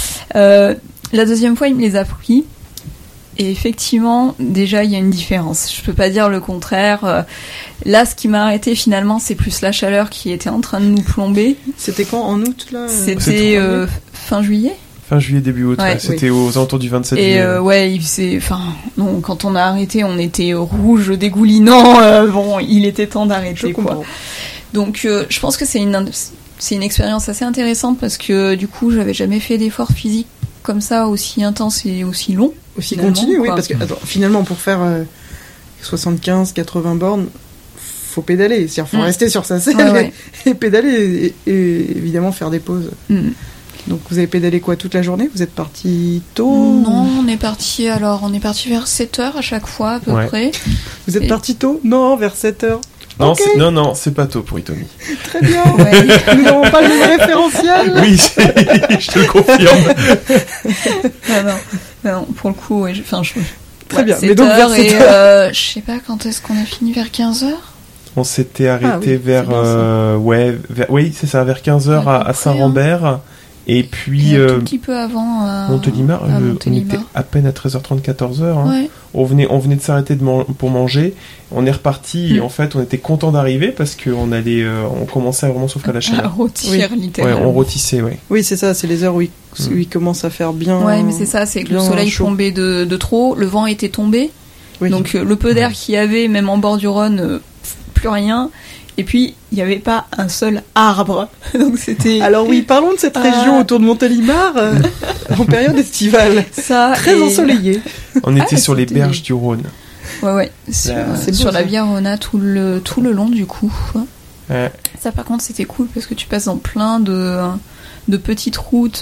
La deuxième fois, il me les a pris. Et effectivement, déjà, il y a une différence. Je peux pas dire le contraire. Là, ce qui m'a arrêté finalement, c'est plus la chaleur qui était en train de nous plomber.
C'était quand, en août là?
C'était fin juillet.
Fin juillet, début août, c'était aux alentours du 27 juillet.
Il faisait... quand on a arrêté, on était rouge, dégoulinant. Il était temps d'arrêter, quoi. Donc, je pense que c'est une expérience assez intéressante parce que, du coup, j'avais jamais fait d'effort physique comme ça, aussi intense et aussi long.
Aussi continu, oui, parce que, finalement, pour faire 75-80 bornes, faut pédaler. C'est-à-dire, faut rester sur sa selle et pédaler et évidemment faire des pauses. Donc vous avez pédalé quoi toute la journée? Vous êtes parti tôt?
Non, on est parti vers 7h à chaque fois à peu près.
Vous êtes parti tôt? Non, vers 7h.
Non, non, c'est pas tôt pour Itomi.
Très bien. Nous n'avons pas le même référentiel.
Oui, je te le confirme.
non, pour le coup,
très bien.
Mais donc vers 7h. Je sais pas quand est-ce qu'on a fini, vers 15h?
On s'était arrêté vers c'est ça, vers 15h à Saint-Rambert. Et puis
un tout petit peu avant
Montélimar, on était à peine à 13h30, 14h. Hein. On venait de s'arrêter pour manger. On est reparti et en fait on était content d'arriver parce qu'on on commençait à vraiment souffrir la chaleur.
À rôtir littéralement.
Ouais, on rôtissait,
Oui, c'est ça, c'est les heures où il commence à faire bien.
Ouais, mais c'est ça, c'est que le soleil tombait de trop, le vent était tombé. Oui. Donc le peu d'air qu'il y avait, même en bord du Rhône, plus plus rien. Et puis, il n'y avait pas un seul arbre. Donc c'était...
Alors oui, parlons de cette région autour de Montélimar, en période estivale.
Ça,
très ensoleillée.
On était sur les berges du Rhône.
Ouais. Sur la Via Rona tout le long, du coup.
Ouais.
Ça, par contre, c'était cool parce que tu passes dans plein de petites routes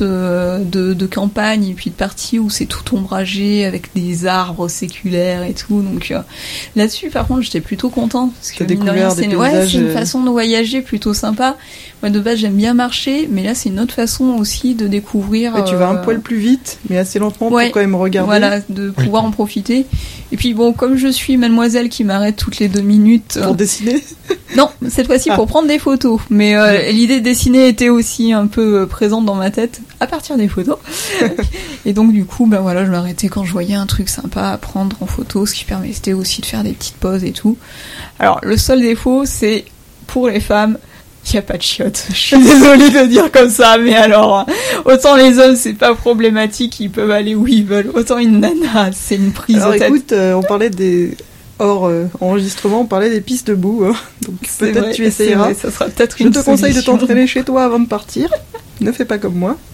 de campagne et puis de parties où c'est tout ombragé avec des arbres séculaires et tout. Donc là-dessus, par contre, j'étais plutôt contente parce que mine de rien, c'est une façon de voyager plutôt sympa. Moi, de base, j'aime bien marcher, mais là, c'est une autre façon aussi de découvrir.
Tu vas un poil plus vite, mais assez lentement pour quand même regarder.
Voilà, de pouvoir en profiter. Et puis bon, comme je suis mademoiselle qui m'arrête toutes les 2 minutes...
Pour dessiner ?
Non, cette fois-ci pour prendre des photos. Mais l'idée de dessiner était aussi un peu présente dans ma tête à partir des photos. Et donc du coup, je m'arrêtais quand je voyais un truc sympa à prendre en photo, ce qui permettait aussi de faire des petites pauses et tout. Alors, le seul défaut, c'est pour les femmes... Il n'y a pas de chiottes. Je suis désolée de le dire comme ça, mais alors, autant les hommes, c'est pas problématique, ils peuvent aller où ils veulent. Autant une nana, c'est une prise de tête.
Alors écoute, on parlait hors enregistrement, on parlait des pistes de boue. Donc peut-être tu essayeras.
Ça sera peut-être
Je te conseille de t'entraîner chez toi avant de partir. Ne fais pas comme moi.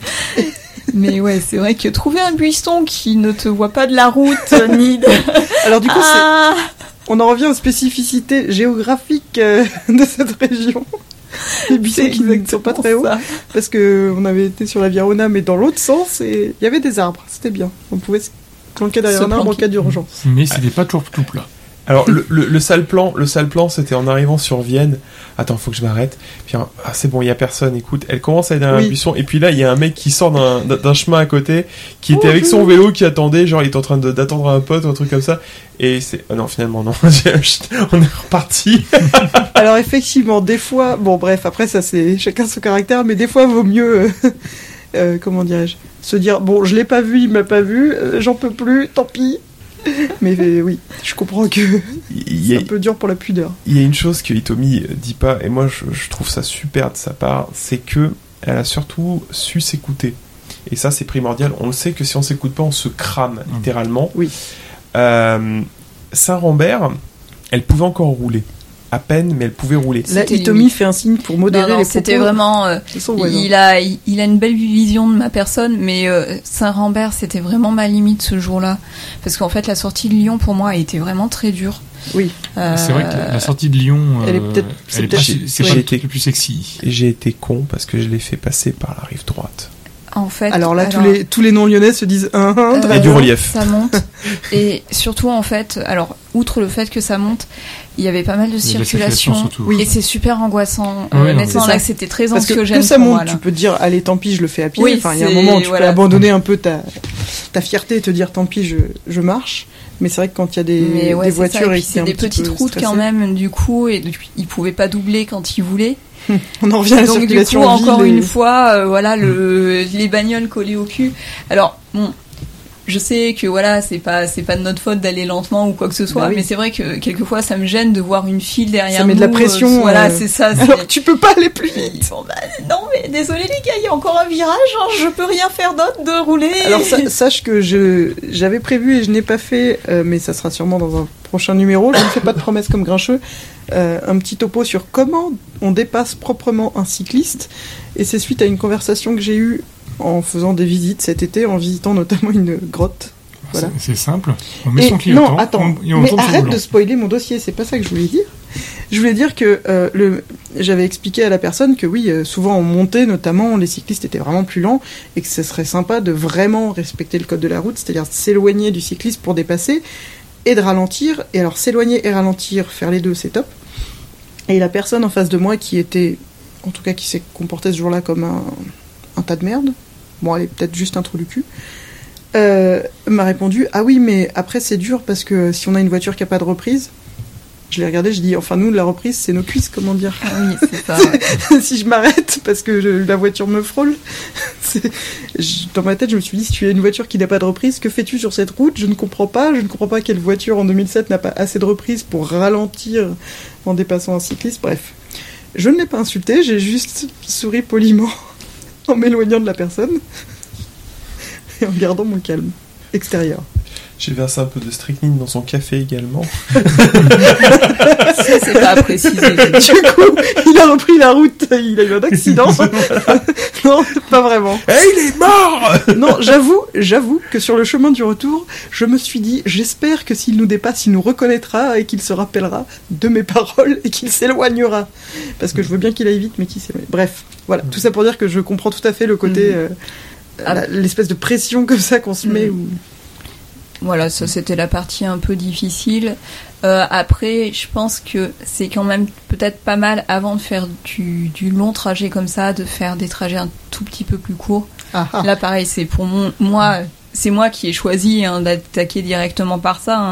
Mais ouais, c'est vrai que trouver un buisson qui ne te voit pas de la route, ni de...
Alors du coup, on en revient aux spécificités géographiques de cette région. Les buissons qui ne sont pas très hauts, parce que on avait été sur la Via Rona, mais dans l'autre sens, et il y avait des arbres, c'était bien. On pouvait se planquer derrière un arbre en cas d'urgence.
Mais c'était pas toujours tout plat.
Alors le sale plan, c'était en arrivant sur Vienne. Attends, faut que je m'arrête. Puis c'est bon, il y a personne. Écoute, elle commence à aller dans un buisson, et puis là il y a un mec qui sort d'un chemin à côté, qui était avec son vélo, qui attendait, genre il était en train d'attendre un pote ou un truc comme ça. Et c'est non, finalement non, on est reparti.
Alors effectivement, des fois, bon bref, après ça c'est chacun son caractère, mais des fois vaut mieux, comment dirais-je, se dire bon, je l'ai pas vu, il m'a pas vu, j'en peux plus, tant pis. Mais oui, je comprends que c'est un peu dur pour la pudeur.
Il y a une chose que Hitomi dit pas, et moi je trouve ça super de sa part, c'est que elle a surtout su s'écouter. Et ça c'est primordial. On le sait que si on s'écoute pas, on se crame littéralement.
Oui.
Saint-Rambert, elle pouvait encore rouler. À peine, mais elle pouvait rouler.
Là, Hitomi fait un signe pour modérer les propos.
C'était vraiment... il a une belle vision de ma personne, mais Saint-Rambert, c'était vraiment ma limite ce jour-là. Parce qu'en fait, la sortie de Lyon, pour moi, a été vraiment très dure.
Oui.
C'est vrai que la sortie de Lyon,
elle est peut-être...
c'est pas le truc le plus sexy.
Et j'ai été con parce que je l'ai fait passer par la rive droite.
En fait,
alors là, tous les non-lyonnais se disent
il y a du relief.
Ça monte. Et surtout, en fait, alors, outre le fait que ça monte, il y avait pas mal de circulation. Et c'est super angoissant. Honnêtement, là, c'était très anxiogène.
Parce que plus ça monte, tu peux te dire, allez, tant pis, je le fais à pied. Il y a un moment où tu peux abandonner un peu ta fierté et te dire, tant pis, je marche. Mais c'est vrai que quand il y a des voitures et
c'est des petites routes quand même, du coup, et ils pouvaient pas doubler quand ils voulaient.
On en revient à la circulation.
Donc du coup, encore une fois, les bagnoles collées au cul. Alors bon, je sais que c'est pas de notre faute d'aller lentement ou quoi que ce soit, mais c'est vrai que quelquefois ça me gêne de voir une file derrière nous.
Ça met de la pression.
C'est ça.
Alors tu peux pas aller plus vite.
Non mais désolé les gars, il y a encore un virage, je peux rien faire d'autre de rouler.
Alors sache que j'avais prévu et je n'ai pas fait, mais ça sera sûrement dans un prochain numéro. Je ne fais pas de promesses comme Grincheux. Un petit topo sur comment on dépasse proprement un cycliste, et c'est suite à une conversation que j'ai eue en faisant des visites cet été, en visitant notamment une grotte. Voilà.
C'est simple, on met son client.
Non, attends, mais arrête de spoiler mon dossier, c'est pas ça que je voulais dire. Je voulais dire que j'avais expliqué à la personne que oui, souvent en montée notamment, les cyclistes étaient vraiment plus lents, et que ce serait sympa de vraiment respecter le code de la route, c'est-à-dire s'éloigner du cycliste pour dépasser, et de ralentir. Et alors s'éloigner et ralentir, faire les deux, c'est top. Et la personne en face de moi qui était, en tout cas qui s'est comportée ce jour-là comme un tas de merde, bon elle est peut-être juste un trou du cul, m'a répondu « Ah oui, mais après c'est dur parce que si on a une voiture qui n'a pas de reprise... » Je l'ai regardé, je dis « Enfin nous, la reprise, c'est nos cuisses, comment dire ?»
Ah oui, c'est ça.
Si je m'arrête parce que la voiture me frôle, dans ma tête, je me suis dit « Si tu as une voiture qui n'a pas de reprise, que fais-tu sur cette route ? Je ne comprends pas quelle voiture en 2007 n'a pas assez de reprise pour ralentir en dépassant un cycliste. » Bref, je ne l'ai pas insulté, j'ai juste souri poliment en m'éloignant de la personne et en gardant mon calme extérieur.
J'ai versé un peu de strychnine dans son café également.
Ça, c'est pas à préciser.
Du coup, il a repris la route, il a eu un accident. Non, pas vraiment.
Il est mort.
Non, j'avoue que sur le chemin du retour, je me suis dit, j'espère que s'il nous dépasse, il nous reconnaîtra et qu'il se rappellera de mes paroles et qu'il s'éloignera. Parce que je veux bien qu'il aille vite, mais qu'il s'éloigne. Bref, voilà, tout ça pour dire que je comprends tout à fait le côté, l'espèce de pression comme ça qu'on se met. Où...
Voilà, ça c'était la partie un peu difficile. Après, je pense que c'est quand même peut-être pas mal, avant de faire du long trajet comme ça, de faire des trajets un tout petit peu plus courts. Là, pareil, c'est pour moi, c'est moi qui ai choisi d'attaquer directement par ça.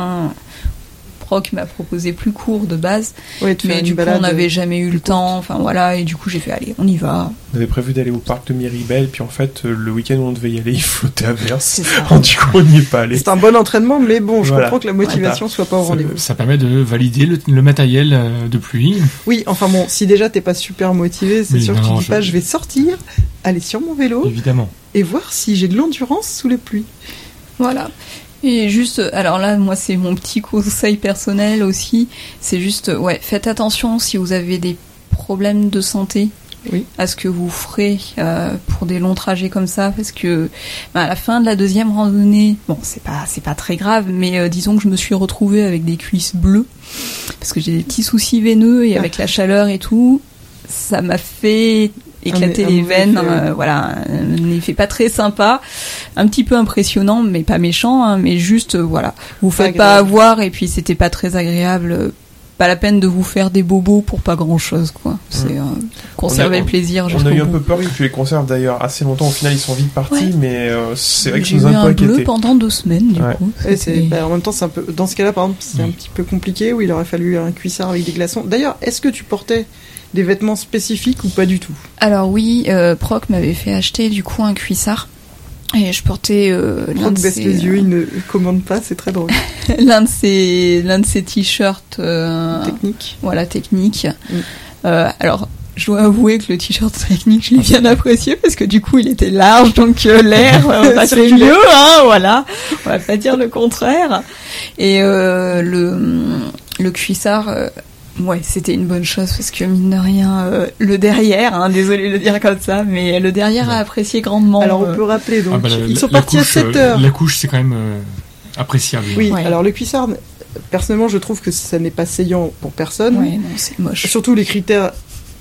Proc m'a proposé plus court de base, mais du coup on n'avait jamais eu le temps, enfin voilà, et du coup j'ai fait allez, on y va.
On avait prévu d'aller au parc de Miribel, puis en fait le week-end où on devait y aller, il flottait à verse. Du coup on n'y est pas allé.
C'est un bon entraînement, mais bon, je comprends que la motivation soit pas au rendez-vous.
Ça permet de valider le matériel de pluie.
Oui, enfin bon, si déjà t'es pas super motivé, c'est sûr que tu dis pas je vais sortir, aller sur mon vélo,
évidemment,
et voir si j'ai de l'endurance sous les pluies.
Voilà. Et juste, alors là, moi, c'est mon petit conseil personnel aussi. C'est juste, faites attention si vous avez des problèmes de santé à ce que vous ferez pour des longs trajets comme ça, parce que à la fin de la deuxième randonnée, bon, c'est pas très grave, mais disons que je me suis retrouvée avec des cuisses bleues parce que j'ai des petits soucis veineux et avec la chaleur et tout, ça m'a fait éclater les veines, voilà, un effet pas très sympa, un petit peu impressionnant, mais pas méchant, hein, mais juste, voilà, vous faites pas avoir, et puis c'était pas très agréable, pas la peine de vous faire des bobos pour pas grand chose, quoi. C'est conserver le plaisir.
On a eu un peu peur que tu les conserves d'ailleurs assez longtemps, au final ils sont vite partis, mais c'est vrai que je nous ai un peu inquiété.
J'ai eu un bleu pendant 2 semaines, du coup.
En même temps, c'est un peu, dans ce cas-là, par exemple, c'est un petit peu compliqué, où il aurait fallu un cuissard avec des glaçons. D'ailleurs, est-ce que tu portais des vêtements spécifiques ou pas du tout?
Alors oui, Proc m'avait fait acheter du coup un cuissard et je portais
Proc baisse les yeux, il ne commande pas, c'est très drôle.
l'un de ses t-shirts
technique.
Voilà, technique. Alors je dois avouer que le t-shirt technique, je l'ai bien apprécié parce que du coup il était large, donc l'air passait mieux, hein, voilà. On va pas dire le contraire. Et le cuissard. C'était une bonne chose parce que mine de rien, le derrière, désolé de le dire comme ça, mais le derrière a apprécié grandement.
Alors on peut rappeler, donc ils sont partis à 7h.
La couche, c'est quand même appréciable.
Oui, alors le cuissard, personnellement, je trouve que ça n'est pas saillant pour personne.
Ouais, non, c'est moche.
Surtout les critères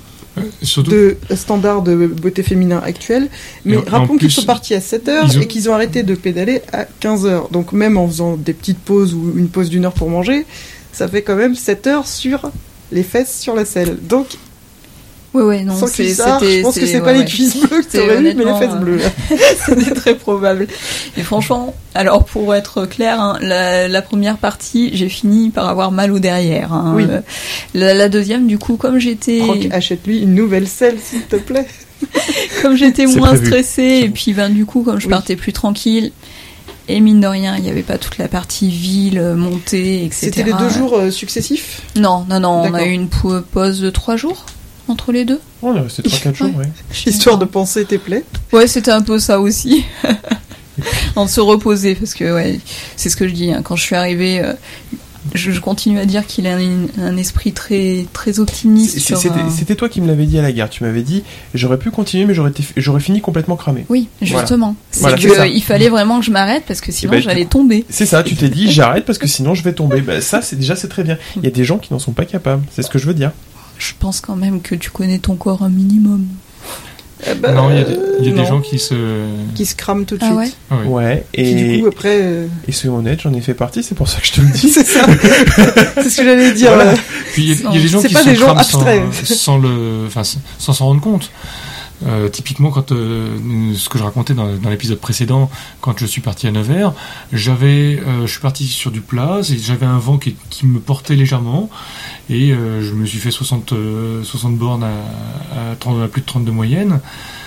de standard de beauté féminin actuel. Mais rappelons qu'ils sont partis à 7h et qu'ils ont arrêté de pédaler à 15h. Donc même en faisant des petites pauses ou une pause d'1 heure pour manger, ça fait quand même 7 heures sur les fesses sur la selle. Donc,
non,
sans cuissard, je pense que c'est pas les cuisses bleues que t'aurais eu, mais les fesses bleues.
C'était très probable. Et franchement, alors pour être clair, la première partie, j'ai fini par avoir mal au derrière.
Oui.
La deuxième, du coup, comme j'étais...
Croc, achète-lui une nouvelle selle, s'il te plaît.
Comme j'étais moins stressée, et puis du coup, comme je partais plus tranquille... Et mine de rien, il n'y avait pas toute la partie ville, montée, etc.
C'était les 2 jours successifs ?
Non, on a eu une pause de 3 jours entre les deux.
On est resté 3-4 jours, oui.
Histoire de penser tes plaies.
Ouais, c'était un peu ça aussi. De se reposer, parce que c'est ce que je dis, quand je suis arrivée... Je continue à dire qu'il a un esprit très, très optimiste.
C'était toi qui me l'avais dit à la gare. Tu m'avais dit, j'aurais pu continuer, mais j'aurais fini complètement cramé.
Oui, justement.
Voilà.
Il fallait vraiment que je m'arrête parce que sinon j'allais tomber.
C'est ça, tu t'es dit, j'arrête parce que sinon je vais tomber. Ça, c'est très bien. Il y a des gens qui n'en sont pas capables. C'est ce que je veux dire.
Je pense quand même que tu connais ton corps un minimum.
Non, il y a des gens qui se
crament tout de suite.
Ouais. Et
qui, du coup, après.
Et soyons honnêtes, j'en ai fait partie, c'est pour ça que je te le dis.
C'est ça. C'est ce que j'allais dire.
Voilà. Puis il y a des gens qui se crament sans s'en rendre compte. Typiquement, quand ce que je racontais dans l'épisode précédent, quand je suis parti à Nevers, je suis parti sur du plat, j'avais un vent qui me portait légèrement, et je me suis fait 60 bornes à plus de 30 de moyenne.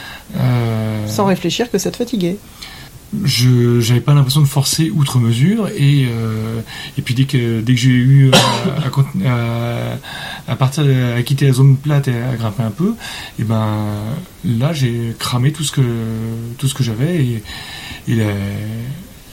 Sans réfléchir que ça te fatiguait.
J'avais pas l'impression de forcer outre mesure, et puis dès que j'ai eu à quitter la zone plate et à grimper un peu, et ben là j'ai cramé tout ce que j'avais, et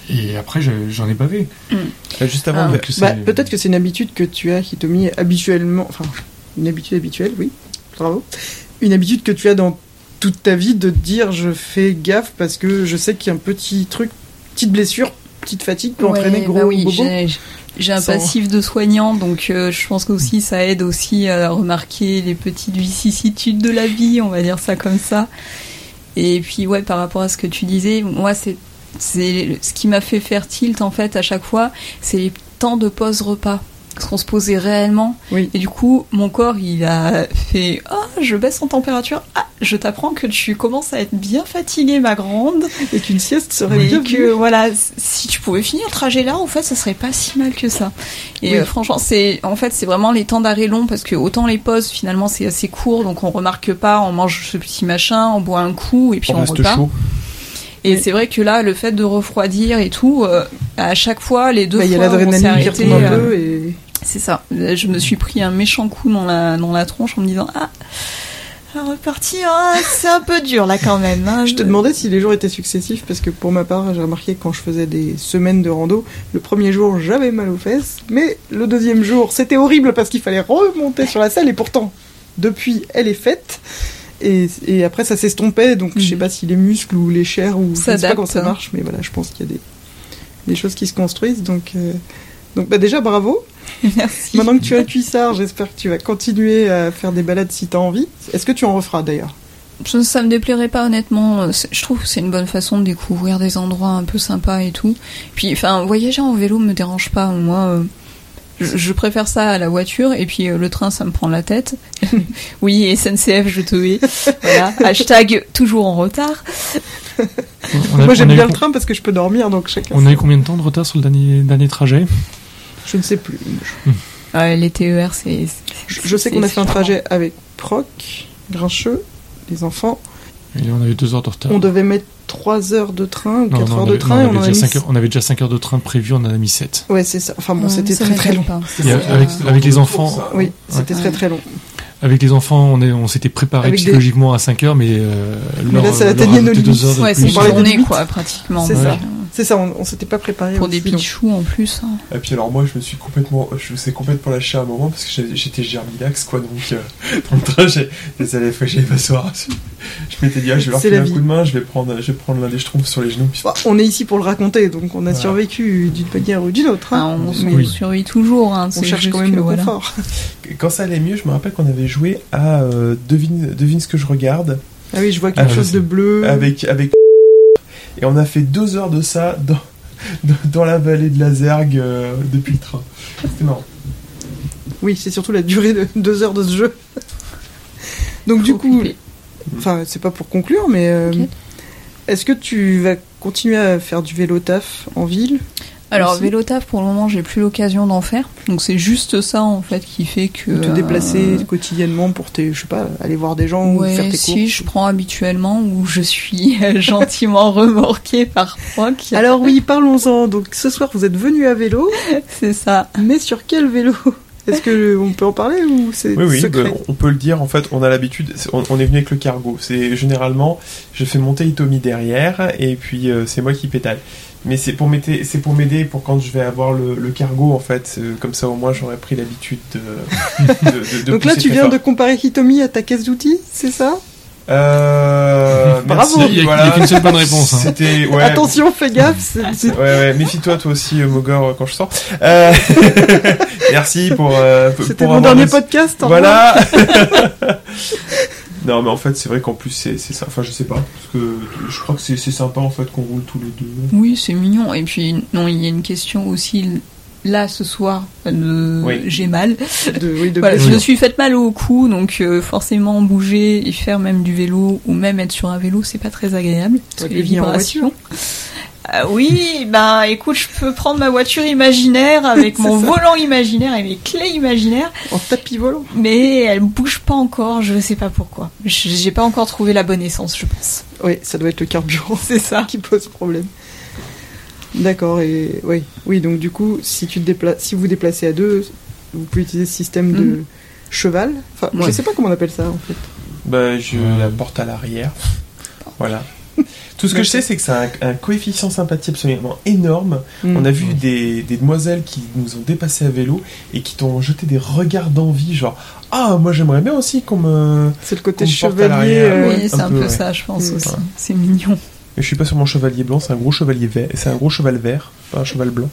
Et après, j'en ai bavé.
Juste avant,
peut-être que c'est une habitude que tu as, Hitomi, habituellement. Enfin, une habitude habituelle, oui. Bravo. Une habitude que tu as dans toute ta vie de te dire je fais gaffe parce que je sais qu'il y a un petit truc, petite blessure, petite fatigue peut entraîner gros bobo.
J'ai un passif de soignant, donc je pense qu'aussi ça aide aussi à remarquer les petites vicissitudes de la vie, on va dire ça comme ça. Et puis par rapport à ce que tu disais, moi c'est ce qui m'a fait faire tilt en fait à chaque fois, c'est les temps de pause repas. Parce qu'on se posait réellement. Oui. Et du coup, mon corps, il a fait « Oh, je baisse en température. Ah, je t'apprends que tu commences à être bien fatiguée, ma grande. »
Et qu'une sieste serait bien
que, voilà, si tu pouvais finir le trajet là, en fait, ça serait pas si mal que ça. Et franchement, c'est vraiment les temps d'arrêt longs, parce que autant les pauses, finalement, c'est assez court, donc on remarque pas, on mange ce petit machin, on boit un coup, et puis on repart. Chaud. Et c'est vrai que là, le fait de refroidir et tout, à chaque fois, les deux fois,
y a l'adrénaline qui retombe un peu et...
C'est ça. Je me suis pris un méchant coup dans la tronche en me disant repartir, c'est un peu dur là quand même. Hein.
Je te demandais si les jours étaient successifs parce que pour ma part, j'ai remarqué que quand je faisais des semaines de rando, le premier jour j'avais mal aux fesses, mais le deuxième jour c'était horrible parce qu'il fallait remonter sur la selle et pourtant depuis elle est faite. Et après ça s'estompait, donc je sais pas si les muscles ou les chairs ou je sais pas comment ça marche, mais voilà, je pense qu'il y a des choses qui se construisent, donc déjà bravo.
Merci.
Maintenant que tu as le cuissard, j'espère que tu vas continuer à faire des balades si tu as envie. Est-ce que tu en referas d'ailleurs ?
Ça me déplairait pas honnêtement. Je trouve que c'est une bonne façon de découvrir des endroits un peu sympas et tout. Puis voyager en vélo me dérange pas. Moi, je préfère ça à la voiture, et puis le train ça me prend la tête. Oui, SNCF je te hais. Voilà. # toujours en retard.
Moi j'aime bien le train parce que je peux dormir, donc chacun.
On a eu combien de temps de retard sur le dernier trajet ?
Je ne sais plus.
Les TER, c'est...
Je sais qu'on a fait un trajet avec Proc, Grincheux, les enfants.
Et on avait 2 heures de retard.
On devait mettre 3 heures de train ou 4 heures de train.
On avait déjà 5 heures de train prévues, on en a mis 7.
Ouais, c'est ça. Enfin bon, c'était très très long.
Avec les enfants...
Oui, c'était très très long.
Avec les enfants, on s'était préparé psychologiquement à 5 heures, mais
là, ça atteignait nos limites.
Ouais, c'est une journée, quoi, pratiquement.
C'est ça, on s'était pas préparé.
Pour des pichous en plus. Hein.
Et puis alors moi, je me suis complètement lâché à un moment parce que j'étais germilax, quoi, donc dans le train, désolé, faut que j'aille m'asseoir. Je m'étais dit, je vais leur filer un coup de main, je vais prendre l'un des schtroumpfs sur les genoux. Puis...
on est ici pour le raconter, donc on a survécu d'une manière ou d'une autre. Hein.
On survit toujours. Hein,
on cherche quand même le confort.
Quand ça allait mieux, je me rappelle qu'on avait joué à devine ce que je regarde.
Ah oui, je vois quelque chose de bleu.
Avec et on a fait 2 heures de ça dans la vallée de la Zergue depuis le train. C'était marrant.
Oui, c'est surtout la durée de 2 heures de ce jeu. Donc du coup, c'est pas pour conclure, mais est-ce que tu vas continuer à faire du vélo taf en ville ?
Alors vélo taf, pour le moment, j'ai plus l'occasion d'en faire. Donc c'est juste ça en fait qui fait que
te déplacer quotidiennement pour aller voir des gens ou faire tes courses.
Si je prends habituellement, où je suis gentiment remorquée par Proc.
Alors oui, parlons-en. Donc ce soir, vous êtes venus à vélo.
C'est ça.
Mais sur quel vélo ? Est-ce qu'on peut en parler ou c'est secret ?
On peut le dire. En fait, on a l'habitude. On est venu avec le cargo. C'est généralement, je fais monter Hitomi derrière et puis c'est moi qui pédale. Mais c'est pour m'aider pour quand je vais avoir le cargo, en fait. Comme ça, au moins, j'aurais pris l'habitude de
Donc là, tu viens de comparer Hitomi à ta caisse d'outils, c'est ça ?
Bravo.
Il n'y a qu'une seule bonne réponse. Hein.
Attention, fais gaffe.
Ouais, méfie-toi, toi aussi, Mogor, quand je sors. Merci pour.
C'était mon dernier podcast.
Voilà. Non, mais en fait, c'est vrai qu'en plus, c'est ça. Enfin, je sais pas. Parce que je crois que c'est sympa, en fait, qu'on roule tous les deux.
Oui, c'est mignon. Et puis, non, il y a une question aussi. Là, ce soir, j'ai mal. Je me suis faite mal au cou, donc forcément, bouger et faire même du vélo, ou même être sur un vélo, c'est pas très agréable. Parce que les vibrations. Oui, écoute, je peux prendre ma voiture imaginaire avec mon volant imaginaire et mes clés imaginaires.
En tapis volant.
Mais elle bouge pas encore, je sais pas pourquoi. J'ai pas encore trouvé la bonne essence, je pense.
Oui, ça doit être le carburant,
c'est ça
qui pose problème. D'accord, et oui, donc du coup, si vous déplacez à 2, vous pouvez utiliser ce système de cheval. Enfin, je sais pas comment on appelle ça en fait.
Je la porte à l'arrière. Voilà. Tout ce que je sais, c'est que ça a un coefficient sympathie absolument énorme. On a vu des demoiselles qui nous ont dépassé à vélo et qui t'ont jeté des regards d'envie, genre moi j'aimerais bien aussi qu'on me.
C'est le côté
chevalier. Oui, c'est un peu ça, je pense aussi. C'est mignon.
Mais je suis pas sur mon chevalier blanc, c'est un gros chevalier vert, c'est un gros cheval vert, pas un cheval blanc.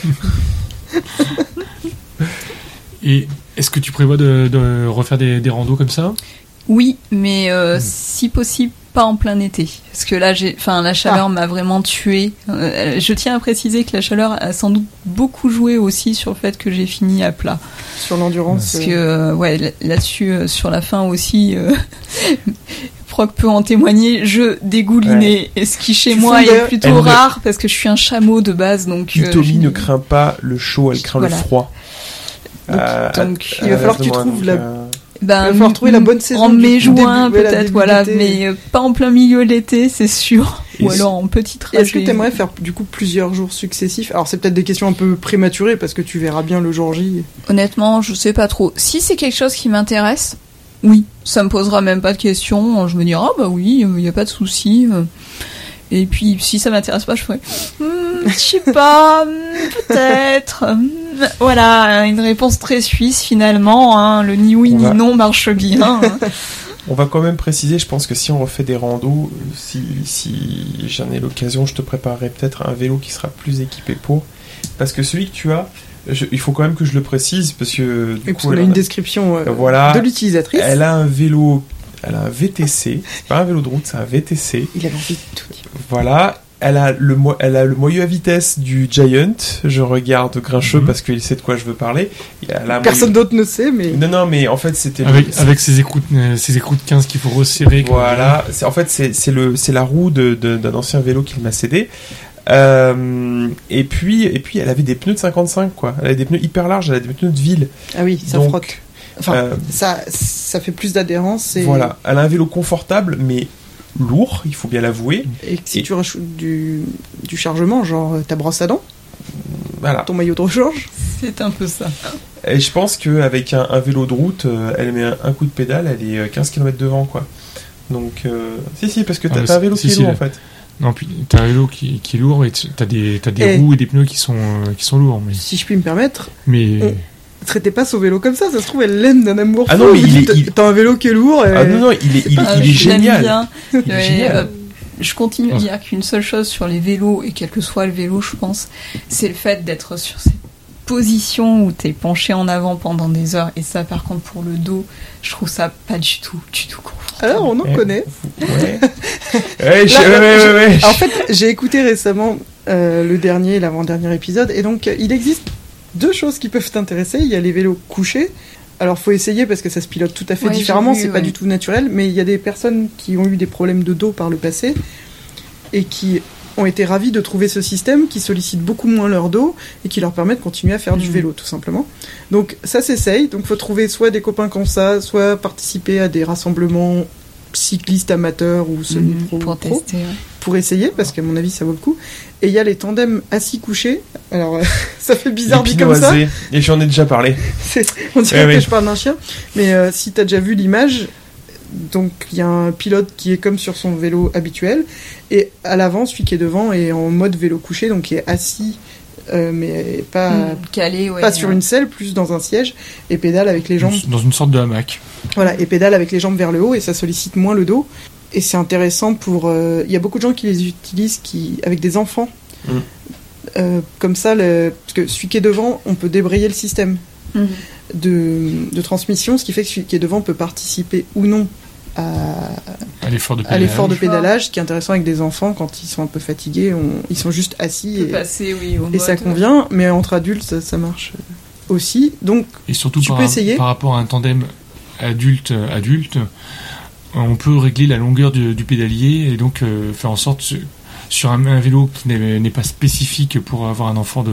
Et est-ce que tu prévois de refaire des randos comme ça ?
Oui, mais si possible, pas en plein été. Parce que là, la chaleur m'a vraiment tuée. Je tiens à préciser que la chaleur a sans doute beaucoup joué aussi sur le fait que j'ai fini à plat.
Sur l'endurance.
Parce que, là-dessus, sur la fin aussi, Proc peut en témoigner, je dégoulinais. Et ce qui chez moi est plutôt rare, parce que je suis un chameau de base. Donc,
Tommy ne craint pas le chaud, elle craint le froid.
Donc il va falloir que tu trouves il
va
falloir trouver la bonne saison.
En mai-juin, peut-être, mais pas en plein milieu de l'été, c'est sûr. Ou alors en petit trajet.
Est-ce que tu aimerais faire du coup plusieurs jours successifs ? Alors c'est peut-être des questions un peu prématurées parce que tu verras bien le jour J.
Honnêtement, je sais pas trop. Si c'est quelque chose qui m'intéresse, oui, ça me posera même pas de questions. Je me dirai oui, il y a pas de souci. Et puis, si ça m'intéresse pas, je ferai je sais pas, peut-être. Voilà, une réponse très suisse finalement. Le ni oui ni non marche bien.
On va quand même préciser, je pense que si on refait des randos, si j'en ai l'occasion, je te préparerai peut-être un vélo qui sera plus équipé pour. Parce que celui que tu as, il faut quand même que je le précise, parce que du coup,
on a une description de l'utilisatrice.
Elle a un vélo. Elle a un VTC, c'est pas un vélo de route, c'est un VTC.
Il avait envie de tout dire.
Voilà, elle a le moyeu à vitesse du Giant. Je regarde Grincheux parce qu'il sait de quoi je veux parler.
Personne d'autre ne sait, mais...
Non, mais en fait, c'était...
Avec ses écroutes 15 qu'il faut resserrer.
Voilà, c'est la roue d'un ancien vélo qu'il m'a cédé. Et puis, elle avait des pneus de 55, quoi. Elle avait des pneus hyper larges, elle avait des pneus de ville.
Ah oui, ça frotte. Enfin, ça fait plus d'adhérence.
Voilà, elle a un vélo confortable, mais lourd, il faut bien l'avouer.
Et si tu rajoutes du chargement, genre ta brosse à dents, ton maillot de rechange.
C'est un peu ça.
Et je pense qu'avec un vélo de route, elle met un coup de pédale, elle est 15 km devant, quoi. Donc, si, parce que t'as un vélo qui est lourd, en fait.
Non, puis t'as un vélo qui est lourd et t'as des roues et des pneus qui sont lourds. Mais...
Si je puis me permettre...
Mais...
Traitez pas son vélo comme ça se trouve elle l'aime d'un amour fou.
Ah non, mais
t'as un vélo qui est lourd.
Ah non, il est génial.
Il est génial. Je continue à dire qu'une seule chose sur les vélos, et quel que soit le vélo, je pense, c'est le fait d'être sur cette position où t'es penché en avant pendant des heures. Et ça, par contre, pour le dos, je trouve ça pas du tout confortable.
Alors, on en connaît.
Ouais.
En fait, j'ai écouté récemment l'avant-dernier épisode, et donc il existe 2 choses qui peuvent t'intéresser. Il y a les vélos couchés. Alors, faut essayer parce que ça se pilote tout à fait différemment. C'est pas du tout naturel. Mais il y a des personnes qui ont eu des problèmes de dos par le passé et qui ont été ravis de trouver ce système qui sollicite beaucoup moins leur dos et qui leur permet de continuer à faire du vélo, tout simplement. Donc, ça s'essaye. Donc, faut trouver soit des copains comme ça, soit participer à des rassemblements cyclistes amateurs ou semi-pro pour essayer, parce qu'à mon avis, ça vaut le coup. Et il y a les tandems assis-couchés. Alors, ça fait bizarre dit comme ça.
Et j'en ai déjà parlé.
On dirait que je parle d'un chien. Mais si t'as déjà vu l'image, donc il y a un pilote qui est comme sur son vélo habituel. Et à l'avant, celui qui est devant est en mode vélo couché, donc qui est assis, mais pas
calé,
pas sur une selle, plus dans un siège, et pédale avec les jambes...
Dans une sorte de hamac.
Voilà, et pédale avec les jambes vers le haut, et ça sollicite moins le dos. Et c'est intéressant pour... Il y a beaucoup de gens qui les utilisent avec des enfants. Comme ça, parce que celui qui est devant, on peut débrayer le système de transmission, ce qui fait que celui qui est devant peut participer ou non à l'effort de pédalage. Ce qui est intéressant avec des enfants, quand ils sont un peu fatigués, ils sont juste assis et ça convient. Mais entre adultes, ça marche aussi. Donc,
et surtout
tu peux essayer.
Par rapport à un tandem adulte, on peut régler la longueur du pédalier et donc faire en sorte sur un vélo qui n'est pas spécifique pour avoir un enfant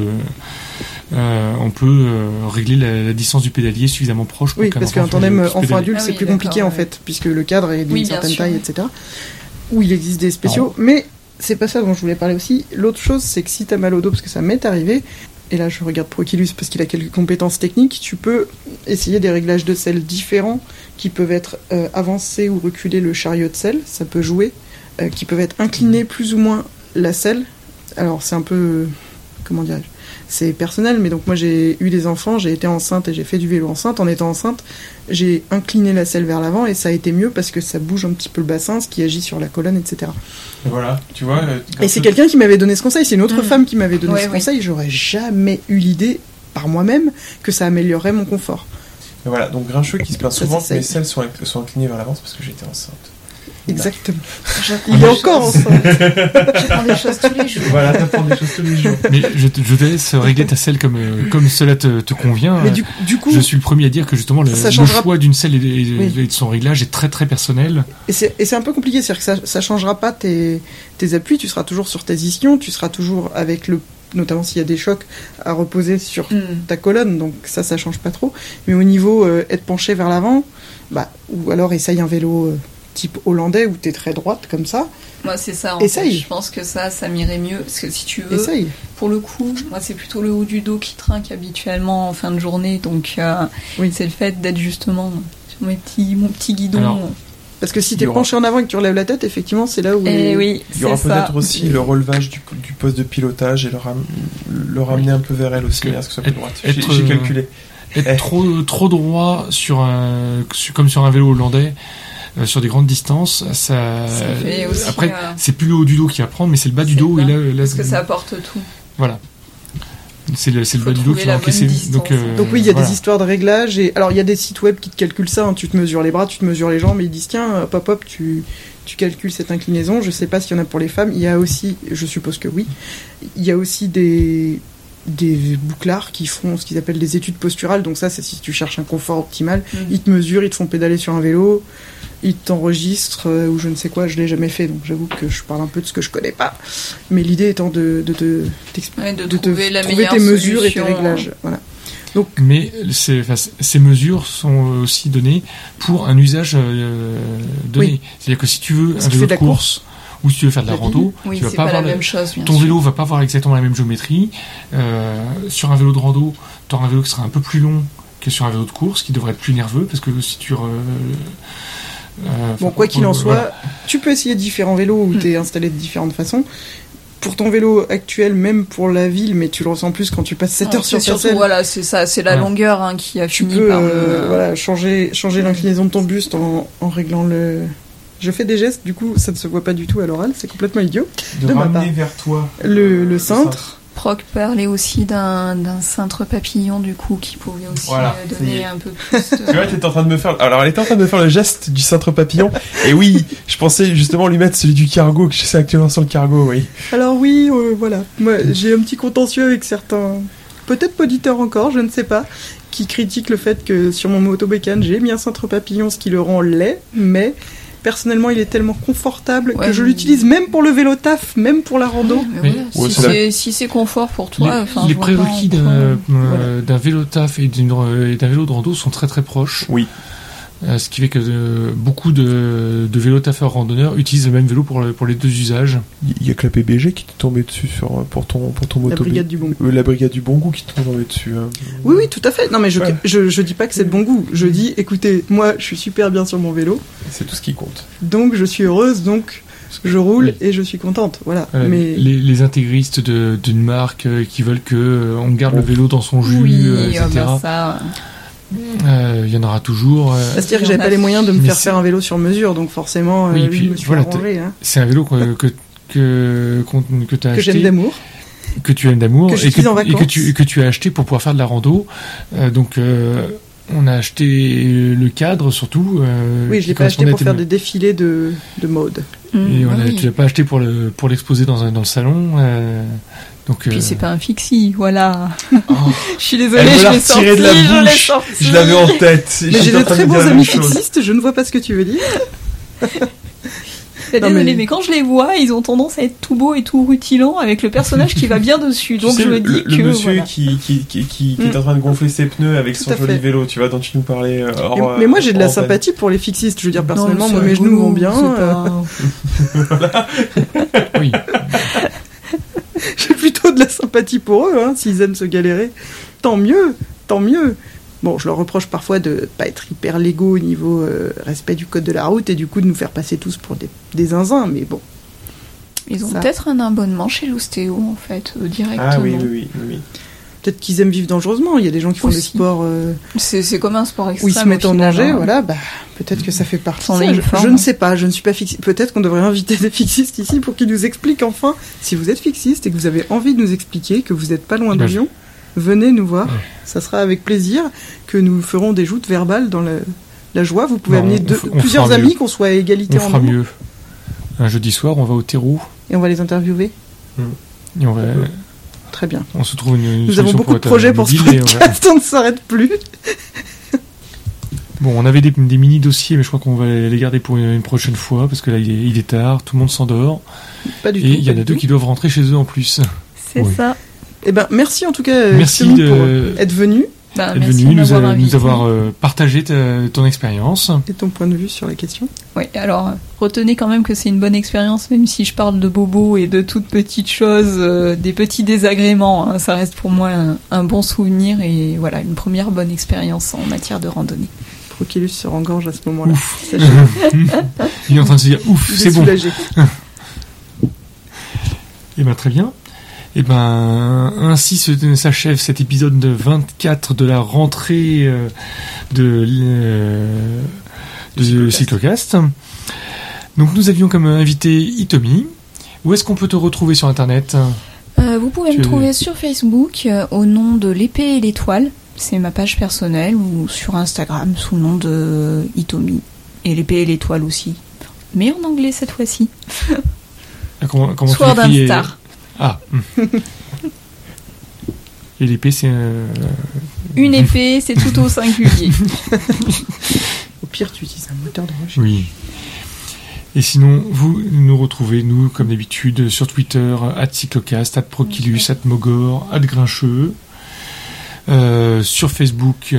on peut régler la distance du pédalier suffisamment proche pour
parce qu'un tandem enfant-adulte c'est plus compliqué en fait, puisque le cadre est d'une certaine taille, etc. Où il existe des spéciaux, mais c'est pas ça dont je voulais parler aussi. L'autre chose, c'est que si t'as mal au dos, parce que ça m'est arrivé, et là je regarde Proquilus parce qu'il a quelques compétences techniques, tu peux essayer des réglages de selle différents qui peuvent être avancer ou reculer le chariot de selle, ça peut jouer. qui peuvent être inclinées plus ou moins la selle. Alors c'est un peu, comment dirais-je, c'est personnel, mais donc moi j'ai eu des enfants, j'ai été enceinte et j'ai fait du vélo enceinte. En étant enceinte, j'ai incliné la selle vers l'avant et ça a été mieux parce que ça bouge un petit peu le bassin, ce qui agit sur la colonne, etc.
Et voilà, tu vois.
Et c'est quelqu'un qui m'avait donné ce conseil, c'est une autre femme qui m'avait donné ce conseil. J'aurais jamais eu l'idée par moi-même que ça améliorerait mon confort.
Et voilà, donc Grincheux qui se plaint souvent que mes selles sont inclinées vers l'avant parce que j'étais enceinte.
Exactement. Il est encore enceinte.
J'apprends des choses tous les jours.
Voilà, t'apprends des choses tous les jours.
Mais je te laisse régler ta selle comme cela te convient.
Mais du coup,
je suis le premier à dire que justement le choix d'une selle et de son réglage est très très personnel.
Et c'est un peu compliqué, c'est-à-dire que ça changera pas tes appuis, tu seras toujours sur tes ischions, tu seras toujours avec notamment s'il y a des chocs à reposer sur ta colonne, donc ça change pas trop. Mais au niveau être penché vers l'avant, ou alors essaye un vélo type hollandais où t'es très droite comme ça.
Moi c'est ça.
Essaye.
Je pense que ça m'irait mieux parce que si tu veux.
Essaye.
Pour le coup, moi c'est plutôt le haut du dos qui trinque habituellement en fin de journée, donc c'est le fait d'être justement sur mon petit guidon. Alors,
parce que si t'es penché en avant et que tu relèves la tête, effectivement c'est là où.
Oui,
il y aura peut-être aussi le relevage du poste de pilotage et le ramener un peu vers elle aussi, à ce que ça soit plus droite. J'ai calculé.
Être trop droit comme sur un vélo hollandais. Sur des grandes distances, ça
fait aussi,
après c'est plus le haut du dos qui va prendre, mais c'est le bas du dos et là
parce que ça apporte tout.
Voilà. C'est le bas du dos qui va encaisser. Donc
oui, il y a des histoires de réglage et alors il y a des sites web qui te calculent ça. Tu te mesures les bras, tu te mesures les jambes, et ils disent tiens, hop, tu calcules cette inclinaison. Je sais pas s'il y en a pour les femmes. Il y a aussi, je suppose que oui, il y a aussi des bouclards qui font ce qu'ils appellent des études posturales. Donc ça, c'est si tu cherches un confort optimal. Ils te mesurent, ils te font pédaler sur un vélo, ils t'enregistrent ou je ne sais quoi. Je l'ai jamais fait, donc j'avoue que je parle un peu de ce que je connais pas. Mais l'idée étant de trouver tes mesures et tes réglages. Voilà. Donc,
mais ces mesures sont aussi données pour un usage donné.
Oui.
C'est-à-dire que si tu veux un vélo de course ou si tu veux faire de la rando, tu vas pas avoir
la même chose,
ton vélo va pas avoir exactement la même géométrie. Sur un vélo de rando, tu auras un vélo qui sera un peu plus long que sur un vélo de course, qui devrait être plus nerveux, parce que si tu...
quoi qu'il en soit, tu peux essayer différents vélos où tu es installé de différentes façons. Pour ton vélo actuel, même pour la ville, mais tu le ressens plus quand tu passes 7 heures sur ta selle.
Voilà, c'est ça, c'est la longueur qui a fini par...
changer l'inclinaison de ton buste en réglant le... Je fais des gestes, du coup, ça ne se voit pas du tout à l'oral, c'est complètement idiot.
De ramener vers toi
le cintre.
Proc parlait aussi d'un cintre papillon, du coup, qui pouvait aussi donner un peu plus de...
Tu vois, t'étais en train de me faire... Alors, elle était en train de me faire le geste du cintre papillon. Et oui, je pensais justement lui mettre celui du cargo, que je sais actuellement sur le cargo, oui.
Alors oui, voilà. Moi, j'ai un petit contentieux avec certains... Peut-être auditeurs encore, je ne sais pas, qui critiquent le fait que sur mon motobécane, j'ai mis un cintre papillon, ce qui le rend laid, mais... Personnellement, il est tellement confortable que je l'utilise même pour le vélo taf, même pour la rando.
Si c'est confort pour toi...
Les prérequis d'un vélo taf et d'un vélo de rando sont très très proches.
Oui.
Ce qui fait que beaucoup de vélo-taffeurs randonneurs utilisent le même vélo pour les deux usages.
Il y a que la PBG qui t'est tombée dessus pour ton moto.
La brigade du bon goût.
La brigade du bon goût qui t'est tombée dessus. Hein.
Oui, tout à fait. Non, mais je dis pas que c'est de bon goût. Je dis, écoutez, moi, je suis super bien sur mon vélo.
C'est tout ce qui compte.
Donc, je suis heureuse, donc je roule et je suis contente. Voilà.
Mais les intégristes d'une marque qui veulent qu'on garde le vélo dans son jus, etc. Il y en aura toujours.
C'est-à-dire que j'avais pas les moyens de me faire un vélo sur mesure, donc forcément, je me suis arrangé.
C'est un vélo que tu as acheté.
Que j'aime d'amour.
Que tu aimes d'amour
et
que tu as acheté pour pouvoir faire de la rando. Donc on a acheté le cadre surtout.
Oui, je l'ai pas acheté pour faire des défilés de mode.
Et tu l'as pas acheté pour l'exposer dans le salon. Donc,
puis c'est pas un fixie, voilà. Oh. Je suis désolée,
je l'ai sorti de la bouche. Je l'avais en tête.
Mais j'ai de très bons amis fixistes, je ne vois pas ce que tu veux dire.
Désolée, mais quand je les vois, ils ont tendance à être tout beau et tout rutilant avec le personnage qui va bien dessus. Donc je me dis que
le monsieur qui est en train de gonfler ses pneus avec son joli vélo, tu vois, dont tu nous parlais.
Mais moi j'ai de la sympathie pour les fixistes. Je veux dire personnellement, moi mes genoux vont bien.
Voilà.
Oui.
J'ai plutôt de la sympathie pour eux, hein, s'ils aiment se galérer. Tant mieux. Bon, je leur reproche parfois de pas être hyper légaux au niveau respect du code de la route et du coup de nous faire passer tous pour des zinzins, mais bon.
Ils ont peut-être un abonnement chez Loustéo, en fait, directement.
Ah oui.
Peut-être qu'ils aiment vivre dangereusement. Il y a des gens qui font des sports...
C'est comme un sport extrême.
Où ils se mettent en danger, voilà. Bah, peut-être que ça fait partie de ça. Je ne sais pas, je ne suis pas fixiste. Peut-être qu'on devrait inviter des fixistes ici pour qu'ils nous expliquent enfin. Si vous êtes fixiste et que vous avez envie de nous expliquer, que vous n'êtes pas loin de Lyon, venez nous voir. Ça sera avec plaisir que nous ferons des joutes verbales dans la joie. Vous pouvez amener plusieurs amis, qu'on soit à égalité en nombre.
On fera mieux. Un jeudi soir, on va au terreau.
Et on va les interviewer.
Et on va...
Très bien.
On se trouve une
Nous avons beaucoup de projets pour ce podcast, on ne s'arrête plus.
Bon, on avait des mini-dossiers, mais je crois qu'on va les garder pour une prochaine fois, parce que là, il est tard, tout le monde s'endort.
Pas du tout.
Et il y en a deux qui doivent rentrer chez eux en plus.
C'est ça.
Eh ben, merci en tout cas,
merci
pour être venu.
Nous avoir partagé ton expérience.
Et ton point de vue sur la question.
Oui, alors retenez quand même que c'est une bonne expérience, même si je parle de bobos et de toutes petites choses, des petits désagréments, hein, ça reste pour moi un bon souvenir et voilà, une première bonne expérience en matière de randonnée.
Proculus se rengorge à ce moment-là.
Il est en train de se dire ouf, c'est bon. Et bien très bien. Et ben ainsi s'achève cet épisode 24 de la rentrée de Cyclocast. Donc nous avions comme invité Hitomi. Où est-ce qu'on peut te retrouver sur internet ?
Vous pouvez me trouver sur Facebook au nom de l'épée et l'étoile. C'est ma page personnelle, ou sur Instagram sous le nom de Hitomi. Et l'épée et l'étoile aussi. Mais en anglais cette fois-ci.
Comment
Sword and Star.
Ah. Et l'épée, c'est...
Une épée, c'est tout au singulier.
Au pire, tu utilises un moteur de recherche.
Oui. Et sinon, vous nous retrouvez, nous, comme d'habitude, sur Twitter, @cyclocast, @proculus, @mogor, @grincheux. Sur Facebook...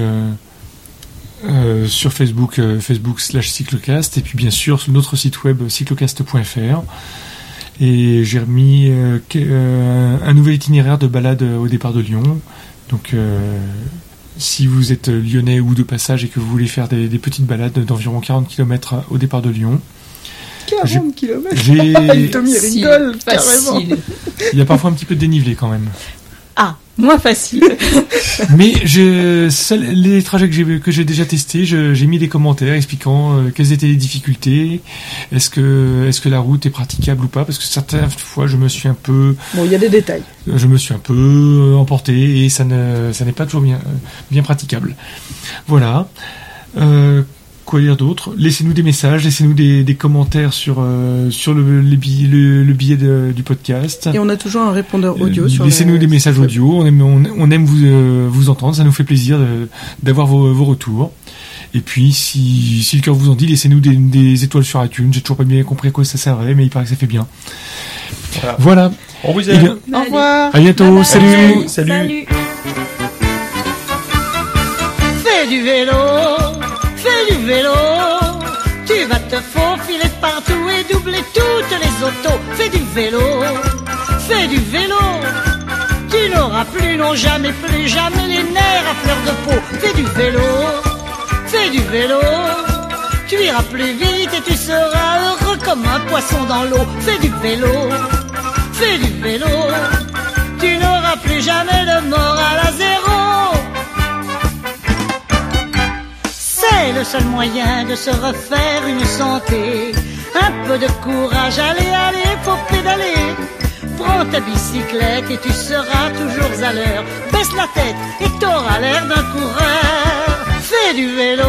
Facebook/cyclocast. Et puis, bien sûr, sur notre site web, cyclocast.fr. Et j'ai remis un nouvel itinéraire de balade au départ de Lyon. Donc, si vous êtes lyonnais ou de passage et que vous voulez faire des petites balades d'environ 40 km au départ de Lyon.
40 km Tommy rigole,
carrément.
Il y a parfois un petit peu de dénivelé quand même.
Ah, moins facile.
Mais les trajets que j'ai déjà testés, j'ai mis des commentaires expliquant quelles étaient les difficultés, est-ce que la route est praticable ou pas, parce que certaines fois je me suis un peu...
Bon, il y a des détails.
Je me suis un peu emporté et ça n'est pas toujours bien praticable. Voilà. Quoi dire d'autre ? Laissez-nous des messages, laissez-nous des commentaires sur le billet du podcast.
Et on a toujours un répondeur audio.
Laissez-nous des messages audio. On aime vous entendre, ça nous fait plaisir d'avoir vos retours. Et puis, si le cœur vous en dit, laissez-nous des étoiles sur iTunes. J'ai toujours pas bien compris à quoi ça servait, mais il paraît que ça fait bien. Voilà.
On vous aime.
Au revoir.
À bientôt.
Bye.
Salut.
Salut.
Fais du vélo. Tu vas te faufiler partout et doubler toutes les autos. Fais du vélo. Tu n'auras plus, non jamais, plus jamais les nerfs à fleur de peau. Fais du vélo. Tu iras plus vite et tu seras heureux comme un poisson dans l'eau. Fais du vélo. Tu n'auras plus jamais le moral à zéro. C'est le seul moyen de se refaire une santé. Un peu de courage, allez, faut pédaler. Prends ta bicyclette et tu seras toujours à l'heure. Baisse la tête et t'auras l'air d'un coureur. Fais du vélo.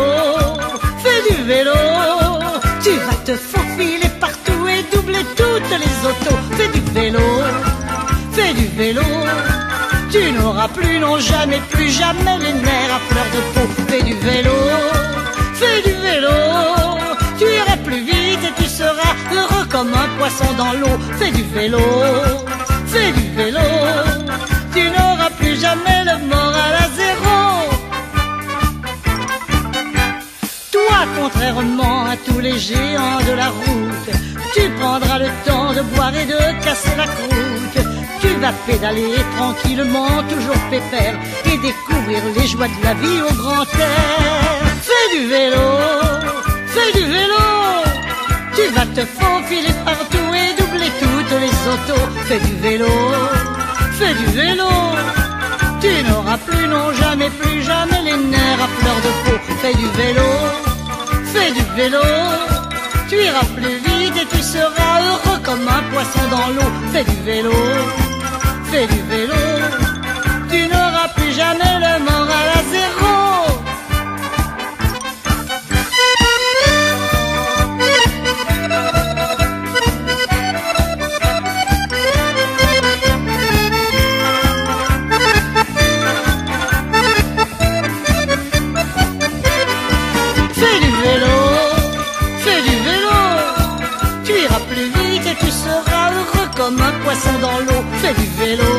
Tu vas te faufiler partout et doubler toutes les autos. Fais du vélo. Tu n'auras plus, non jamais, plus jamais les nerfs à fleur de peau. Fais du vélo. Tu iras plus vite et tu seras heureux comme un poisson dans l'eau. Fais du vélo. Tu n'auras plus jamais le moral à zéro. Toi, contrairement à tous les géants de la route, tu prendras le temps de boire et de casser la croûte. Tu vas pédaler tranquillement, toujours pépère, et découvrir les joies de la vie au grand air. Fais du vélo, fais du vélo, tu vas te faufiler partout et doubler toutes les autos. Fais du vélo, fais du vélo, tu n'auras plus, non jamais, plus jamais les nerfs à fleur de peau. Fais du vélo, fais du vélo, tu iras plus vite et tu seras heureux comme un poisson dans l'eau. Fais du vélo, fais du vélo, tu n'auras plus jamais le moral à zéro. Comme un poisson dans l'eau, fais du vélo,